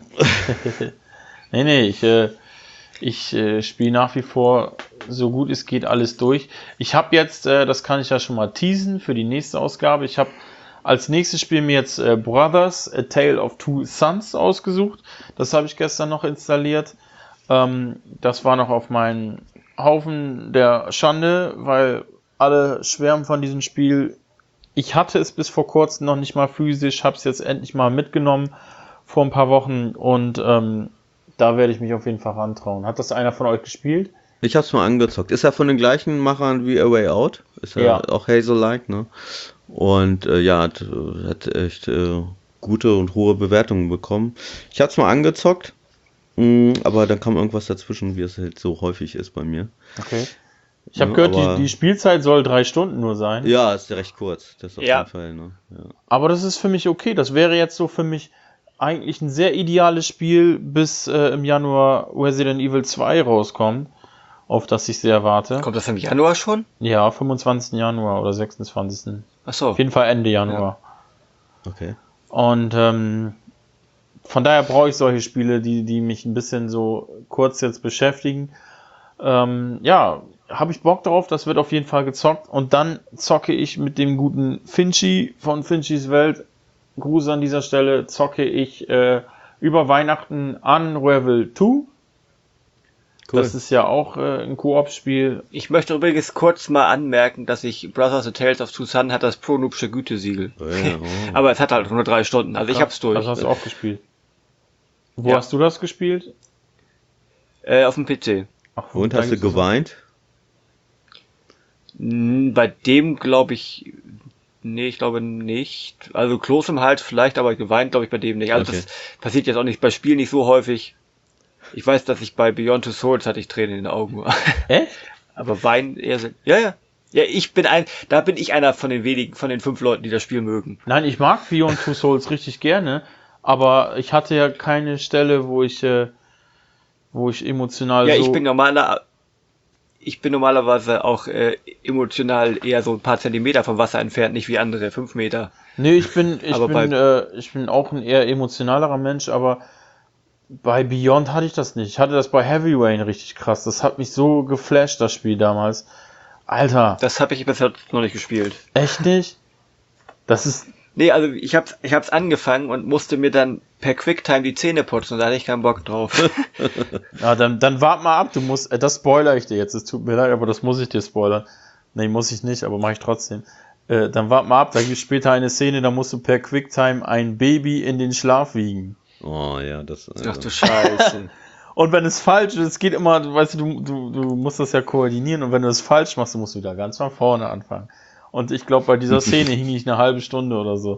nee, nee, ich, äh, ich äh, spiele nach wie vor so gut es geht alles durch. Ich habe jetzt, äh, das kann ich ja schon mal teasen für die nächste Ausgabe, ich habe als nächstes Spiel mir jetzt äh, Brothers, A Tale of Two Sons ausgesucht. Das habe ich gestern noch installiert. Ähm, das war noch auf meinen Haufen der Schande, weil alle schwärmen von diesem Spiel. Ich hatte es bis vor kurzem noch nicht mal physisch, habe es jetzt endlich mal mitgenommen vor ein paar Wochen und ähm, da werde ich mich auf jeden Fall rantrauen. Hat das einer von euch gespielt? Ich hab's mal angezockt. Ist ja von den gleichen Machern wie A Way Out. Ist ja, Ja. auch Hazel-like, ne? Und äh, ja, hat, hat echt äh, gute und hohe Bewertungen bekommen. Ich hab's mal angezockt, mh, aber dann kam irgendwas dazwischen, wie es halt so häufig ist bei mir. Okay. Ich habe Ja, gehört, aber- die, die Spielzeit soll drei Stunden nur sein. Ja, ist ja recht kurz. Das auf Ja. jeden Fall, ne? Ja. Aber das ist für mich okay. Das wäre jetzt so für mich eigentlich ein sehr ideales Spiel, bis äh, im Januar Resident Evil zwei rauskommt, auf das ich sehr warte. Kommt das im Januar schon? Ja, fünfundzwanzigsten Januar oder sechsundzwanzigsten Achso. Auf jeden Fall Ende Januar. Okay. Und ähm, von daher brauche ich solche Spiele, die, die mich ein bisschen so kurz jetzt beschäftigen. Ähm, ja, habe ich Bock drauf, das wird auf jeden Fall gezockt. Und dann zocke ich mit dem guten Finchi von Finchis Welt, Gruß an dieser Stelle, zocke ich äh, über Weihnachten Unravel zwei. Cool. Das ist ja auch äh, ein Koop-Spiel. Ich möchte übrigens kurz mal anmerken, dass ich Brothers, A Tales of Two Sons hat das Pro-Noobsche Gütesiegel. Oh, ja, oh. Aber es hat halt nur drei Stunden, also ich hab's durch. Das hast du auch gespielt. Wo Ja. hast du das gespielt? Äh, auf dem P C. Ach, Und da hast du gibt's das auch. geweint? Hm, Bei dem glaube ich, nee, ich glaube nicht. Also Kloß im Hals vielleicht, aber geweint glaube ich bei dem nicht. Also Okay. das passiert jetzt auch nicht bei Spielen nicht so häufig. Ich weiß, dass ich bei Beyond Two Souls hatte ich Tränen in den Augen. Echt? Aber weinen eher so. Ja, ja. Ja, ich bin ein, da bin ich einer von den wenigen, von den fünf Leuten, die das Spiel mögen. Nein, ich mag Beyond Two Souls richtig gerne, aber ich hatte ja keine Stelle, wo ich, äh, wo ich emotional Ja, so... ich bin normaler, ich bin normalerweise auch äh, emotional eher so ein paar Zentimeter vom Wasser entfernt, nicht wie andere, fünf Meter. Nee, ich bin, ich Aber bin, äh, ich bin auch ein eher emotionalerer Mensch, aber bei Beyond hatte ich das nicht. Ich hatte das bei Heavy Rain richtig krass. Das hat mich so geflasht, das Spiel damals. Alter, Das habe ich bis jetzt noch nicht gespielt. echt nicht? Das ist, Nee, also ich hab's, ich hab's angefangen und musste mir dann per Quicktime die Zähne putzen und da hatte ich keinen Bock drauf. ja, dann, dann wart mal ab, du musst, äh, das spoilere ich dir jetzt, es tut mir leid, aber das muss ich dir spoilern. Nee, muss ich nicht, aber mache ich trotzdem. Äh, dann wart mal ab, da gibt es später eine Szene, da musst du per Quicktime ein Baby in den Schlaf wiegen. Oh ja, das. Ach Also, du Scheiße. Und wenn es falsch ist, es geht immer, weißt du, du, du, du musst das ja koordinieren und wenn du es falsch machst, du musst wieder ganz von vorne anfangen. Und ich glaube, bei dieser Szene hing ich eine halbe Stunde oder so.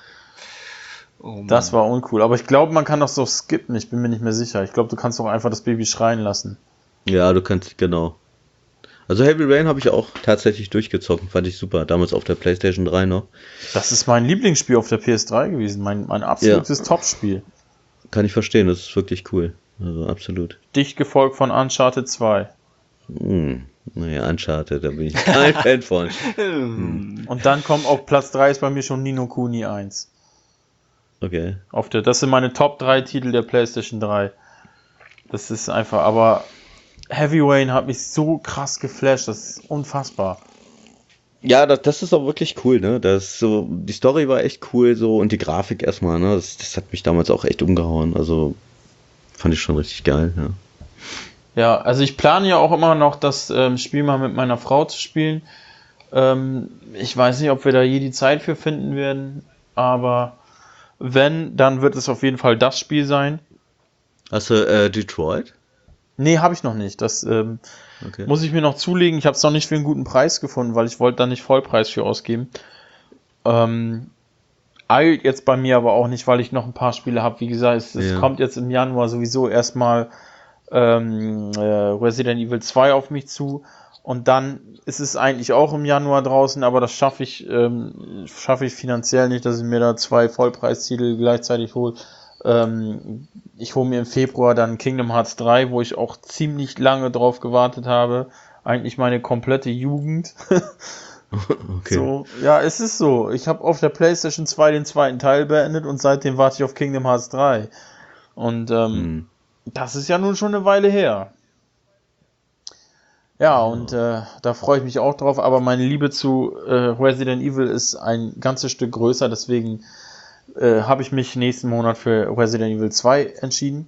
Oh Mann. Das war uncool. Aber ich glaube, man kann das so skippen, ich bin mir nicht mehr sicher. Ich glaube, du kannst doch einfach das Baby schreien lassen. ja, du kannst, genau. Also Heavy Rain habe ich auch tatsächlich durchgezockt, fand ich super. Damals auf der PlayStation drei noch. Das ist mein Lieblingsspiel auf der P S drei gewesen, mein, mein absolutes Top-Spiel. Kann ich verstehen, das ist wirklich cool. Also absolut. Dicht gefolgt von Uncharted zwei. Hm. Naja, Uncharted, da bin ich kein Fan von. Und dann kommt auf Platz drei ist bei mir schon Ni no Kuni eins. Okay. Auf der, das sind meine Top drei Titel der PlayStation drei. Das ist einfach, aber Heavy Rain hat mich so krass geflasht, das ist unfassbar. Ja, das, das ist auch wirklich cool, ne? Das so, die Story war echt cool so und die Grafik erstmal, ne? Das, das hat mich damals auch echt umgehauen. Also fand ich schon richtig geil, ja. Ja, also ich plane ja auch immer noch, das ähm, Spiel mal mit meiner Frau zu spielen. Ähm, ich weiß nicht, ob wir da je die Zeit für finden werden, aber wenn, dann wird es auf jeden Fall das Spiel sein. Hast du äh, Detroit? Nee, habe ich noch nicht. Das ähm, Okay. muss ich mir noch zulegen. Ich habe es noch nicht für einen guten Preis gefunden, weil ich wollte da nicht Vollpreis für ausgeben. Ähm, eilt jetzt bei mir aber auch nicht, weil ich noch ein paar Spiele habe. Wie gesagt, es, es Ja. kommt jetzt im Januar sowieso erstmal ähm, äh, Resident Evil zwei auf mich zu. Und dann ist es eigentlich auch im Januar draußen, aber das schaffe ich, ähm, schaffe ich finanziell nicht, dass ich mir da zwei Vollpreistitel gleichzeitig hole. Ähm, ich hole mir im Februar dann Kingdom Hearts drei, wo ich auch ziemlich lange drauf gewartet habe. Eigentlich meine komplette Jugend. Okay. So, ja, es ist so. Ich habe auf der PlayStation zwei den zweiten Teil beendet und seitdem warte ich auf Kingdom Hearts drei. Und ähm, Hm. das ist ja nun schon eine Weile her. Ja, und äh, da freue ich mich auch drauf, aber meine Liebe zu äh, Resident Evil ist ein ganzes Stück größer, deswegen äh, habe ich mich nächsten Monat für Resident Evil zwei entschieden.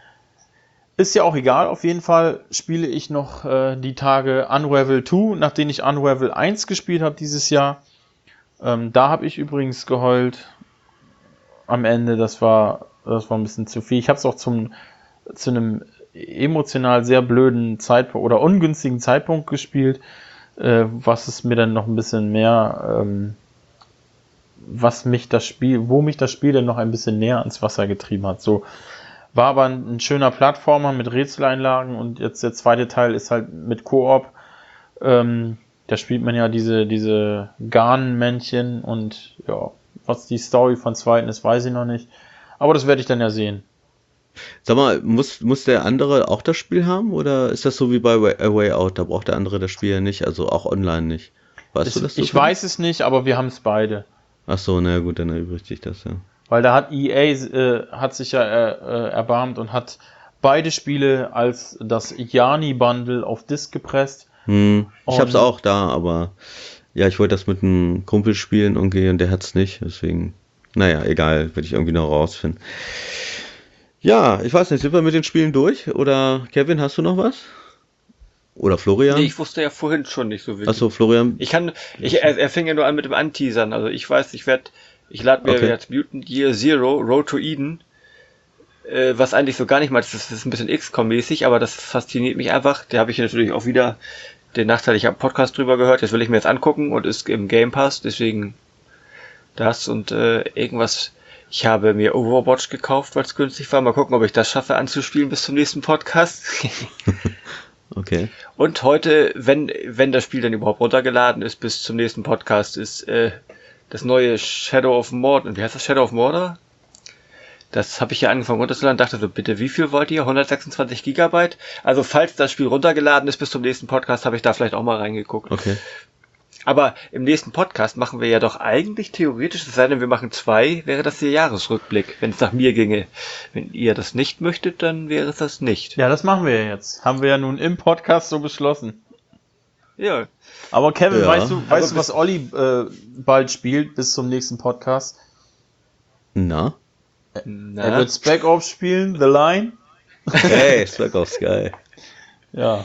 Ist ja auch egal, auf jeden Fall spiele ich noch äh, die Tage Unravel zwei, nachdem ich Unravel eins gespielt habe dieses Jahr. Ähm, da habe ich übrigens geheult am Ende, das war, das war ein bisschen zu viel. Ich habe es auch zum, zu einem emotional sehr blöden Zeitpunkt oder ungünstigen Zeitpunkt gespielt, äh, was es mir dann noch ein bisschen mehr, ähm, was mich das Spiel, wo mich das Spiel dann noch ein bisschen näher ans Wasser getrieben hat. So war aber ein, ein schöner Plattformer mit Rätseleinlagen und jetzt der zweite Teil ist halt mit Koop. Ähm, da spielt man ja diese, diese Garnmännchen und ja, was die Story von zweiten ist, weiß ich noch nicht. Aber das werde ich dann ja sehen. Sag mal, muss, muss der andere auch das Spiel haben oder ist das so wie bei Way, A Way Out? Da braucht der andere das Spiel ja nicht, also auch online nicht. Weißt Es, du das? ich weiß es nicht, aber wir haben es beide. Ach so, na gut, dann erübrigt sich das ja. Weil da hat E A äh, hat sich ja äh, äh, erbarmt und hat beide Spiele als das Jani-Bundle auf Disc gepresst. Hm, ich Und- hab's auch da, aber ja, ich wollte das mit einem Kumpel spielen irgendwie und der hat's nicht, deswegen, naja, egal, werde ich irgendwie noch rausfinden. Ja, ich weiß nicht, sind wir mit den Spielen durch? Oder Kevin, hast du noch was? Oder Florian? Nee, ich wusste ja vorhin schon nicht so wirklich. Achso, Florian. Ich kann, ich, er, er fing ja nur an mit dem Anteasern. Also ich weiß, ich werde, ich lade mir Okay. jetzt Mutant Year Zero, Road to Eden, äh, was eigentlich so gar nicht mal, das ist, das ist ein bisschen X COM-mäßig, aber das fasziniert mich einfach. Da habe ich natürlich auch wieder den Nachteil, ich habe einen Podcast drüber gehört, das will ich mir jetzt angucken und ist im Game Pass, deswegen das und äh, irgendwas. Ich habe mir Overwatch gekauft, weil es günstig war. Mal gucken, ob ich das schaffe anzuspielen bis zum nächsten Podcast. Okay. Und heute, wenn, wenn das Spiel dann überhaupt runtergeladen ist, bis zum nächsten Podcast, ist äh, das neue Shadow of Mordor. Wie heißt das? Shadow of Mordor? Das habe ich ja angefangen runterzuladen. Dachte so, bitte, wie viel wollt ihr? hundertsechsundzwanzig Gigabyte? Also, falls das Spiel runtergeladen ist bis zum nächsten Podcast, habe ich da vielleicht auch mal reingeguckt. Okay. Aber im nächsten Podcast machen wir ja doch eigentlich theoretisch, es sei denn, wir machen zwei, wäre das der Jahresrückblick, wenn es nach mir ginge. Wenn ihr das nicht möchtet, dann wäre es das nicht. Ja, das machen wir ja jetzt. Haben wir ja nun im Podcast so beschlossen. Ja. Aber Kevin, Ja. weißt du, Aber weißt du, was Olli äh, bald spielt bis zum nächsten Podcast? Na? Er Na, wird Spec Ops spielen, The Line. Hey, Spec Ops, geil. Ja.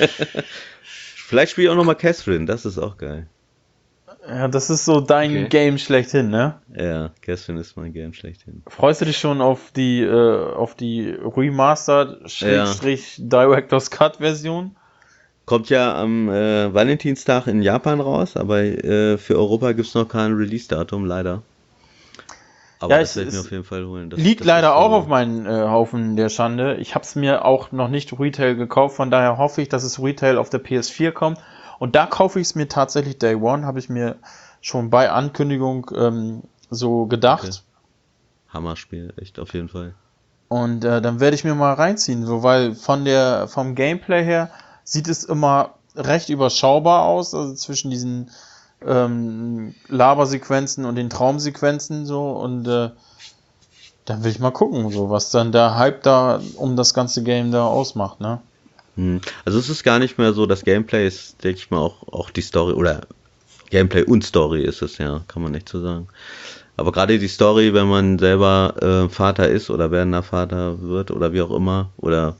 Vielleicht spiele ich auch nochmal Catherine, das ist auch geil. Ja, das ist so dein Okay. Game schlechthin, ne? Ja, Catherine ist mein Game schlechthin. Freust du dich schon auf die äh, auf die Remastered Schrägstrich Director's Cut Version? Kommt ja am äh, Valentinstag in Japan raus, aber äh, für Europa gibt's noch kein Release-Datum, leider. Aber Ja, das es- werde ich mir es auf jeden Fall holen. Das, Liegt das leider ist, auch äh, auf meinen äh, Haufen der Schande. Ich habe es mir auch noch nicht Retail gekauft, von daher hoffe ich, dass es Retail auf der P S vier kommt. Und da kaufe ich es mir tatsächlich Day One, habe ich mir schon bei Ankündigung ähm, so gedacht. Okay. Hammerspiel, echt auf jeden Fall. Und äh, dann werde ich mir mal reinziehen, so, weil von der vom Gameplay her sieht es immer recht überschaubar aus, also zwischen diesen ähm, Labersequenzen und den Traumsequenzen so und äh, dann will ich mal gucken, so was dann der Hype da um das ganze Game da ausmacht, ne? Hm. Also es ist gar nicht mehr so, das Gameplay ist, denke ich mal, auch, auch die Story, oder Gameplay und Story ist es, ja, kann man nicht so sagen. Aber gerade die Story, wenn man selber äh, Vater ist oder werdender Vater wird oder wie auch immer, oder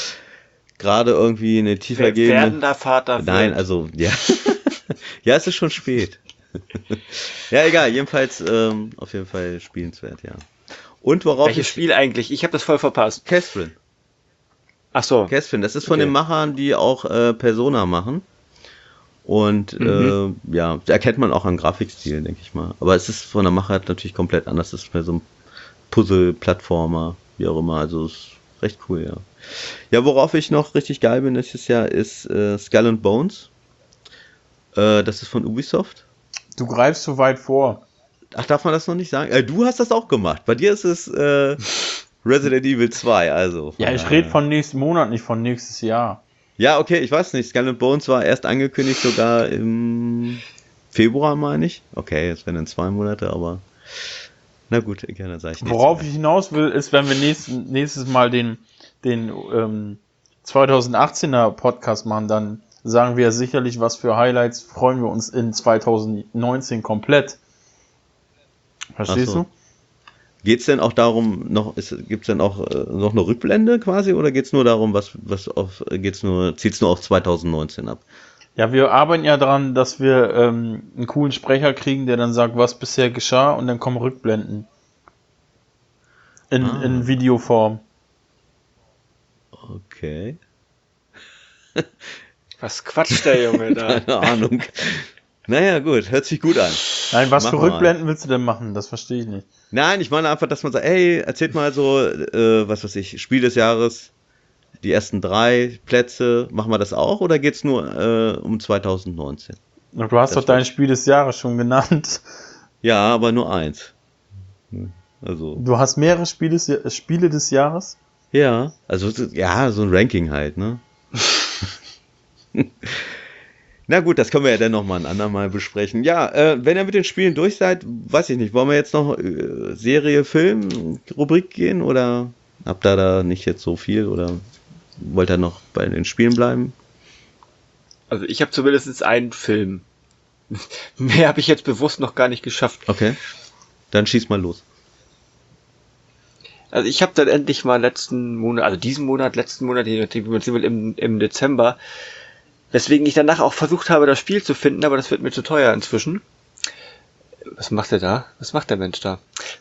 gerade irgendwie eine wer tiefergehende... werdender Vater wird. Nein, also, ja. Ja, es ist schon spät. Ja, egal, jedenfalls ähm, auf jeden Fall spielenswert, ja. Und worauf Welches ich... Spiel eigentlich? Ich habe das voll verpasst. Catherine. Ach so. Cast-Film. Das ist von Okay. den Machern, die auch äh, Persona machen. Und Mhm. äh, ja, da erkennt man auch an Grafikstil, denke ich mal. Aber es ist von der Machart natürlich komplett anders. Es ist mehr so ein Puzzle-Plattformer, wie auch immer. Also es ist recht cool, ja. Ja, worauf ich noch richtig geil bin nächstes Jahr ist äh, Skull and Bones. Äh, das ist von Ubisoft. Du greifst so weit vor. Ach, darf man das noch nicht sagen? Äh, du hast das auch gemacht. Bei dir ist es äh, Resident Evil zwei, also. Ja, ich daher- rede von nächsten Monat, nicht von nächstes Jahr. Ja, okay, ich weiß nicht. Skull and Bones war erst angekündigt sogar im Februar, meine ich. Okay, jetzt werden dann zwei Monate, aber na gut, gerne sage ich nichts Worauf mehr. ich hinaus will, ist, wenn wir nächst, nächstes Mal den, den ähm, zweitausendachtzehner Podcast machen, dann sagen wir sicherlich, was für Highlights freuen wir uns in zweitausendneunzehn komplett. Verstehst Ach so. du? Geht's denn auch darum, noch, ist, gibt's denn auch äh, noch eine Rückblende quasi oder geht's nur darum, was, was auf, geht's nur, zieht's nur auf zweitausendneunzehn ab? Ja, wir arbeiten ja daran, dass wir ähm, einen coolen Sprecher kriegen, der dann sagt, was bisher geschah, und dann kommen Rückblenden. In, Ah. in Videoform. Okay. Was quatscht der Junge da? Keine Ahnung. Naja, gut, hört sich gut an. Nein, was Mach für mal. Rückblenden willst du denn machen? Das verstehe ich nicht. Nein, ich meine einfach, dass man sagt, ey, erzählt mal so, äh, was weiß ich, Spiel des Jahres, die ersten drei Plätze, machen wir das auch oder geht's nur äh, um zweitausendneunzehn? Und du hast Das doch dein Spiel des Jahres schon genannt. Ja, aber nur eins. Hm, Also, Du hast mehrere Spiele des, Spiele des Jahres? ja, also, ja, so ein Ranking halt, ne? Na gut, das können wir ja dann nochmal ein andermal besprechen. Ja, äh, wenn ihr mit den Spielen durch seid, weiß ich nicht, wollen wir jetzt noch äh, Serie, Film, Rubrik gehen oder habt ihr da nicht jetzt so viel oder wollt ihr noch bei den Spielen bleiben? Also ich habe zumindest einen Film. Mehr habe ich jetzt bewusst noch gar nicht geschafft. Okay, dann schieß mal los. Also ich habe dann endlich mal letzten Monat, also diesen Monat, letzten Monat, je nachdem, wie man sehen will, im, im Dezember, weswegen ich danach auch versucht habe, das Spiel zu finden, aber das wird mir zu teuer inzwischen. Was macht der da? Was macht der Mensch da?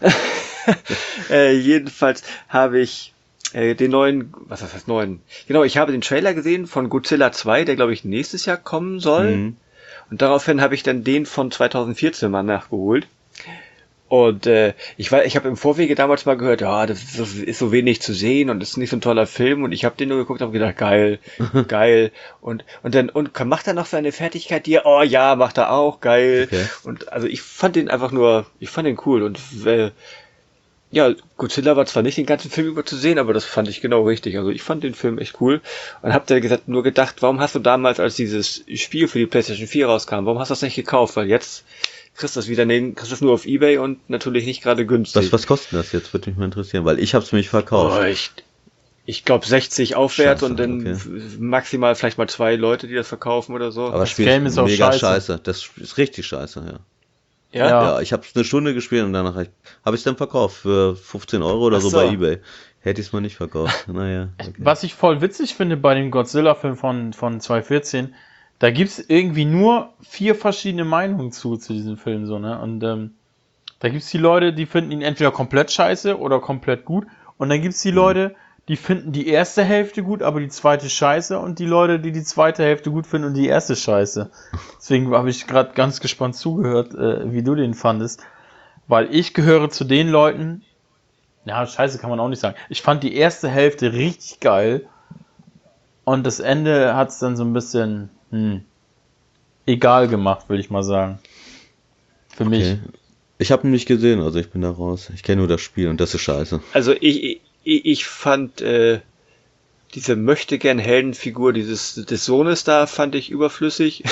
äh, jedenfalls habe ich äh, den neuen, was heißt neuen? Genau, ich habe den Trailer gesehen von Godzilla zwei, der glaube ich nächstes Jahr kommen soll. Mhm. Und daraufhin habe ich dann den von zweitausendvierzehn mal nachgeholt. Und äh, ich war, ich habe im Vorwege damals mal gehört, ja, das ist, das ist so wenig zu sehen und das ist nicht so ein toller Film. Und ich habe den nur geguckt und habe gedacht, geil, geil. Und und dann und macht er noch seine Fertigkeit, die er, oh ja, macht er auch, geil. Okay. Und also ich fand den einfach nur, ich fand den cool. Und äh, ja, Godzilla war zwar nicht den ganzen Film über zu sehen, aber das fand ich genau richtig. Also ich fand den Film echt cool und hab da gesagt, nur gedacht, warum hast du damals, als dieses Spiel für die PlayStation vier rauskam, warum hast du das nicht gekauft? Weil jetzt kriegst du das wieder, nee, kriegst du es nur auf eBay und natürlich nicht gerade günstig. Was, was kostet das jetzt? Würde mich mal interessieren, weil ich habe es mich verkauft. Oh, ich ich glaube sechzig aufwärts Scheiße, und dann okay. f- maximal vielleicht mal zwei Leute, die das verkaufen oder so. Aber das Das Spiel Game ist ist auch mega scheiße. scheiße. Das ist richtig scheiße, ja. ja? ja. Ja, ich habe es eine Stunde gespielt und danach habe ich es dann verkauft für fünfzehn Euro oder Ach so, so. bei eBay. Hätte ich es mal nicht verkauft. Naja. Okay. Was ich voll witzig finde bei dem Godzilla-Film von, von zweitausendvierzehn, da gibt es irgendwie nur vier verschiedene Meinungen zu, zu diesem Film. So, ne? Und ähm, da gibt es die Leute, die finden ihn entweder komplett scheiße oder komplett gut. Und dann gibt es die Leute, die finden die erste Hälfte gut, aber die zweite scheiße. Und die Leute, die die zweite Hälfte gut finden und die erste scheiße. Deswegen habe ich gerade ganz gespannt zugehört, äh, wie du den fandest. Weil ich gehöre zu den Leuten, ja, scheiße kann man auch nicht sagen. Ich fand die erste Hälfte richtig geil. Und das Ende hat es dann so ein bisschen hm, egal gemacht, würde ich mal sagen. Für mich. Okay. Ich habe ihn nicht gesehen, also ich bin da raus. Ich kenne nur das Spiel und das ist scheiße. Also ich, ich, ich fand äh, diese Möchtegern-Heldenfigur dieses des Sohnes da fand ich überflüssig.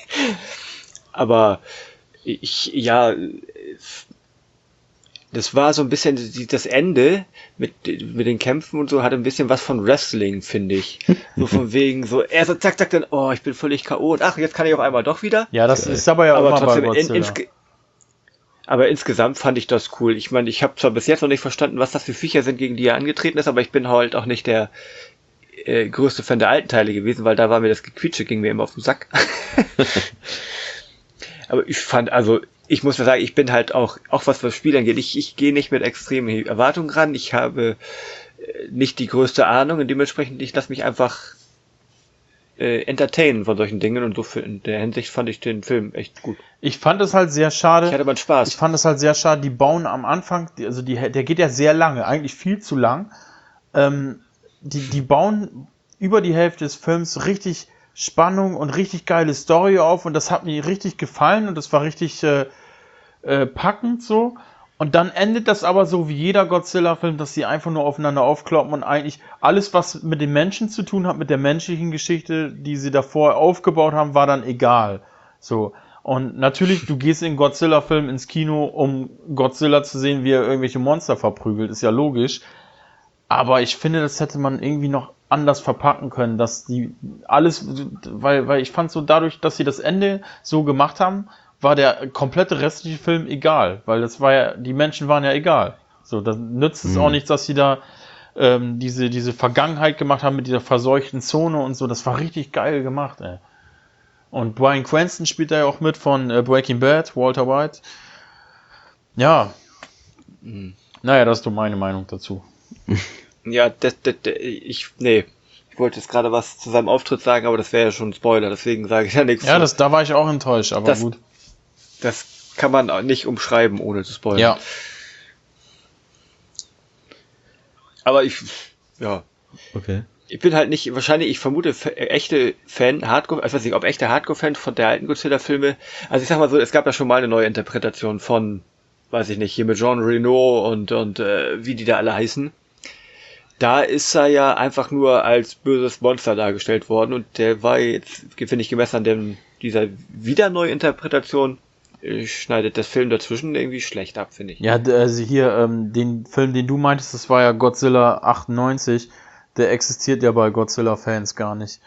Aber ich, ja, das war so ein bisschen die- das Ende mit, mit den Kämpfen und so, hatte ein bisschen was von Wrestling, finde ich. So von wegen, so, er so zack, zack, dann, oh, ich bin völlig K O und ach, jetzt kann ich auf einmal doch wieder. Ja, das Geil. ist aber ja Aber immer trotzdem, bei in, Godzilla. insge aber insgesamt fand ich das cool. Ich meine, ich habe zwar bis jetzt noch nicht verstanden, was das für Viecher sind, gegen die er angetreten ist, aber ich bin halt auch nicht der äh, größte Fan der alten Teile gewesen, weil da war mir das Gequietsche, ging mir immer auf den Sack. Aber ich fand, also, ich muss mal sagen, ich bin halt auch, auch was das Spiel angeht, ich, ich gehe nicht mit extremen Erwartungen ran. Ich habe nicht die größte Ahnung und dementsprechend ich lasse mich einfach äh, entertainen von solchen Dingen und so für, in der Hinsicht fand ich den Film echt gut. Ich fand es halt sehr schade. Ich hatte mal Spaß. Ich fand es halt sehr schade, die bauen am Anfang, die- also die, der geht ja sehr lange, eigentlich viel zu lang. Ähm, die, die bauen über die Hälfte des Films richtig Spannung und richtig geile Story auf und das hat mir richtig gefallen und das war richtig äh, äh, packend so. Und dann endet das aber so wie jeder Godzilla-Film, dass sie einfach nur aufeinander aufkloppen und eigentlich alles, was mit den Menschen zu tun hat, mit der menschlichen Geschichte, die sie davor aufgebaut haben, war dann egal. So. Und natürlich, du gehst in einen Godzilla-Film ins Kino, um Godzilla zu sehen, wie er irgendwelche Monster verprügelt, ist ja logisch. Aber ich finde, das hätte man irgendwie noch anders verpacken können, dass die alles, weil, weil ich fand so dadurch, dass sie das Ende so gemacht haben, war der komplette restliche Film egal, weil das war ja, die Menschen waren ja egal. So, dann nützt es Mhm. auch nichts, dass sie da ähm, diese, diese Vergangenheit gemacht haben mit dieser verseuchten Zone und so, das war richtig geil gemacht, ey. Und Bryan Cranston spielt da ja auch mit von äh, Breaking Bad, Walter White. Ja. Mhm. Naja, das ist so meine Meinung dazu. Ja, das, das, das, ich, nee. Ich wollte jetzt gerade was zu seinem Auftritt sagen, aber das wäre ja schon ein Spoiler, deswegen sage ich ja nichts. Ja, zu. das, da war ich auch enttäuscht, aber Das- gut. Das kann man auch nicht umschreiben, ohne zu spoilern. Ja. Aber ich, ja, Okay. ich bin halt nicht, wahrscheinlich, ich vermute, f- echte Fan, Hardcore, ich weiß nicht, ob echte Hardcore-Fans von der alten Godzilla-Filme, also ich sag mal so, es gab ja schon mal eine neue Interpretation von, weiß ich nicht, hier mit Jean Reno und, und äh, wie die da alle heißen. Da ist er ja einfach nur als böses Monster dargestellt worden und der war jetzt, finde ich, gemessen an dem, dieser wieder neue Interpretation, äh, schneidet das Film dazwischen irgendwie schlecht ab, finde ich. Ja, d- also hier, ähm, den Film, den du meintest, das war ja Godzilla achtundneunzig, der existiert ja bei Godzilla-Fans gar nicht.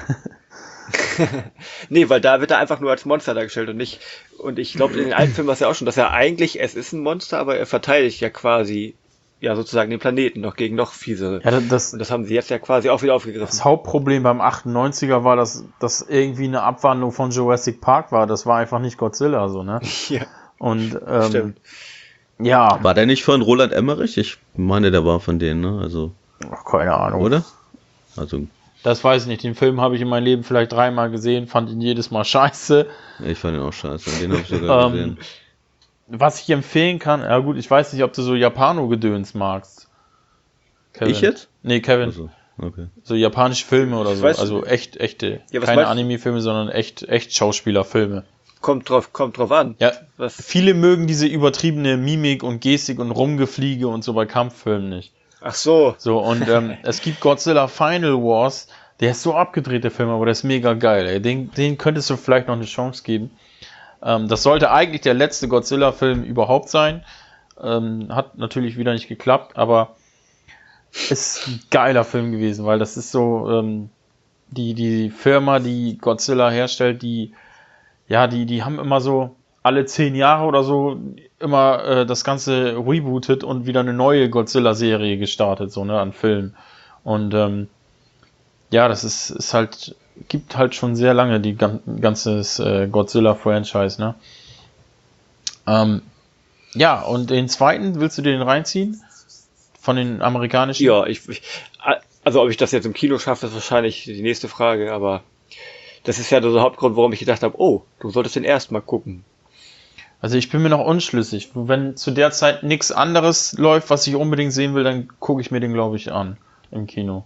Nee, weil da wird er einfach nur als Monster dargestellt und nicht, und ich glaube, in den alten Filmen war es ja auch schon, dass er eigentlich, es ist ein Monster, aber er verteidigt ja quasi, ja, sozusagen den Planeten noch gegen noch fiesere. Ja, das, Und das haben sie jetzt ja quasi auch wieder aufgegriffen. das Hauptproblem beim achtundneunziger war, dass das irgendwie eine Abwandlung von Jurassic Park war. Das war einfach nicht Godzilla, so, ne? Ja, Und, ähm, stimmt. ja, War der nicht von Roland Emmerich? Ich meine, der war von denen, ne? Also, ach, keine Ahnung. oder? Also, Das weiß ich nicht. Den Film habe ich in meinem Leben vielleicht dreimal gesehen, fand ihn jedes Mal scheiße. ich fand den auch scheiße. Den habe ich sogar Ähm, gesehen. Was ich empfehlen kann, ja gut, ich weiß nicht, ob du so Japano-Gedöns magst. Kevin. Ich jetzt? Nee, Kevin. Also, okay. So japanische Filme oder Ich so. weiß- Also echt, echte. Ja, was keine meinst du? Anime-Filme, sondern echt, echt Schauspielerfilme. Kommt drauf, kommt drauf an. Ja, Was, viele mögen diese übertriebene Mimik und Gestik und Rumgefliege und so bei Kampffilmen nicht. ach so. So, und ähm, es gibt Godzilla Final Wars, der ist so abgedreht, der Film, aber der ist mega geil, ey. Den, den könntest du vielleicht noch eine Chance geben. Ähm, das sollte eigentlich der letzte Godzilla-Film überhaupt sein. Ähm, hat natürlich wieder nicht geklappt, aber ist ein geiler Film gewesen, weil das ist so, ähm, die, die Firma, die Godzilla herstellt, die, ja, die, die haben immer so alle zehn Jahre oder so immer äh, das Ganze rebootet und wieder eine neue Godzilla-Serie gestartet, so, ne, an Filmen. Und ähm, ja, das ist, ist halt, gibt halt schon sehr lange die gan ganzes äh, Godzilla-Franchise, ne? Ähm, ja, und den zweiten, willst du den reinziehen? Von den amerikanischen? Ja, ich, ich, also ob ich das jetzt im Kino schaffe, ist wahrscheinlich die nächste Frage, aber das ist ja der Hauptgrund, warum ich gedacht habe, oh, du solltest den erst mal gucken. Also ich bin mir noch unschlüssig. Wenn zu der Zeit nichts anderes läuft, was ich unbedingt sehen will, dann gucke ich mir den, glaube ich, an im Kino.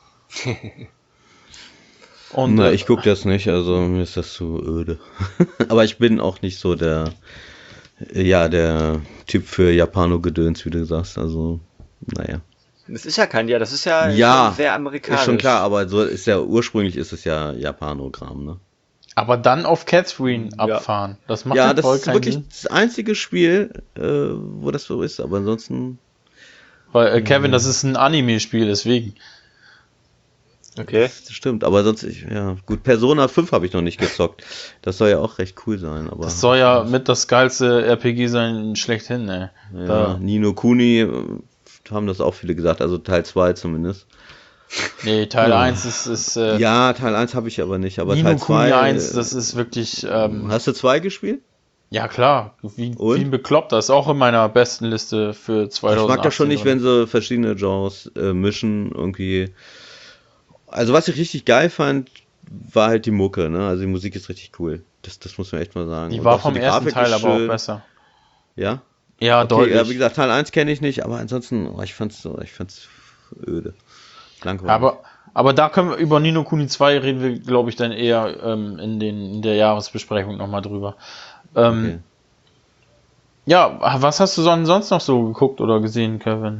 Und Na, äh, ich gucke das nicht, also mir ist das zu öde. Aber ich bin auch nicht so der, ja, der Typ für Japano-Gedöns, wie du sagst. Also, naja. Das ist ja kein, ja, das ist ja, Ja, sehr amerikanisch. Ist schon klar, aber so ist ja, ursprünglich ist es ja Japanogramm, ne? aber dann auf Catherine Ja. abfahren. Das macht Ja, ja das voll ist keinen wirklich Sinn. das einzige Spiel, äh, wo das so ist, aber ansonsten, Weil, äh, Kevin, das ist ein Anime-Spiel, deswegen. Okay. das stimmt, aber sonst, ich, ja, gut, Persona fünf habe ich noch nicht gezockt. Das soll ja auch recht cool sein, aber. Das soll ja mit das geilste R P G sein, schlechthin, ey. Ja, Da, Nino Kuni äh, haben das auch viele gesagt, also Teil zwei zumindest. nee, Teil Ja. eins ist, ist äh, Ja, Teil eins habe ich aber nicht, aber Nino Teil Kuni zwei. eins, das ist wirklich, ähm, Hast du zwei gespielt? Ja, klar. Wie, Und? wie ein Bekloppter. Ist auch in meiner besten Liste für zweitausendachtzehn. Ich mag das schon nicht, drin. wenn sie verschiedene Genres äh, mischen, irgendwie. Also was ich richtig geil fand, war halt die Mucke, ne? Also die Musik ist richtig cool. Das, das muss man echt mal sagen. Die Und war auch so vom die ersten Grafik Teil ist aber auch schön. besser. Ja? Ja, Okay, deutlich. ja, wie gesagt, Teil eins kenne ich nicht, aber ansonsten, oh, ich fand's so, ich fand's öde. Langweilig. Aber, aber da können wir über Ni no Kuni zwei reden wir, glaube ich, dann eher ähm, in, den, in der Jahresbesprechung nochmal drüber. Ähm, Okay. Ja, was hast du son- sonst noch so geguckt oder gesehen, Kevin?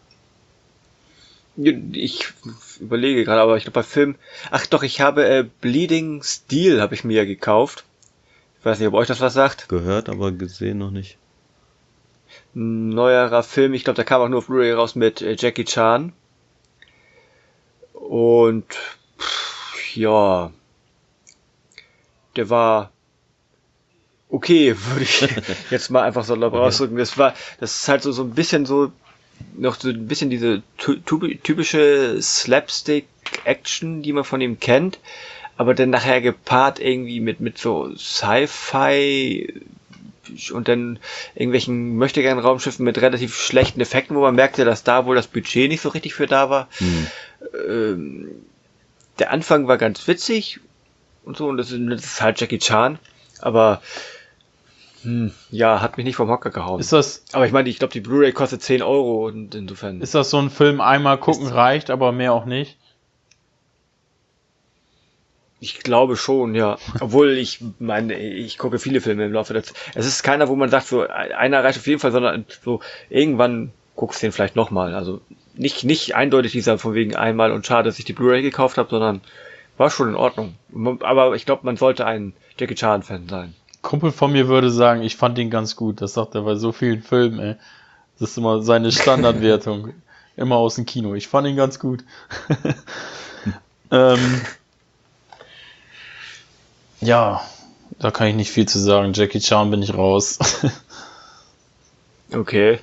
Ich überlege gerade, aber ich glaube bei Film. Ach doch, ich habe äh, Bleeding Steel habe ich mir ja gekauft. Ich weiß nicht, ob euch das was sagt. Gehört, aber gesehen noch nicht. Ein neuerer Film, ich glaube, der kam auch nur auf Blu-ray raus mit äh, Jackie Chan. Und pff, ja, der war okay, würde ich jetzt mal einfach so okay. rausdrücken. Das war, das ist halt so so ein bisschen so noch so ein bisschen diese ty- typische Slapstick-Action, die man von ihm kennt, aber dann nachher gepaart irgendwie mit mit so Sci-Fi und dann irgendwelchen möchtegern Raumschiffen mit relativ schlechten Effekten, wo man merkte, dass da wohl das Budget nicht so richtig für da war. Hm. Ähm, der Anfang war ganz witzig und so, und das ist, das ist halt Jackie Chan, aber hm, ja, hat mich nicht vom Hocker gehauen. Ist das, Aber ich meine, ich glaube, die Blu-ray kostet zehn Euro und insofern. ist das so ein Film, einmal gucken Ist- reicht, aber mehr auch nicht? Ich glaube schon, ja. Obwohl ich meine, ich gucke viele Filme im Laufe der Zeit. Es ist keiner, wo man sagt, so einer reicht auf jeden Fall, sondern so irgendwann guckst du den vielleicht nochmal. Also nicht nicht eindeutig dieser von wegen einmal und schade, dass ich die Blu-ray gekauft habe, sondern war schon in Ordnung. Aber ich glaube, man sollte ein Jackie Chan-Fan sein. Kumpel von mir würde sagen, ich fand den ganz gut. Das sagt er bei so vielen Filmen, ey. Das ist immer seine Standardwertung. Immer aus dem Kino. Ich fand ihn ganz gut. ähm, ja, da kann ich nicht viel zu sagen. Jackie Chan bin ich raus. Okay.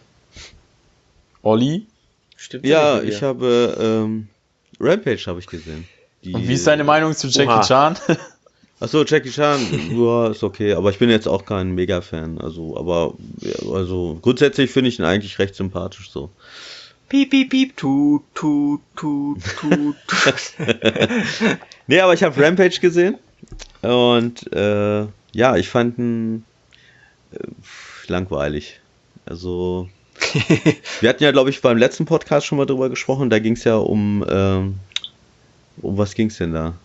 Olli? Stimmt. Ja, nicht mit ich dir. habe ähm, Rampage habe ich gesehen. Die, Und wie ist deine Meinung zu Jackie Oha. Chan? Achso, Jackie Chan, ja, ist okay, aber ich bin jetzt auch kein Mega-Fan, also, aber, ja, also, grundsätzlich finde ich ihn eigentlich recht sympathisch, so. Piep, piep, piep, tut, tut, tut, tut, tut. Nee, aber ich habe Rampage gesehen und, äh, ja, ich fand ihn äh, langweilig, also, wir hatten ja, glaube ich, beim letzten Podcast schon mal drüber gesprochen, da ging es ja um, ähm, um was ging es denn da?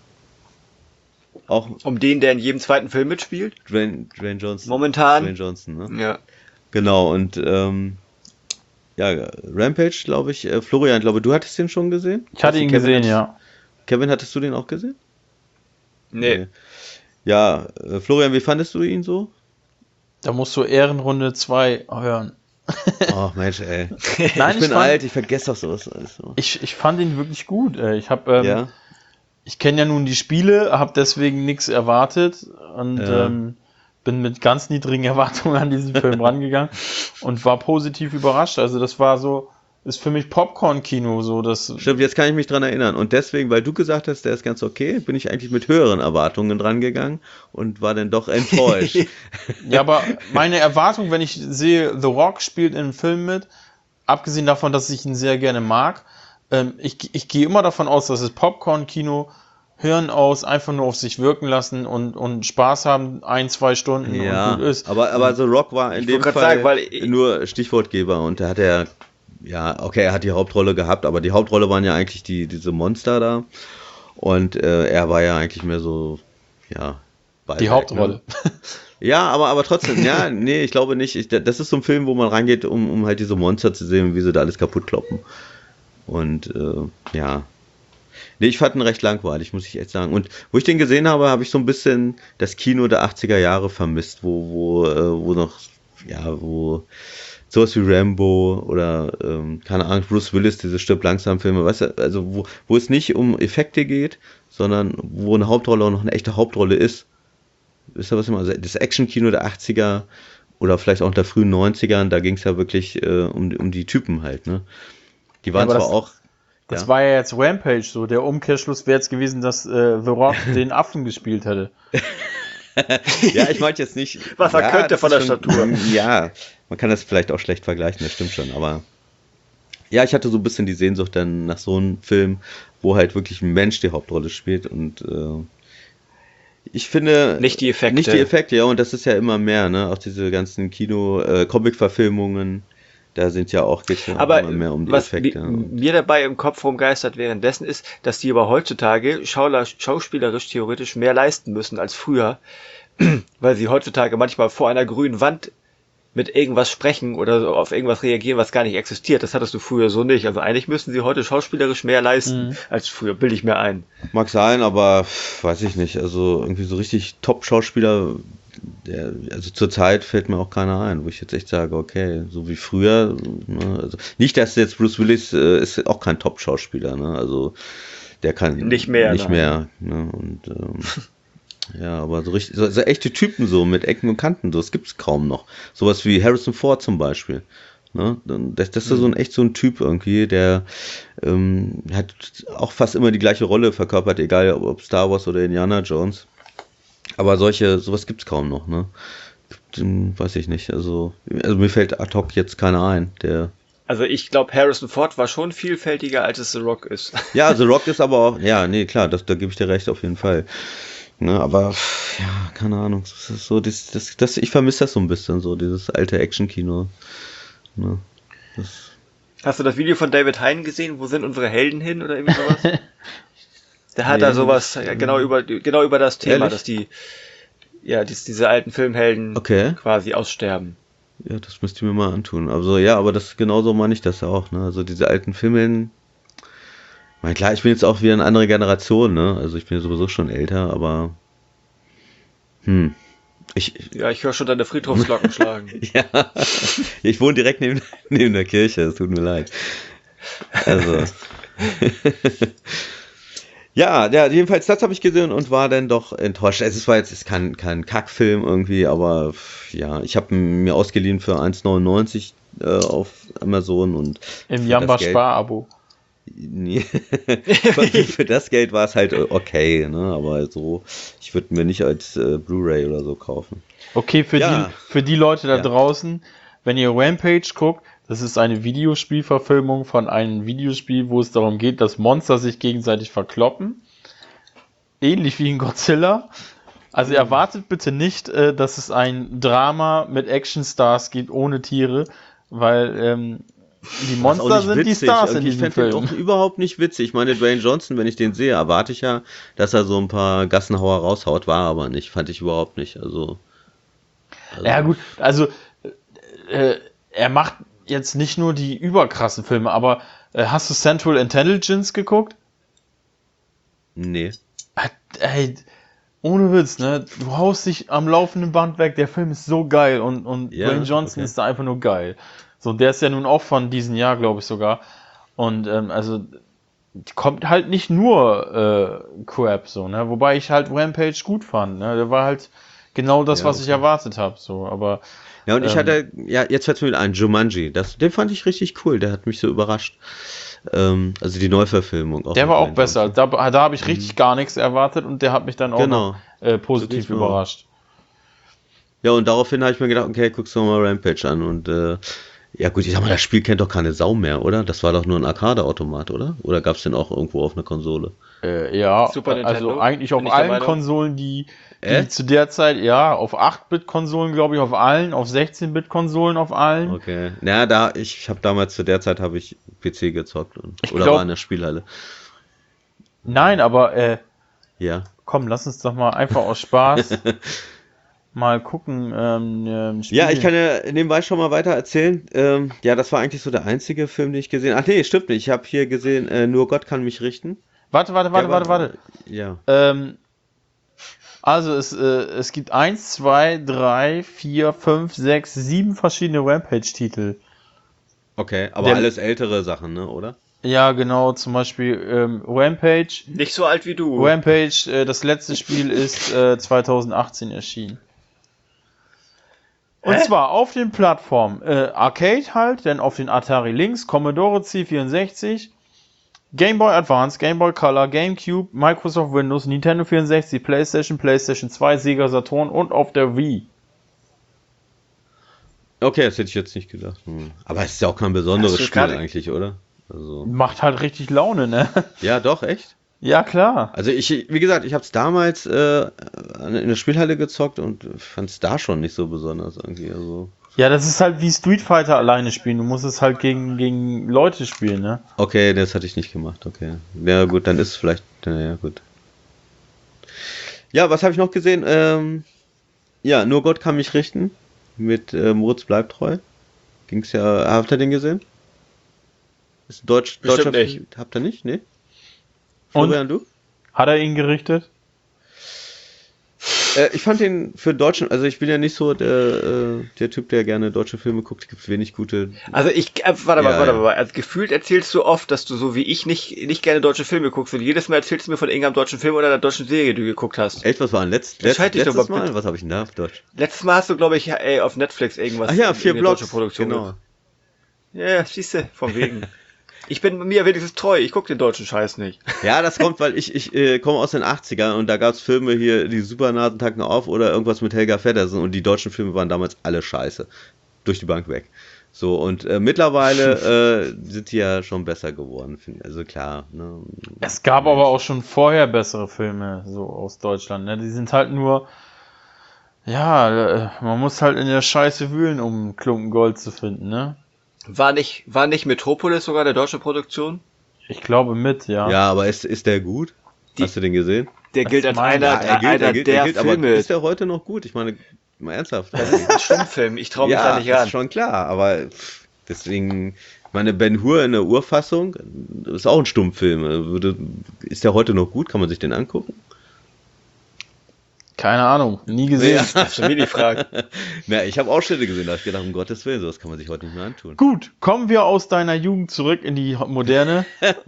Auch Um den, der in jedem zweiten Film mitspielt? Dwayne, Dwayne Johnson. Momentan. Dwayne Johnson, ne? Ja. Genau, und ähm, ja, Rampage, glaube ich, äh, Florian, glaube du hattest den schon gesehen? Ich hatte ihn Kevin, gesehen, hattest, ja. Kevin, hattest du den auch gesehen? Nee. Ja, äh, Florian, wie fandest du ihn so? Da musst du Ehrenrunde zwei hören. Ach Mensch, ey. Nein, ich ich bin fand- alt, ich vergesse doch sowas alles so. Ich, ich fand ihn wirklich gut. Ey. Ich habe ähm, Ja, ich kenne ja nun die Spiele, habe deswegen nichts erwartet und Ja. ähm, bin mit ganz niedrigen Erwartungen an diesen Film rangegangen und war positiv überrascht. Also das war so, ist für mich Popcorn-Kino, so das. stimmt, jetzt kann ich mich dran erinnern. Und deswegen, weil du gesagt hast, der ist ganz okay, bin ich eigentlich mit höheren Erwartungen dran gegangen und war dann doch enttäuscht. Ja, aber meine Erwartung, wenn ich sehe, The Rock spielt in einem Film mit, abgesehen davon, dass ich ihn sehr gerne mag, ähm, ich, ich gehe immer davon aus, dass es Popcorn-Kino, Hirn aus, einfach nur auf sich wirken lassen und, und Spaß haben, ein, zwei Stunden Ja, und gut ist. aber, aber The Rock war in Ich dem wollte Fall grad sagen, weil ich- nur Stichwortgeber und da hat er, ja, okay, er hat die Hauptrolle gehabt, aber die Hauptrolle waren ja eigentlich die, diese Monster da und äh, er war ja eigentlich mehr so, ja, Die Beiwerk, Hauptrolle. Ne? Ja, aber, aber trotzdem, ja, nee, ich glaube nicht. Ich, das ist so ein Film, wo man reingeht, um, um halt diese Monster zu sehen, wie sie da alles kaputt kloppen. Und äh, ja. Nee, ich fand ihn recht langweilig, muss ich echt sagen. Und wo ich den gesehen habe, habe ich so ein bisschen das Kino der achtziger Jahre vermisst, wo, wo, äh, wo noch, ja, wo sowas wie Rambo oder, ähm, keine Ahnung, Bruce Willis, diese Stirb langsam Filme, weißt du, also wo, wo es nicht um Effekte geht, sondern wo eine Hauptrolle auch noch eine echte Hauptrolle ist. Wisst ihr, was ich meine? Also das Action-Kino der achtziger oder vielleicht auch der frühen neunzigern, da ging es ja wirklich äh, um, um die Typen halt, ne? Die waren aber zwar das- auch. Das Ja. war ja jetzt Rampage so. Der Umkehrschluss wäre jetzt gewesen, dass äh, The Rock den Affen gespielt hätte. Ja, ich meinte jetzt nicht... Was er ja, könnte das von ist der schon, Statur. Ja, man kann das vielleicht auch schlecht vergleichen, das stimmt schon, aber... Ja, ich hatte so ein bisschen die Sehnsucht dann nach so einem Film, wo halt wirklich ein Mensch die Hauptrolle spielt und äh, ich finde... Nicht die Effekte. Nicht die Effekte, ja, und das ist ja immer mehr, ne, auch diese ganzen Kino-, äh, Comic-Verfilmungen, da sind ja auch, geht's ja Aber immer mehr um die was Effekte. mi- mir dabei im Kopf rumgeistert währenddessen ist, dass die aber heutzutage Schauler, schauspielerisch theoretisch mehr leisten müssen als früher, weil sie heutzutage manchmal vor einer grünen Wand mit irgendwas sprechen oder so auf irgendwas reagieren, was gar nicht existiert. Das hattest du früher so nicht. Also eigentlich müssen sie heute schauspielerisch mehr leisten Mhm. als früher, bilde ich mir ein. Mag sein, aber pff, weiß ich nicht. Also irgendwie so richtig Top-Schauspieler, der, also zurzeit fällt mir auch keiner ein, wo ich jetzt echt sage, okay, so wie früher. Ne, also nicht, dass jetzt Bruce Willis äh, ist auch kein Top-Schauspieler, ne? Also der kann Nicht mehr, nicht nein. mehr. Ne? Und ähm, ja, aber so richtig, so, so echte Typen so mit Ecken und Kanten, so, das gibt's kaum noch. Sowas wie Harrison Ford zum Beispiel. Ne? Das, das ist so ein echt so ein Typ irgendwie, der ähm, hat auch fast immer die gleiche Rolle verkörpert, egal ob Star Wars oder Indiana Jones. Aber solche, sowas gibt's kaum noch, ne? Hm, Weiß ich nicht. Also, also mir fällt ad hoc jetzt keiner ein, der. Also ich glaube, Harrison Ford war schon vielfältiger, als es The Rock ist. Ja, The Rock ist aber auch, ja, nee, klar, das, da gebe ich dir recht auf jeden Fall. Ne, aber ja, keine Ahnung. Das ist so, das, das, das, ich vermisse das so ein bisschen, so dieses alte Action-Kino. Ne, das, Hast du das Video von David Hein gesehen? Wo sind unsere Helden hin oder irgendwie sowas? Der hat Nee, da sowas nicht, ja, genau über genau über das Thema, Ehrlich? dass die ja dies, diese alten Filmhelden Okay. quasi aussterben. Ja, das müsst ihr mir mal antun. Also ja, aber das genauso meine ich das ja auch, ne? Also diese alten Filme. Ich meine, klar, ich bin jetzt auch wieder eine andere Generation, ne? Also ich bin ja sowieso schon älter, aber hm. Ich, Ja, ich höre schon deine Friedhofsglocken schlagen. ja, ich wohne direkt neben, neben der Kirche, es tut mir leid. Also. Ja, ja, jedenfalls das habe ich gesehen und war dann doch enttäuscht. Es ist zwar jetzt ist kein, kein Kackfilm irgendwie, aber ja, ich habe ihn mir ausgeliehen für eins neunundneunzig äh, auf Amazon und Im für Jamba das Geld- Spar-Abo. Nee. für, für das Geld war es halt okay, ne? Aber so, ich würde mir nicht als äh, Blu-ray oder so kaufen. Okay, für, Ja. die, für die Leute da Ja. draußen, wenn ihr Rampage guckt, das ist eine Videospielverfilmung von einem Videospiel, wo es darum geht, dass Monster sich gegenseitig verkloppen. Ähnlich wie in Godzilla. Also erwartet bitte nicht, äh, dass es ein Drama mit Actionstars gibt ohne Tiere, weil ähm, die Das ist auch Monster nicht sind die witzig. Stars in Irgendwie, ich diesem fände den Film. auch überhaupt nicht witzig. Ich meine, Dwayne Johnson, wenn ich den sehe, erwarte ich ja, dass er so ein paar Gassenhauer raushaut. War aber nicht. Fand ich überhaupt nicht. Also. also Ja gut, also äh, er macht jetzt nicht nur die überkrassen Filme, aber äh, hast du Central Intelligence geguckt? Nee. Äh, Ey, ohne Witz, ne? Du haust dich am laufenden Band weg, der Film ist so geil und, und Ja, Dwayne Johnson okay. ist da einfach nur geil. So, der ist ja nun auch von diesem Jahr, glaube ich sogar. Und ähm, also kommt halt nicht nur äh, Crap, so, ne? Wobei ich halt Rampage gut fand, ne? Der war halt genau das, Ja, was ich okay. erwartet habe, so, aber Ja, und ich Ähm. hatte, ja, jetzt fällt mir wieder ein, Jumanji. Das, den fand ich richtig cool. Der hat mich so überrascht. Ähm, also die Neuverfilmung. Auch der mit war auch Dwayne besser. Johnson. Da, da habe ich richtig gar nichts erwartet und der hat mich dann auch Genau. noch äh, positiv So geht's mir auch. überrascht. Ja, und daraufhin habe ich mir gedacht, okay, guckst du mal Rampage an. Und äh, ja gut, ich sag mal, das Spiel kennt doch keine Sau mehr, oder? Das war doch nur ein Arcade-Automat, oder? Oder gab es den auch irgendwo auf einer Konsole? Äh, ja, Super also Nintendo, eigentlich auf bin ich der allen Meinung. Konsolen, die, die Äh? zu der Zeit, ja, auf acht-Bit-Konsolen, glaube ich, auf allen, auf sechzehn-Bit-Konsolen auf allen. Okay. Naja, da, ich habe damals zu der Zeit habe ich P C gezockt und, Ich oder glaub- war in der Spielhalle. Nein, aber äh, Ja. komm, lass uns doch mal einfach aus Spaß mal gucken. Ähm, ähm, Spiel. Ja, ich kann ja nebenbei schon mal weiter erzählen. Ähm, ja, das war eigentlich so der einzige Film, den ich gesehen habe. Ach nee, stimmt nicht. Ich habe hier gesehen, äh, Nur Gott kann mich richten. Warte, warte, warte, Der warte, war- warte. Ja. Ähm, also es, äh, es gibt eins, zwei, drei, vier, fünf, sechs, sieben verschiedene Rampage-Titel. Okay, aber Der- alles ältere Sachen, ne, oder? Ja, genau, zum Beispiel ähm, Rampage. Nicht so alt wie du. Rampage, äh, das letzte Spiel ist äh, zweitausendachtzehn erschienen. Und Hä? zwar auf den Plattformen äh, Arcade halt, dann auf den Atari Lynx, Commodore C vierundsechzig, Game Boy Advance, Game Boy Color, GameCube, Microsoft Windows, Nintendo vierundsechzig, PlayStation, PlayStation zwei, Sega Saturn und auf der Wii. Okay, das hätte ich jetzt nicht gedacht. Hm. Aber es ist ja auch kein besonderes Hast du Spiel gerade- eigentlich, oder? Also, Macht halt richtig Laune, ne? ja, doch, echt? Ja, klar. Also ich, wie gesagt, ich habe es damals äh, in der Spielhalle gezockt und fand es da schon nicht so besonders irgendwie. Also. Ja, das ist halt wie Street Fighter alleine spielen. Du musst es halt gegen, gegen Leute spielen, ne? Okay, das hatte ich nicht gemacht, okay. Ja gut, dann ist es vielleicht, naja, gut. Ja, was habe ich noch gesehen? Ähm, ja, Nur Gott kann mich richten mit äh, Moritz bleibt treu. Ging's ja, habt ihr den gesehen? Ist ein Deutsch, Bestimmt deutscher nicht. Film. Habt ihr nicht? Nee? Und? Florian, du? Hat er ihn gerichtet? Äh, ich fand den für Deutschen, also ich bin ja nicht so der, äh, der Typ, der gerne deutsche Filme guckt. Es gibt wenig gute. Also ich, äh, warte mal, Ja, warte ja. mal, also gefühlt erzählst du oft, dass du so wie ich nicht, nicht gerne deutsche Filme guckst und jedes Mal erzählst du mir von irgendeinem deutschen Film oder einer deutschen Serie, die du geguckt hast. Echt, was war denn letzt, letzt, Entscheid dich doch letztes mal Mal? bitte. Was habe ich denn da auf Deutsch? Letztes Mal hast du, glaube ich, ey, auf Netflix irgendwas. Ach ja, vier irgendeine Blocks. deutsche Produktion Genau. geguckt. Ja, siehst du, von wegen. Ich bin mir wenigstens treu, ich guck den deutschen Scheiß nicht. Ja, das kommt, weil ich, ich äh, komme aus den achtzigern und da gab es Filme hier, die Supernasen tacken auf oder irgendwas mit Helga Feddersen und die deutschen Filme waren damals alle scheiße. Durch die Bank weg. So, und äh, mittlerweile äh, sind die ja schon besser geworden. find- Also klar. Ne? Es gab aber auch schon vorher bessere Filme, so aus Deutschland, ne? Die sind halt nur, ja, äh, man muss halt in der Scheiße wühlen, um einen Klumpen Gold zu finden, ne? War nicht, war nicht Metropolis sogar der deutsche Produktion? Ich glaube mit, ja. Ja, aber ist, ist der gut? Die- Hast du den gesehen? Der gilt als meine- einer, Ja, er gilt, einer er gilt, der er gilt, aber Filme. ist der heute noch gut? Ich meine, mal ernsthaft. Das ist ein Stummfilm, ich traue mich ja, da nicht ran. ist schon klar, aber pff, deswegen, ich meine, Ben Hur in der Urfassung ist auch ein Stummfilm. Würde, ist der heute noch gut? Kann man sich den angucken? Keine Ahnung, nie gesehen. Darfst du mir die fragen? Na, ich habe Ausschnitte gesehen, da habe ich gedacht, um Gottes Willen, sowas kann man sich heute nicht mehr antun. Gut, kommen wir aus deiner Jugend zurück in die moderne.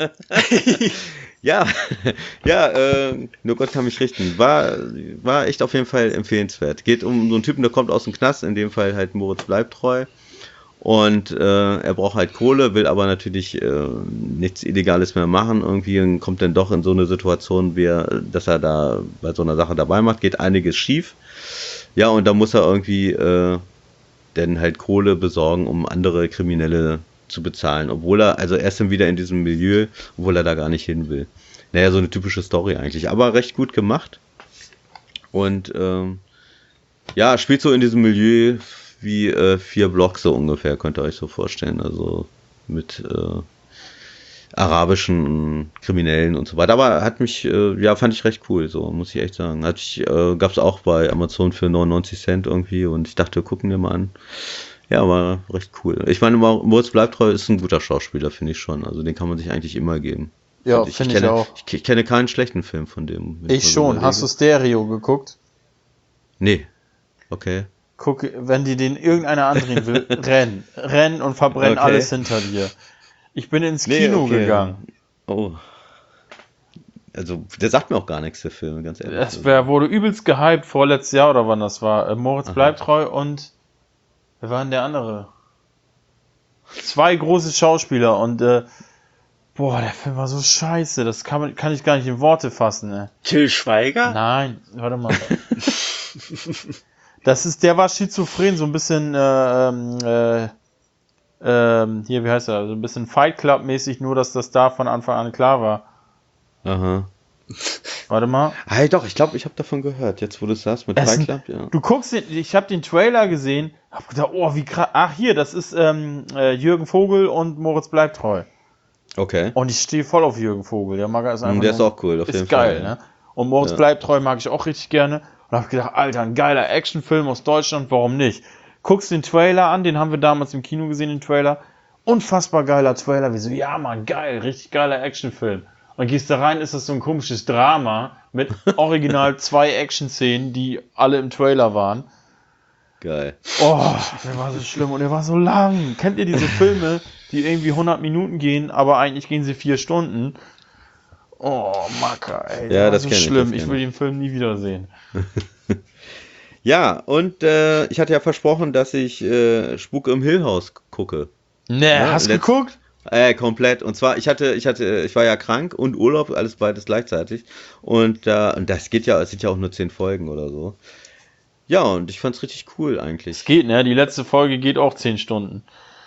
Ja, ja, äh, Nur Gott kann mich richten. War, war echt auf jeden Fall empfehlenswert. Geht um so einen Typen, der kommt aus dem Knast, in dem Fall halt Moritz bleibt treu. Und äh, er braucht halt Kohle, will aber natürlich äh, nichts Illegales mehr machen. Irgendwie und kommt dann doch in so eine Situation, wie er, dass er da bei so einer Sache dabei macht. Geht einiges schief. Ja, und da muss er irgendwie äh, dann halt Kohle besorgen, um andere Kriminelle zu bezahlen. Obwohl er, also er ist dann wieder in diesem Milieu, obwohl er da gar nicht hin will. Naja, so eine typische Story eigentlich. Aber recht gut gemacht. Und ähm, ja, spielt so in diesem Milieu wie äh, vier Blocks so ungefähr, könnt ihr euch so vorstellen. Also mit äh, arabischen Kriminellen und so weiter. Aber hat mich, äh, ja, fand ich recht cool, so muss ich echt sagen. Hat ich, äh, gab's auch bei Amazon für neunundneunzig Cent irgendwie und ich dachte, gucken wir mal an. Ja, war recht cool. Ich meine, Moritz bleibt treu ist ein guter Schauspieler, finde ich schon. Also den kann man sich eigentlich immer geben. Ja, Find finde ich kenne, auch. Ich, ich kenne keinen schlechten Film von dem. wenn Ich mal so schon. überlege. Hast du Stereo geguckt? Nee. Okay. Guck, wenn die den irgendeiner andrehen will, renn. Renn und verbrenn Okay. alles hinter dir. Ich bin ins Nee, Kino okay. gegangen. Oh. Also, der sagt mir auch gar nichts, der Film, ganz ehrlich. Es wär, wurde übelst gehypt vorletztes Jahr oder wann das war. Äh, Moritz Aha. bleibt treu und wer war denn der andere? Zwei große Schauspieler und äh, boah, der Film war so scheiße. Das kann, man, kann ich gar nicht in Worte fassen. Ne? Till Schweiger? Nein, warte mal. Das ist, der war schizophren, so ein bisschen, äh, ähm, äh, ähm, hier, wie heißt er, so ein bisschen Fight Club mäßig, nur dass das da von Anfang an klar war. Aha. Warte mal. Ah, doch, ich glaube, ich habe davon gehört, jetzt wo du es sagst, mit Es Fight sind- Club, ja. Du guckst den, ich habe den Trailer gesehen, hab gedacht, oh, wie krass. Ach, hier, das ist ähm, äh, Jürgen Vogel und Moritz bleibt treu. Okay. Und ich stehe voll auf Jürgen Vogel. Der mag ist einfach Der ist nur- auch cool, auf ist jeden geil, Fall. ne? Und Moritz Ja. bleibt treu mag ich auch richtig gerne. Und hab gedacht, Alter, ein geiler Actionfilm aus Deutschland, warum nicht? Guckst den Trailer an, den haben wir damals im Kino gesehen, den Trailer. Unfassbar geiler Trailer. Wir so, ja, Mann, geil, richtig geiler Actionfilm. Und gehst da rein, ist das so ein komisches Drama mit original zwei Action-Szenen, die alle im Trailer waren. Geil. Oh, der war so schlimm und der war so lang. Kennt ihr diese Filme, die irgendwie hundert Minuten gehen, aber eigentlich gehen sie vier Stunden? Oh, Macker, ey. der Ja, war das so kenn ich, schlimm. das Ich kenn will den Film nie wiedersehen. Ja, und äh, ich hatte ja versprochen, dass ich äh, Spuk im Hill House gucke. Nee, Ja, hast du letzt- geguckt? Äh, komplett. Und zwar, ich hatte, ich hatte, ich war ja krank und Urlaub, alles beides gleichzeitig. Und, äh, und das geht ja, es sind ja auch nur zehn Folgen oder so. Ja, und ich fand's richtig cool Es eigentlich. geht, ne? Die letzte Folge geht auch zehn Stunden.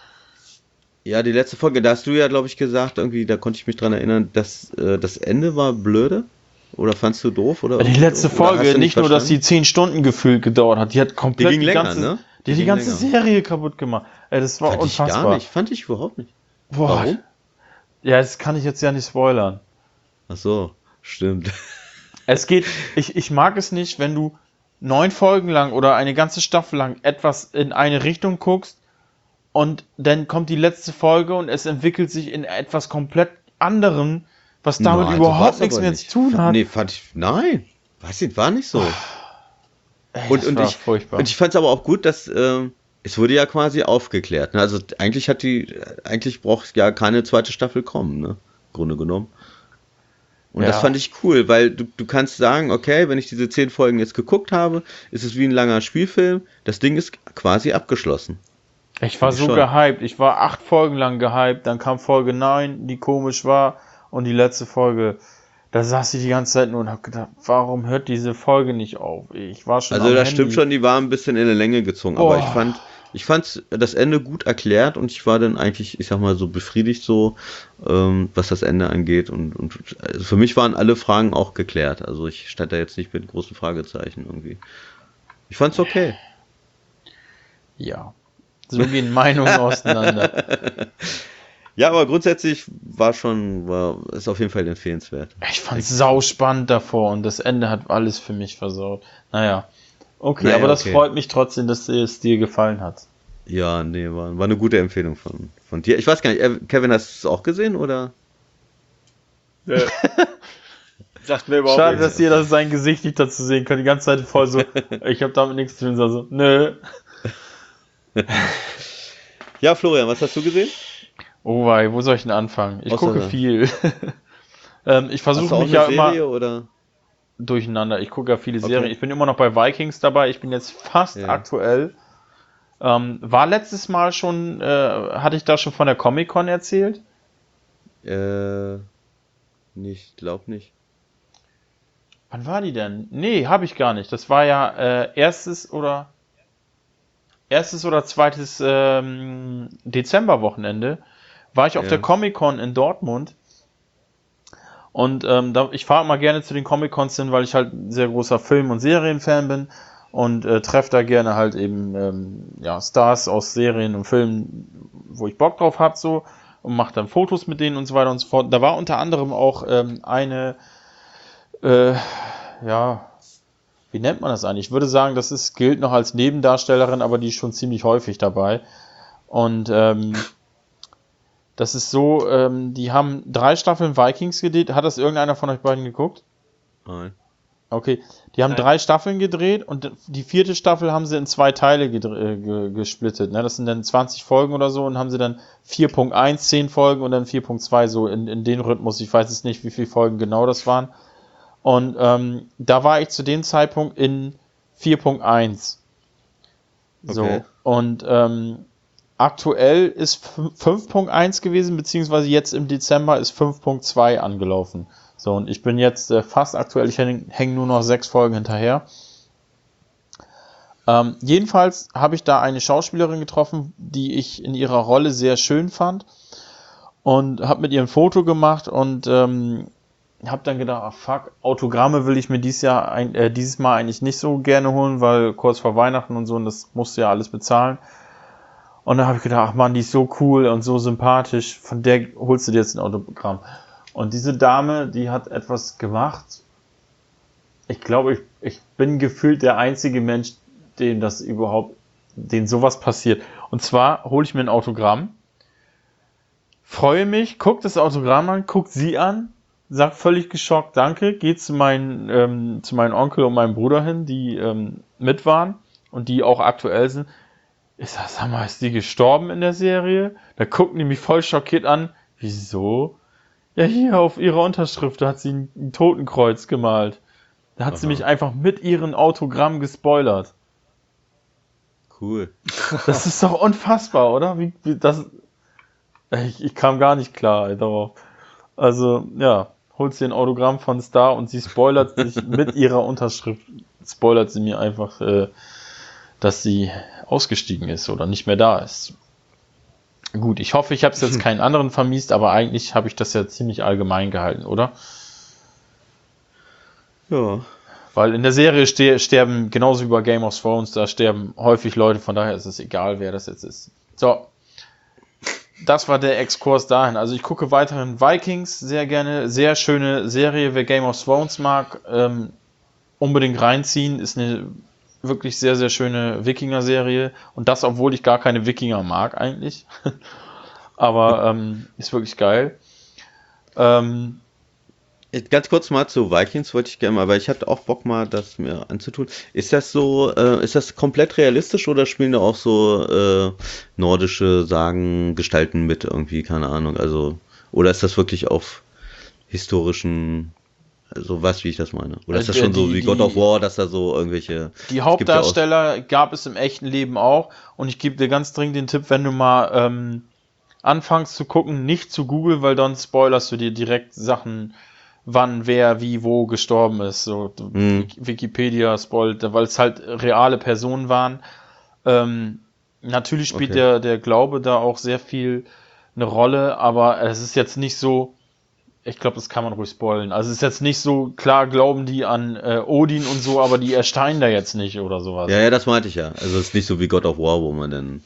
Ja, die letzte Folge, da hast du ja, glaube ich, gesagt, irgendwie, da konnte ich mich dran erinnern, dass äh, das Ende war blöde. Oder fandst du doof? Oder Die irgendwie letzte doof? Oder hast Folge, du nicht nur, dass verstanden? die zehn Stunden gefühlt gedauert hat, die hat Die komplett ging die länger, ganze, ne? die hat die ging ganze länger. Serie kaputt gemacht. Ey, das war Fand ich gar unfassbar. nicht, fand ich überhaupt nicht. Boah. Warum? Ja, das kann ich jetzt ja nicht spoilern. Ach so, stimmt. Es geht, ich, ich mag es nicht, wenn du neun Folgen lang oder eine ganze Staffel lang etwas in eine Richtung guckst und dann kommt die letzte Folge und es entwickelt sich in etwas komplett anderem, was damit Nein, so überhaupt war's nichts aber mehr nicht. zu tun hat. Nee, fand ich, nein, weiß nicht, war nicht so. Ey, Und, das und, war ich, furchtbar. und ich fand es aber auch gut, dass ähm, es wurde ja quasi aufgeklärt. Ne? Also eigentlich hat die, eigentlich braucht ja keine zweite Staffel kommen, ne? Im Grunde genommen. Und Ja. das fand ich cool, weil du, du kannst sagen, okay, wenn ich diese zehn Folgen jetzt geguckt habe, ist es wie ein langer Spielfilm. Das Ding ist quasi abgeschlossen. Ich war ich so schon. gehypt. Ich war acht Folgen lang gehypt. Dann kam Folge neun, die komisch war. Und die letzte Folge, da saß ich die ganze Zeit nur und hab gedacht, warum hört diese Folge nicht auf? Ich war schon Also am das Handy. stimmt schon, die war ein bisschen in die Länge gezogen, aber Oh. ich fand, ich fand das Ende gut erklärt und ich war dann eigentlich, ich sag mal so befriedigt so, ähm, was das Ende angeht und, und also für mich waren alle Fragen auch geklärt. Also ich stand da jetzt nicht mit großen Fragezeichen irgendwie. Ich fand's okay. Ja. So gehen Meinungen auseinander. Ja, aber grundsätzlich war schon, war, ist auf jeden Fall empfehlenswert. Ich fand's sau spannend davor und das Ende hat alles für mich versaut. Naja. Okay, Naja, aber das okay. freut mich trotzdem, dass es dir gefallen hat. Ja, nee, war, war eine gute Empfehlung von, von dir. Ich weiß gar nicht, äh, Kevin, hast du es auch gesehen oder? Äh, sagt mir überhaupt Schade, nichts. dass jeder sein Gesicht nicht dazu sehen kann. Die ganze Zeit voll so, ich habe damit nichts zu tun. So, so, nö. Ja, Florian, was hast du gesehen? Oh wei, wo soll ich denn anfangen? Ich Außer- gucke viel. ähm, ich Hast du versuche auch mich eine ja immer Serie oder? durcheinander. Ich gucke ja viele Okay. Serien. Ich bin immer noch bei Vikings dabei. Ich bin jetzt fast Ja. aktuell. Ähm, war letztes Mal schon, äh, hatte ich da schon von der Comic-Con erzählt? Äh, nicht, glaub nicht. Wann war die denn? Nee, habe ich gar nicht. Das war ja äh, erstes oder erstes oder zweites ähm, Dezemberwochenende. War ich auf Ja. der Comic-Con in Dortmund. Und ähm, da, ich fahre immer gerne zu den Comic-Cons hin, weil ich halt ein sehr großer Film- und Serienfan bin. Und äh, treffe da gerne halt eben ähm, ja, Stars aus Serien und Filmen, wo ich Bock drauf habe, so. Und mache dann Fotos mit denen und so weiter und so fort. Da war unter anderem auch ähm, eine, äh, ja, wie nennt man das eigentlich? Ich würde sagen, das ist, gilt noch als Nebendarstellerin, aber die ist schon ziemlich häufig dabei. Und ähm, das ist so, ähm, die haben drei Staffeln Vikings gedreht. Hat das irgendeiner von euch beiden geguckt? Nein. Okay, die haben Nein. drei Staffeln gedreht und die vierte Staffel haben sie in zwei Teile gedre- äh, ge- gesplittet. Ne? Das sind dann zwanzig Folgen oder so und haben sie dann vier Punkt eins, zehn Folgen und dann vier Punkt zwei so in, in den Rhythmus. Ich weiß jetzt nicht, wie viele Folgen genau das waren. Und ähm, da war ich zu dem Zeitpunkt in vier Punkt eins. So, Okay. und ähm, aktuell ist fünf Punkt eins gewesen, beziehungsweise jetzt im Dezember ist fünf Punkt zwei angelaufen. So, und ich bin jetzt äh, fast aktuell, ich hänge häng nur noch sechs Folgen hinterher. Ähm, jedenfalls habe ich da eine Schauspielerin getroffen, die ich in ihrer Rolle sehr schön fand und habe mit ihr ein Foto gemacht und ähm, habe dann gedacht, ach fuck, Autogramme will ich mir dieses Jahr ein, äh, dieses Mal eigentlich nicht so gerne holen, weil kurz vor Weihnachten und so, und das musste ja alles bezahlen. Und dann habe ich gedacht, ach Mann, die ist so cool und so sympathisch, von der holst du dir jetzt ein Autogramm. Und diese Dame, die hat etwas gemacht. Ich glaube, ich, ich bin gefühlt der einzige Mensch, dem das überhaupt, dem sowas passiert. Und zwar hole ich mir ein Autogramm, freue mich, guck das Autogramm an, guck sie an, sag völlig geschockt Danke, geh zu meinen, ähm, zu meinem Onkel und meinem Bruder hin, die ähm, mit waren und die auch aktuell sind. Ich sag, sag mal, ist die gestorben in der Serie? Da gucken die mich voll schockiert an. Wieso? Ja, hier auf ihrer Unterschrift, da hat sie ein, ein Totenkreuz gemalt. Da hat sie Aha. mich einfach mit ihrem Autogramm gespoilert. Cool. Das ist doch unfassbar, oder? Wie, wie das, Ich, ich kam gar nicht klar darauf. Also, ja, holt sie ein Autogramm von Star und sie spoilert sich mit ihrer Unterschrift, spoilert sie mir einfach, äh, dass sie ausgestiegen ist oder nicht mehr da ist. Gut, ich hoffe, ich habe es jetzt keinen anderen vermiest, aber eigentlich habe ich das ja ziemlich allgemein gehalten, oder? Ja. Weil in der Serie ste- sterben, genauso wie bei Game of Thrones, da sterben häufig Leute, von daher ist es egal, wer das jetzt ist. So, das war der Exkurs dahin. Also ich gucke weiterhin Vikings sehr gerne, sehr schöne Serie, wer Game of Thrones mag, ähm, unbedingt reinziehen, ist eine wirklich sehr, sehr schöne Wikinger-Serie und das, obwohl ich gar keine Wikinger mag eigentlich, aber ähm, ist wirklich geil. Ähm, Ganz kurz mal zu Vikings wollte ich gerne mal, weil ich hatte auch Bock mal, das mir anzutun. Ist das so, äh, ist das komplett realistisch oder spielen da auch so äh, nordische Sagen, Gestalten mit irgendwie, keine Ahnung, also, oder ist das wirklich auf historischen, also weißt du, wie ich das meine? Oder ist das Äh, schon so die- wie die- God of War, dass da so irgendwelche... Die es gibt ja auch- Hauptdarsteller gab es im echten Leben auch und ich gebe dir ganz dringend den Tipp, wenn du mal ähm, anfängst zu gucken, nicht zu googeln, weil dann spoilerst du dir direkt Sachen, wann, wer, wie, wo gestorben ist. So Hm. Wik- Wikipedia spoilt, weil es halt reale Personen waren. Ähm, natürlich spielt Okay. der, der Glaube da auch sehr viel eine Rolle, aber es ist jetzt nicht so, ich glaube, das kann man ruhig spoilen. Also es ist jetzt nicht so, klar glauben die an äh, Odin und so, aber die ersteinen da jetzt nicht oder sowas. Ja, ja, das meinte ich ja. Also es ist nicht so wie God of War, wo man dann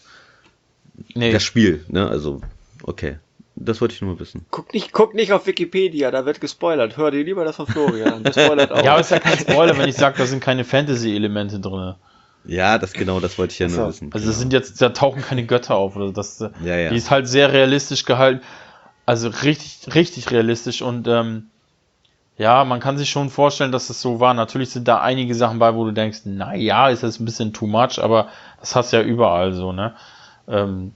Nee. das Spiel, ne, also, okay. Das wollte ich nur wissen. Guck nicht, guck nicht auf Wikipedia, da wird gespoilert. Hör dir lieber das von Florian an. Der spoilert auch. Ja, aber ist ja kein Spoiler, wenn ich sage, da sind keine Fantasy-Elemente drin. Ja, das genau, das wollte ich ja Ach nur so. wissen. Also genau. das sind jetzt, da tauchen keine Götter auf oder das. äh, Ja, ja. Die ist halt sehr realistisch gehalten. Also richtig, richtig realistisch und ähm, ja, man kann sich schon vorstellen, dass es so war. Natürlich sind da einige Sachen bei, wo du denkst, na ja, ist das ein bisschen too much, aber das hast du ja überall so, ne? Ähm,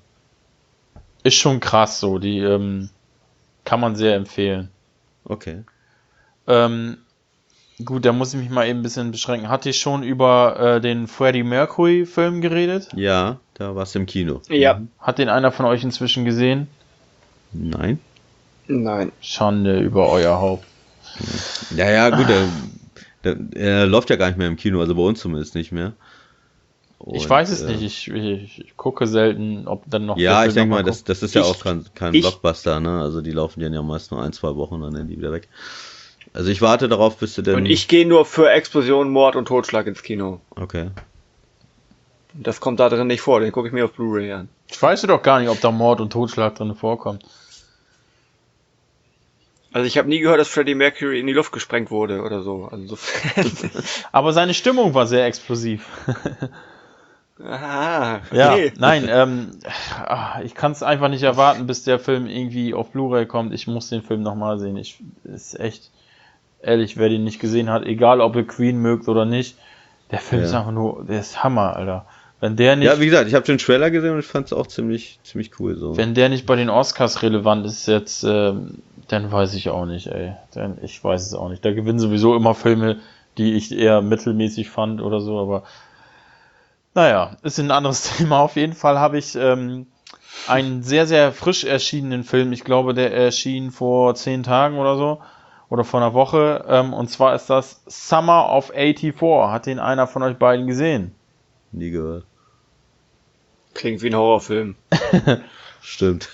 ist schon krass so, die ähm, kann man sehr empfehlen. Okay. Ähm, gut, da muss ich mich mal eben ein bisschen beschränken. Hatte ich schon über äh, den Freddie Mercury Film geredet? Ja, da warst du im Kino. Ja. Hat den einer von euch inzwischen gesehen? Nein? Nein. Schande über euer Haupt. Ja, ja, gut, der, der, er läuft ja gar nicht mehr im Kino, also bei uns zumindest nicht mehr. Ich Und, weiß es äh, nicht, ich, ich, ich gucke selten, ob dann noch. Ja, der ich Film denke noch mal, das, kommt. das ist ja Ich- auch kein, kein ich- Blockbuster, ne? Also die laufen ja meist nur ein, zwei Wochen und dann sind die wieder weg. Also ich warte darauf, bis du denn... Und ich gehe nur für Explosion, Mord und Totschlag ins Kino. Okay. Das kommt da drin nicht vor, den gucke ich mir auf Blu-ray an. Ich weiß ja doch gar nicht, ob da Mord und Totschlag drin vorkommt. Also ich habe nie gehört, dass Freddie Mercury in die Luft gesprengt wurde oder so. Also so Aber seine Stimmung war sehr explosiv. Aha, Ja, okay. nein, ähm, ah, ich kann es einfach nicht erwarten, bis der Film irgendwie auf Blu-ray kommt. Ich muss den Film nochmal sehen. Ich ist echt, ehrlich, wer den nicht gesehen hat, egal ob ihr Queen mögt oder nicht, der Film Ja. ist einfach nur, der ist Hammer, Alter. Wenn der nicht, Ja, wie gesagt, ich habe den Trailer gesehen und ich fand es auch ziemlich, ziemlich cool so. wenn der nicht bei den Oscars relevant ist jetzt, ähm, dann weiß ich auch nicht, ey. Dann, ich weiß es auch nicht. Da gewinnen sowieso immer Filme, die ich eher mittelmäßig fand oder so, aber naja, ist ein anderes Thema. Auf jeden Fall habe ich ähm, einen sehr, sehr frisch erschienenen Film. Ich glaube, der erschien vor zehn Tagen oder so. Oder vor einer Woche. Ähm, und zwar ist das Summer of vierundachtzig. Hat den einer von euch beiden gesehen? Nie gehört. Klingt wie ein Horrorfilm. Stimmt.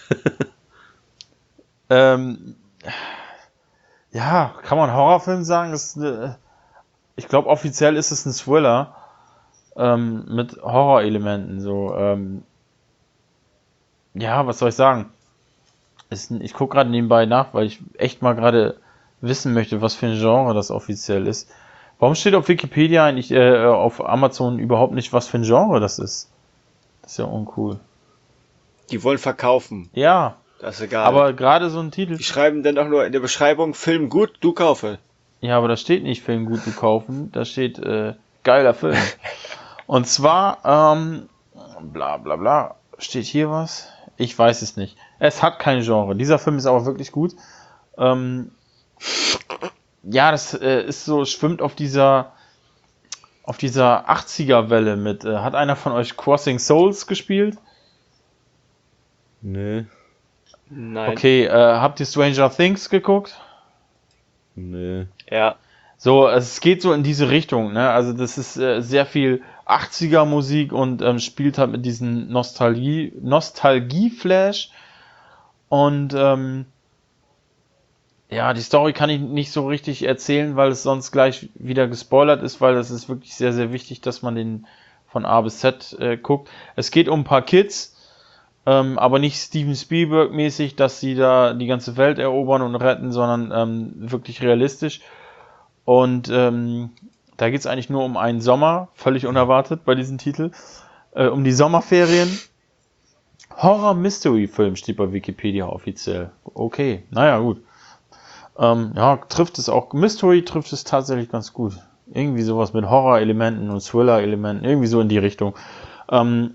Ähm, ja, kann man Horrorfilm sagen? Das ist eine, ich glaube, offiziell ist es ein Thriller. Ähm, mit Horrorelementen. So, ähm, ja, was soll ich sagen? Ist, ein- ich gucke gerade nebenbei nach, weil ich echt mal gerade wissen möchte, was für ein Genre das offiziell ist. Warum steht auf Wikipedia eigentlich, äh, auf Amazon überhaupt nicht, was für ein Genre das ist? Das ist ja uncool. Die wollen verkaufen. Ja, Das ist egal. aber gerade so ein Titel. die schreiben dann auch nur in der Beschreibung, Film gut, du kaufe. Ja, aber da steht nicht Film gut zu kaufen, da steht äh, geiler Film. Und zwar, ähm, bla bla bla, steht hier was? Ich weiß es nicht. Es hat kein Genre. Dieser Film ist aber wirklich gut. Ähm, ja, das äh, ist so, schwimmt auf dieser auf dieser achtziger-Welle mit. Äh, hat einer von euch Crossing Souls gespielt? Nee. Nein. Okay, äh, habt ihr Stranger Things geguckt? Nee. Ja. So, es geht so in diese Richtung, ne? Also das ist äh, sehr viel achtziger Musik und ähm, spielt halt mit diesem Nostalgie, Nostalgie-Flash. Und ähm, ja, die Story kann ich nicht so richtig erzählen, weil es sonst gleich wieder gespoilert ist, weil es ist wirklich sehr, sehr wichtig, dass man den von A bis Z äh, guckt. Es geht um ein paar Kids, ähm, aber nicht Steven Spielberg-mäßig, dass sie da die ganze Welt erobern und retten, sondern ähm, wirklich realistisch. Und ähm, da geht es eigentlich nur um einen Sommer, völlig unerwartet bei diesem Titel, äh, um die Sommerferien. Horror-Mystery-Film steht bei Wikipedia offiziell. Okay, naja, gut. Ähm, ja, trifft es auch, Mystery trifft es tatsächlich ganz gut. Irgendwie sowas mit Horror-Elementen und Thriller-Elementen, irgendwie so in die Richtung. Ähm,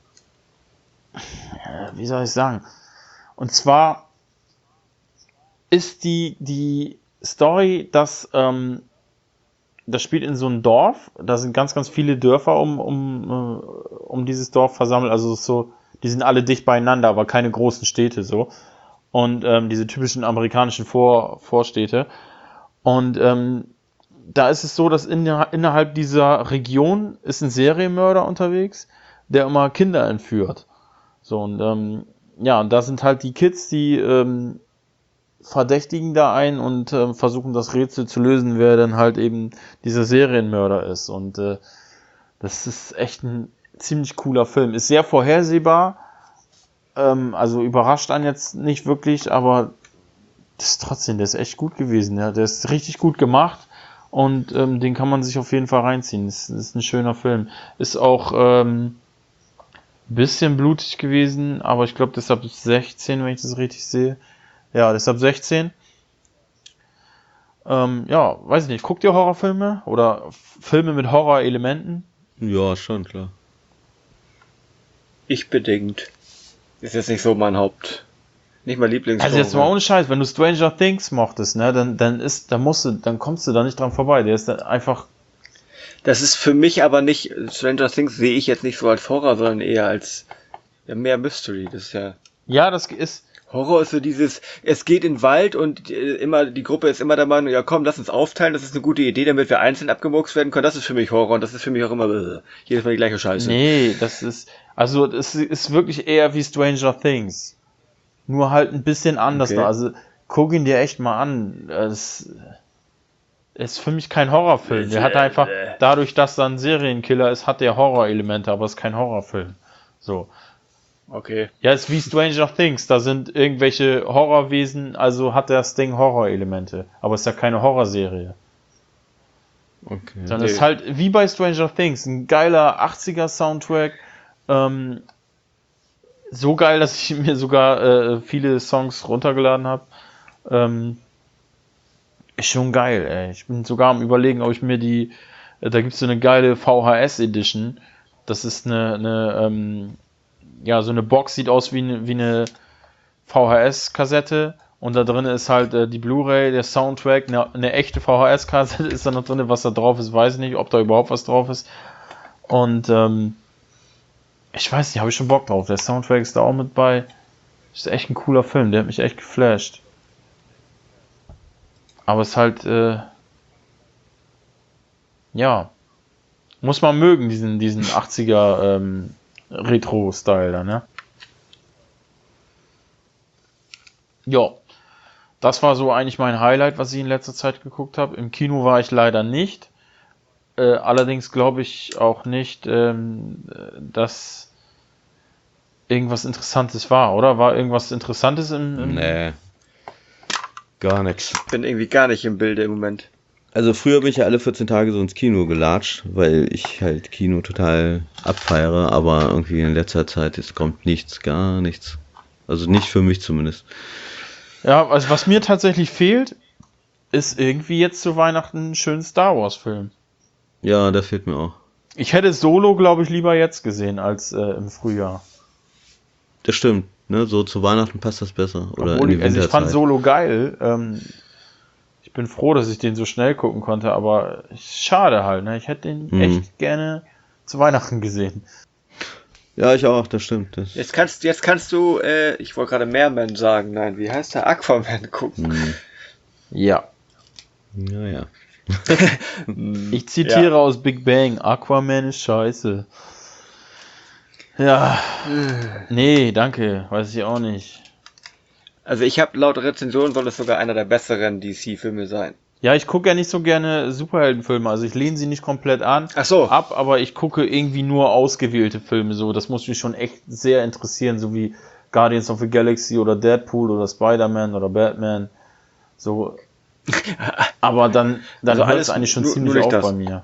wie soll ich sagen? Und zwar ist die, die Story, dass ähm, das spielt in so einem Dorf, da sind ganz, ganz viele Dörfer um, um, äh, um dieses Dorf versammelt, also so, die sind alle dicht beieinander, aber keine großen Städte so. Und ähm, diese typischen amerikanischen Vor Vorstädte. Und ähm, da ist es so, dass in, innerhalb dieser Region ist ein Serienmörder unterwegs, der immer Kinder entführt. So, und ähm, ja, und da sind halt die Kids, die ähm, verdächtigen da einen und äh, versuchen das Rätsel zu lösen, wer dann halt eben dieser Serienmörder ist. Und äh, das ist echt ein ziemlich cooler Film. Ist sehr vorhersehbar, ähm, also überrascht einen jetzt nicht wirklich, aber das ist trotzdem, der ist echt gut gewesen. Ja. Der ist richtig gut gemacht und ähm, den kann man sich auf jeden Fall reinziehen. Das, das ist ein schöner Film. Ist auch ähm, ein bisschen blutig gewesen, aber ich glaube deshalb sechzehn, wenn ich das richtig sehe. Ja, deshalb sechzehn. Ähm, ja, weiß ich nicht. Guckt ihr Horrorfilme oder Filme mit Horrorelementen? Ja, schon, klar. Ich bedingt. Ist jetzt nicht so mein Haupt... Nicht mein Lieblingsgenre. Also jetzt mal ohne Scheiß, wenn du Stranger Things mochtest, ne, dann, dann ist, dann musst du, dann kommst du da nicht dran vorbei. Der ist dann einfach... Das ist für mich aber nicht... Stranger Things sehe ich jetzt nicht so als Horror, sondern eher als... Ja, mehr Mystery. Das ist ja... Ja, das ist... Horror ist so dieses, es geht in den Wald und äh, immer die Gruppe ist immer der Meinung, ja komm, lass uns aufteilen, das ist eine gute Idee, damit wir einzeln abgemurkst werden können. Das ist für mich Horror und das ist für mich auch immer äh, jedes Mal die gleiche Scheiße. Nee, das ist, also das ist wirklich eher wie Stranger Things. Nur halt ein bisschen anders. Okay. Noch. Also guck ihn dir echt mal an. Es ist für mich kein Horrorfilm. Der hat einfach, dadurch, dass da ein Serienkiller ist, hat der Horrorelemente, aber es ist kein Horrorfilm. So. Okay. Ja, ist wie Stranger Things. Da sind irgendwelche Horrorwesen, also hat das Ding Horrorelemente. Aber es ist ja keine Horrorserie. Okay. Dann Nee. ist halt wie bei Stranger Things ein geiler achtziger Soundtrack. Ähm, so geil, dass ich mir sogar äh, viele Songs runtergeladen habe. Ähm, ist schon geil, ey. Ich bin sogar am Überlegen, ob ich mir die. Äh, da gibt es so eine geile V H S-Edition. Das ist eine, eine ähm, ja, so eine Box, sieht aus wie eine, wie eine V H S-Kassette. Und da drin ist halt äh, die Blu-ray, der Soundtrack, eine, eine echte V H S-Kassette ist da noch drin. Was da drauf ist, weiß ich nicht, ob da überhaupt was drauf ist. Und ähm, ich weiß nicht, habe ich schon Bock drauf. Der Soundtrack ist da auch mit bei. Ist echt ein cooler Film, der hat mich echt geflasht. Aber es ist halt, äh, ja, muss man mögen, diesen, diesen achtziger ähm, Retro-Style da, ne? Ja, das war so eigentlich mein Highlight, was ich in letzter Zeit geguckt habe. Im Kino war ich leider nicht. Äh, allerdings glaube ich auch nicht, ähm, dass irgendwas Interessantes war, oder? War irgendwas Interessantes im... im Nee. Gar nichts. Ich bin irgendwie gar nicht im Bilde im Moment. Also früher bin ich ja alle vierzehn Tage so ins Kino gelatscht, weil ich halt Kino total abfeiere, aber irgendwie in letzter Zeit es kommt nichts, gar nichts. Also nicht für mich zumindest. Ja, also was mir tatsächlich fehlt, ist irgendwie jetzt zu Weihnachten einen schönen Star Wars Film. Ja, das fehlt mir auch. Ich hätte Solo, glaube ich, lieber jetzt gesehen als äh, im Frühjahr. Das stimmt, ne? So zu Weihnachten passt das besser. Oder Obwohl in die ich, also ich fand Winterzeit. Solo geil. Ähm, ich bin froh, dass ich den so schnell gucken konnte, aber schade halt. Ne? Ich hätte den Mhm. echt gerne zu Weihnachten gesehen. Ja, ich auch, das stimmt. Das Jetzt kannst, jetzt kannst du, äh, ich wollte gerade Merman sagen, nein, wie heißt der? Aquaman gucken. hm. Ja. Ja, ja. Ich zitiere Ja. aus Big Bang, Aquaman ist scheiße. Ja. Nee, danke, weiß ich auch nicht. Also ich habe laut Rezension soll es sogar einer der besseren D C-Filme sein. Ja, ich gucke ja nicht so gerne Superheldenfilme, also ich lehne sie nicht komplett an, Ach so. ab, aber ich gucke irgendwie nur ausgewählte Filme, so, das muss mich schon echt sehr interessieren, so wie Guardians of the Galaxy oder Deadpool oder Spider-Man oder Batman, so, aber dann, dann Also hört alles es eigentlich schon nur- ziemlich nur nicht auf das. bei mir.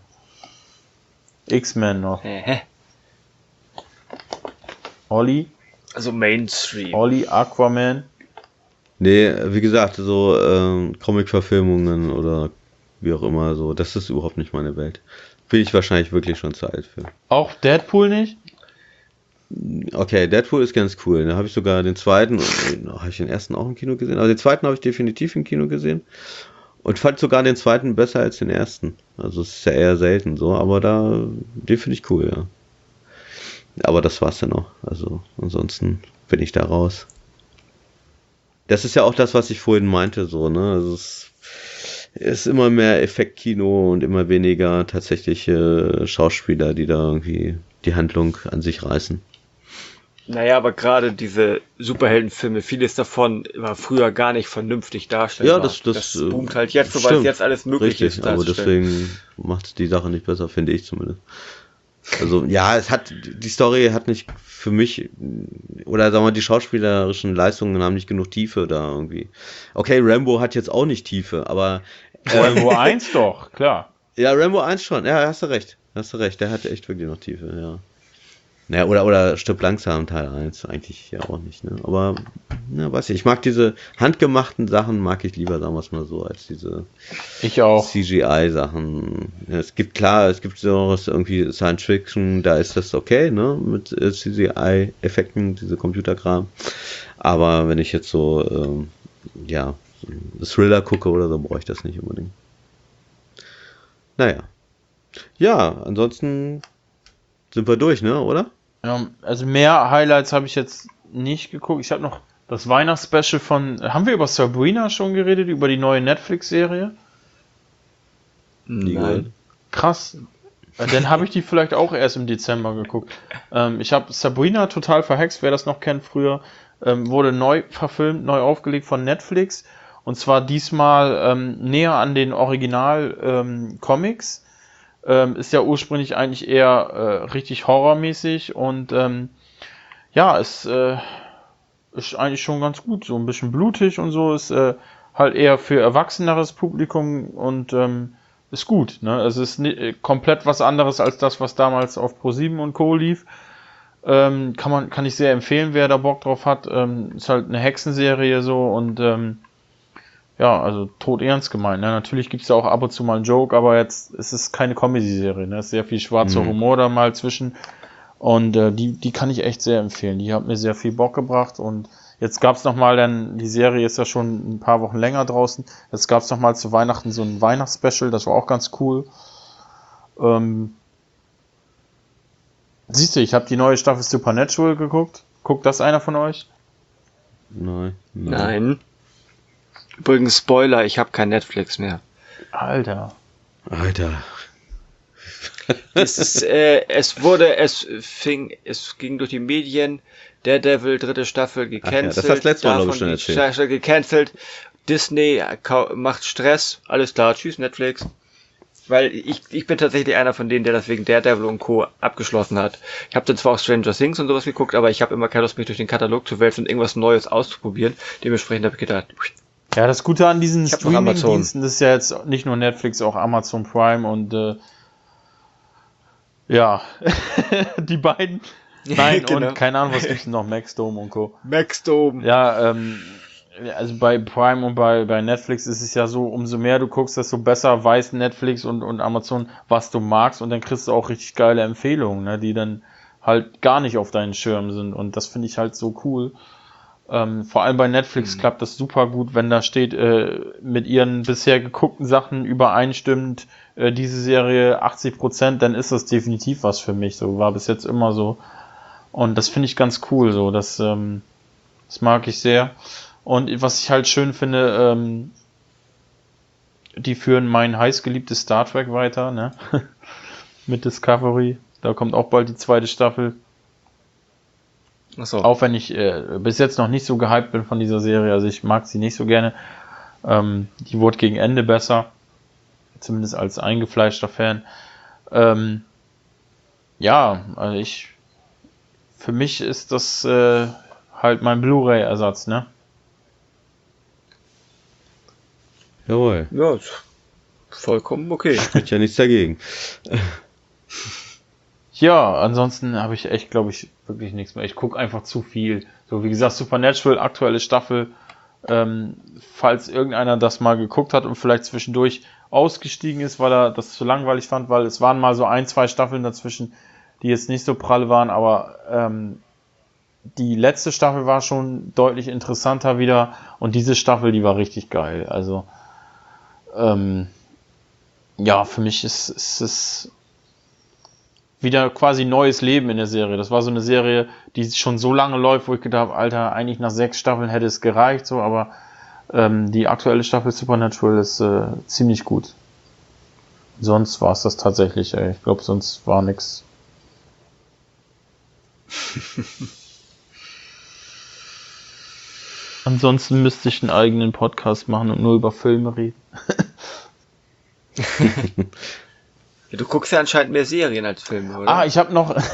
X-Men noch. Hä? Olli, Also Mainstream. Olli, Aquaman, Nee, wie gesagt, so ähm, Comic-Verfilmungen oder wie auch immer, so, das ist überhaupt nicht meine Welt. Bin ich wahrscheinlich wirklich schon zu alt für. auch Deadpool nicht? Okay, Deadpool ist ganz cool. Da habe ich sogar den zweiten, habe ich den ersten auch im Kino gesehen, aber den zweiten habe ich definitiv im Kino gesehen und fand sogar den zweiten besser als den ersten. Also es ist ja eher selten so, aber da, den finde ich cool, ja. Aber das war's dann auch. Also ansonsten bin ich da raus. Das ist ja auch das, was ich vorhin meinte, so, ne? Also es ist immer mehr Effektkino und immer weniger tatsächliche Schauspieler, die da irgendwie die Handlung an sich reißen. Naja, aber gerade diese Superheldenfilme, vieles davon war früher gar nicht vernünftig darstellbar. Ja, das- das, das äh, boomt halt jetzt, so weil es stimmt. jetzt alles möglich Richtig, ist. aber darzustellen. deswegen macht es die Sache nicht besser, finde ich zumindest. Also, ja, es hat, die Story hat nicht für mich, oder sagen wir, die schauspielerischen Leistungen haben nicht genug Tiefe da irgendwie. Okay, Rambo hat jetzt auch nicht Tiefe, aber, Rambo eins doch, klar. ja, Rambo eins schon, ja, hast du recht, hast du recht, der hat echt wirklich noch Tiefe, ja. Naja, oder, oder Stirb langsam, Teil eins, eigentlich ja auch nicht, ne, aber, ja, weiß ich, ich mag diese handgemachten Sachen, mag ich lieber, sagen wir es mal so, als diese Ich auch. C G I-Sachen. Ja, es gibt klar, es gibt Genres irgendwie Science Fiction, da ist das okay, ne, mit äh, C G I-Effekten, diese Computerkram. Aber wenn ich jetzt so, ähm, ja, Thriller gucke oder so, brauche ich das nicht unbedingt. Naja. Ja, ansonsten sind wir durch, ne, oder? Ja, also mehr Highlights habe ich jetzt nicht geguckt. Ich habe noch das Weihnachtsspecial von. Haben wir über Sabrina schon geredet, über die neue Netflix-Serie? Nie Nein. gehört. Krass. Äh, Dann habe ich die vielleicht auch erst im Dezember geguckt. Ähm, ich habe Sabrina total verhext, wer das noch kennt früher, ähm, wurde neu verfilmt, neu aufgelegt von Netflix. Und zwar diesmal ähm, näher an den Original-Comics. Ähm, ist ja ursprünglich eigentlich eher äh, richtig horrormäßig und ähm, ja, es äh, ist eigentlich schon ganz gut. So ein bisschen blutig und so, ist äh, halt eher für erwachseneres Publikum und ähm, ist gut. Ne? Es ist ni- komplett was anderes als das, was damals auf ProSieben und Co. lief. Ähm, kann man, kann ich sehr empfehlen, wer da Bock drauf hat. Ähm, ist halt eine Hexenserie so und ähm, ja, also tot ernst gemeint. Ne? Natürlich gibt es da auch ab und zu mal einen Joke, aber jetzt ist es keine Comedy-Serie. Ne? Es ist sehr viel schwarzer Mhm. Humor da mal zwischen. Und äh, die, die kann ich echt sehr empfehlen. Die hat mir sehr viel Bock gebracht. Und jetzt gab es nochmal, denn die Serie ist ja schon ein paar Wochen länger draußen. Jetzt gab es nochmal zu Weihnachten so ein Weihnachtsspecial. Das war auch ganz cool. Ähm, siehst du, ich habe die neue Staffel Supernatural geguckt. Guckt das einer von euch? Nein. Nein. Übrigens, Spoiler, ich habe kein Netflix mehr. Alter. Alter. Es, ist, äh, es wurde, es fing, es ging durch die Medien, Daredevil, dritte Staffel Ach ja, gecancelt. das hast du letztes Mal, glaub ich, davon schon die erzählt. Staffel gecancelt. Disney kau- macht Stress, alles klar, tschüss Netflix. Weil ich, ich bin tatsächlich einer von denen, der das wegen Daredevil und Co. abgeschlossen hat. Ich habe dann zwar auch Stranger Things und sowas geguckt, aber ich habe immer keine Lust, mich durch den Katalog zu wälzen und irgendwas Neues auszuprobieren. Dementsprechend habe ich gedacht, Ja, das Gute an diesen Ich hab noch Amazon. Streaming-Diensten ist ja jetzt nicht nur Netflix, auch Amazon Prime und äh, ja, die beiden. Nein, Genau. und keine Ahnung, was gibt's denn noch? Maxdome und Co. Maxdome. Ja, ähm, also bei Prime und bei, bei Netflix ist es ja so, umso mehr du guckst, desto besser weiß Netflix und, und Amazon, was du magst und dann kriegst du auch richtig geile Empfehlungen, ne, die dann halt gar nicht auf deinen Schirm sind und das finde ich halt so cool. Ähm, vor allem bei Netflix Mhm. klappt das super gut, wenn da steht, äh, mit ihren bisher geguckten Sachen übereinstimmend äh, diese Serie achtzig Prozent, dann ist das definitiv was für mich. So war bis jetzt immer so. Und das finde ich ganz cool, so, das, ähm, das mag ich sehr. Und was ich halt schön finde, ähm, die führen mein heißgeliebtes Star Trek weiter, ne? Mit Discovery. Da kommt auch bald die zweite Staffel. Ach so. Auch wenn ich äh, bis jetzt noch nicht so gehypt bin von dieser Serie, also ich mag sie nicht so gerne. Ähm, die wurde gegen Ende besser. Zumindest als eingefleischter Fan. Ähm, ja, also ich, für mich ist das äh, halt mein Blu-ray-Ersatz, ne? Jawohl. Ja, ist vollkommen okay. Spricht ja nichts dagegen. Ja, ansonsten habe ich echt, glaube ich, wirklich nichts mehr. Ich gucke einfach zu viel. So, wie gesagt, Supernatural, aktuelle Staffel. Ähm, falls irgendeiner das mal geguckt hat und vielleicht zwischendurch ausgestiegen ist, weil er das zu langweilig fand, weil es waren mal so ein, zwei Staffeln dazwischen, die jetzt nicht so prall waren, aber ähm, die letzte Staffel war schon deutlich interessanter wieder und diese Staffel, die war richtig geil. Also, ähm, ja, für mich ist, ist es wieder quasi neues Leben in der Serie. Das war so eine Serie, die schon so lange läuft, wo ich gedacht habe, Alter, eigentlich nach sechs Staffeln hätte es gereicht, so, aber ähm, die aktuelle Staffel Supernatural ist äh, ziemlich gut. Sonst war es das tatsächlich, ey. Ich glaube, sonst war nix. Ansonsten müsste ich einen eigenen Podcast machen und nur über Filme reden. Ja, du guckst ja anscheinend mehr Serien als Filme, oder? Ah, ich habe noch... Was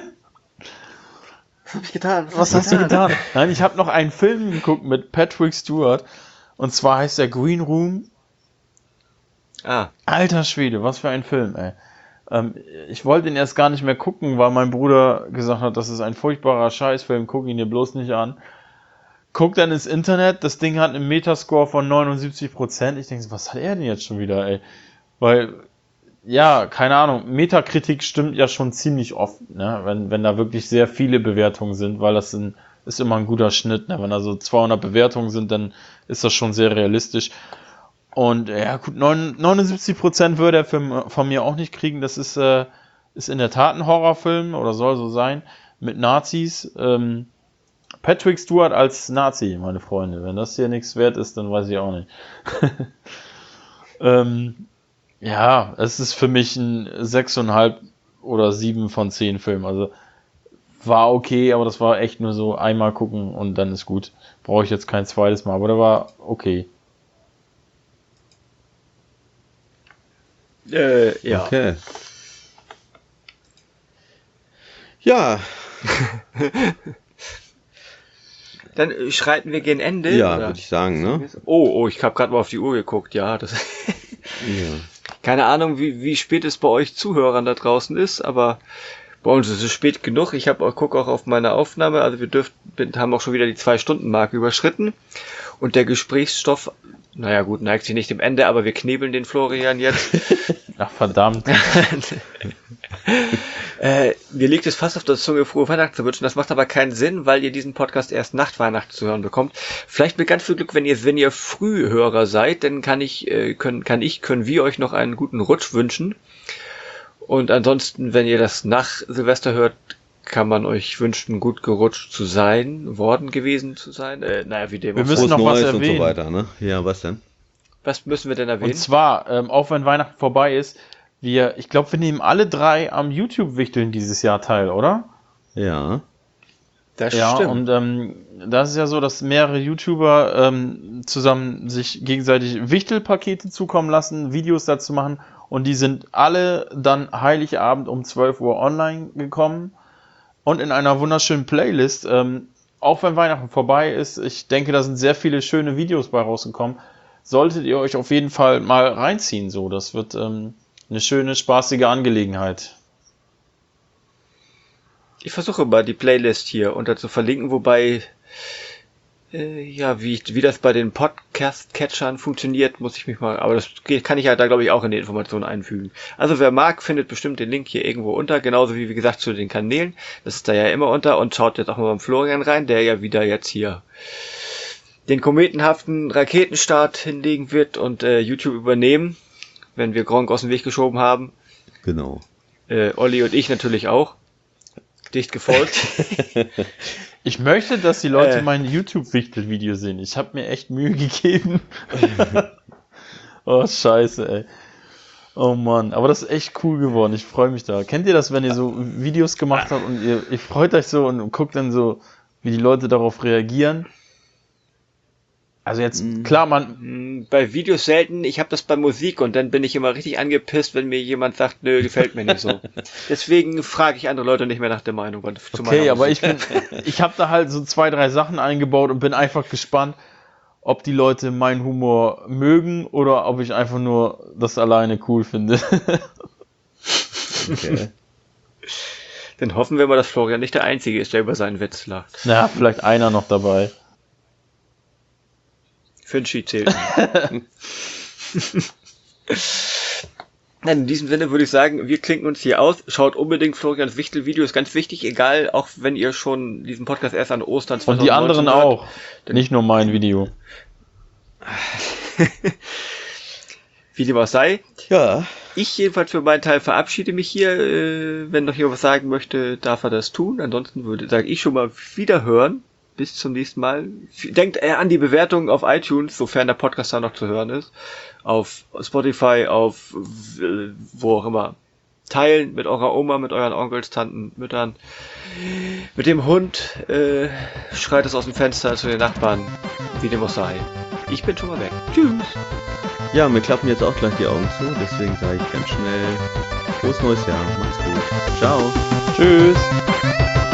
hab ich getan? Was hast du getan? Nein, ich habe noch einen Film geguckt mit Patrick Stewart. Und zwar heißt der Green Room. Ah. Alter Schwede, was für ein Film, ey. Ähm, ich wollte ihn erst gar nicht mehr gucken, weil mein Bruder gesagt hat, das ist ein furchtbarer Scheißfilm, guck ihn dir bloß nicht an. Guck dann ins Internet, das Ding hat einen Metascore von neunundsiebzig Prozent. Ich denke, was hat er denn jetzt schon wieder, ey? Weil, ja, keine Ahnung, Metakritik stimmt ja schon ziemlich oft, ne? Wenn, wenn da wirklich sehr viele Bewertungen sind, weil das ein, ist immer ein guter Schnitt, ne? Wenn da so zweihundert Bewertungen sind, dann ist das schon sehr realistisch. Und ja, gut, neunundsiebzig Prozent würde er für, von mir auch nicht kriegen. Das ist, äh, ist in der Tat ein Horrorfilm oder soll so sein, mit Nazis. Ähm, Patrick Stewart als Nazi, meine Freunde. Wenn das hier nichts wert ist, dann weiß ich auch nicht. ähm, ja, es ist für mich ein sechs Komma fünf oder sieben von zehn Film. Also war okay, aber das war echt nur so einmal gucken und dann ist gut. Brauche ich jetzt kein zweites Mal, aber der war okay. Äh, ja. Okay. Ja. Dann äh, schreiten wir gegen Ende. Ja, würde ich sagen, ne? Oh, oh, ich habe gerade mal auf die Uhr geguckt. Ja, das. Ja. Keine Ahnung, wie, wie spät es bei euch Zuhörern da draußen ist, aber bei uns ist es spät genug. Ich habe auch gucke auch auf meine Aufnahme, also wir dürften haben auch schon wieder die zwei Stunden Marke überschritten und der Gesprächsstoff, naja gut, neigt sich nicht dem Ende, aber wir knebeln den Florian jetzt. Ach verdammt. äh, mir liegt es fast auf der Zunge, frohe Weihnachten zu wünschen. Das macht aber keinen Sinn, weil ihr diesen Podcast erst nach Weihnachten zu hören bekommt. Vielleicht mit ganz viel Glück, wenn ihr wenn ihr Frühhörer seid, dann kann ich äh, können kann ich können wir euch noch einen guten Rutsch wünschen. Und ansonsten, wenn ihr das nach Silvester hört, kann man euch wünschen, gut gerutscht zu sein, worden gewesen zu sein. Äh, naja, wie dem Wir auch müssen sei. noch was Neues und erwähnen. so weiter, ne? Ja, was denn? Was müssen wir denn erwähnen? Und zwar, ähm, auch wenn Weihnachten vorbei ist, wir, ich glaube, wir nehmen alle drei am YouTube-Wichteln dieses Jahr teil, oder? Ja. Das Ja, stimmt. und ähm, das ist ja so, dass mehrere YouTuber ähm, zusammen sich gegenseitig Wichtelpakete zukommen lassen, Videos dazu machen und die sind alle dann Heiligabend um zwölf Uhr online gekommen und in einer wunderschönen Playlist, ähm, auch wenn Weihnachten vorbei ist, ich denke, da sind sehr viele schöne Videos bei rausgekommen, solltet ihr euch auf jeden Fall mal reinziehen, so, das wird ähm, eine schöne, spaßige Angelegenheit. Ich versuche mal die Playlist hier unter zu verlinken, wobei äh, ja, wie, wie das bei den Podcast-Catchern funktioniert, muss ich mich mal, aber das kann ich ja da glaube ich auch in die Informationen einfügen. Also wer mag, findet bestimmt den Link hier irgendwo unter, genauso wie wie gesagt zu den Kanälen, das ist da ja immer unter und schaut jetzt auch mal beim Florian rein, der ja wieder jetzt hier den kometenhaften Raketenstart hinlegen wird und äh, YouTube übernehmen, wenn wir Gronk aus dem Weg geschoben haben. Genau. Äh, Olli und ich natürlich auch. Dicht gefolgt. Ich möchte, dass die Leute Äh. mein YouTube-Wichtel-Video sehen. Ich habe mir echt Mühe gegeben. Oh, scheiße, ey. Oh Mann, aber das ist echt cool geworden. Ich freue mich da. Kennt ihr das, wenn ihr so Videos gemacht habt und ihr, ihr freut euch so und guckt dann so, wie die Leute darauf reagieren? Also jetzt, klar, man... Bei Videos selten, ich habe das bei Musik und dann bin ich immer richtig angepisst, wenn mir jemand sagt, nö, gefällt mir nicht so. Deswegen frage ich andere Leute nicht mehr nach der Meinung. Zu Okay, meiner aber Musik. ich bin, ich habe da halt so zwei, drei Sachen eingebaut und bin einfach gespannt, ob die Leute meinen Humor mögen oder ob ich einfach nur das alleine cool finde. Okay. Dann hoffen wir mal, dass Florian nicht der Einzige ist, der über seinen Witz lacht. Na, vielleicht einer noch dabei. Finchi zählt. In diesem Sinne würde ich sagen, wir klinken uns hier aus. Schaut unbedingt Florians Wichtel-Video, ist ganz wichtig, egal, auch wenn ihr schon diesen Podcast erst an Ostern Und die anderen hört. auch. Nicht nur mein Video. Wie dem auch sei. Ja. Ich jedenfalls für meinen Teil verabschiede mich hier. Äh, wenn noch jemand was sagen möchte, darf er das tun. Ansonsten würde, sage ich schon mal Wiederhören. Bis zum nächsten Mal. Denkt äh, an die Bewertung auf iTunes, sofern der Podcast da noch zu hören ist. Auf Spotify, auf äh, wo auch immer. Teilen mit eurer Oma, mit euren Onkels, Tanten, Müttern. Mit dem Hund. Äh, schreit es aus dem Fenster zu den Nachbarn. Wie dem auch sei. Ich bin schon mal weg. Tschüss. Ja, mir klappen jetzt auch gleich die Augen zu, deswegen sage ich ganz schnell frohes neues Jahr. Macht's gut. Ciao. Tschüss.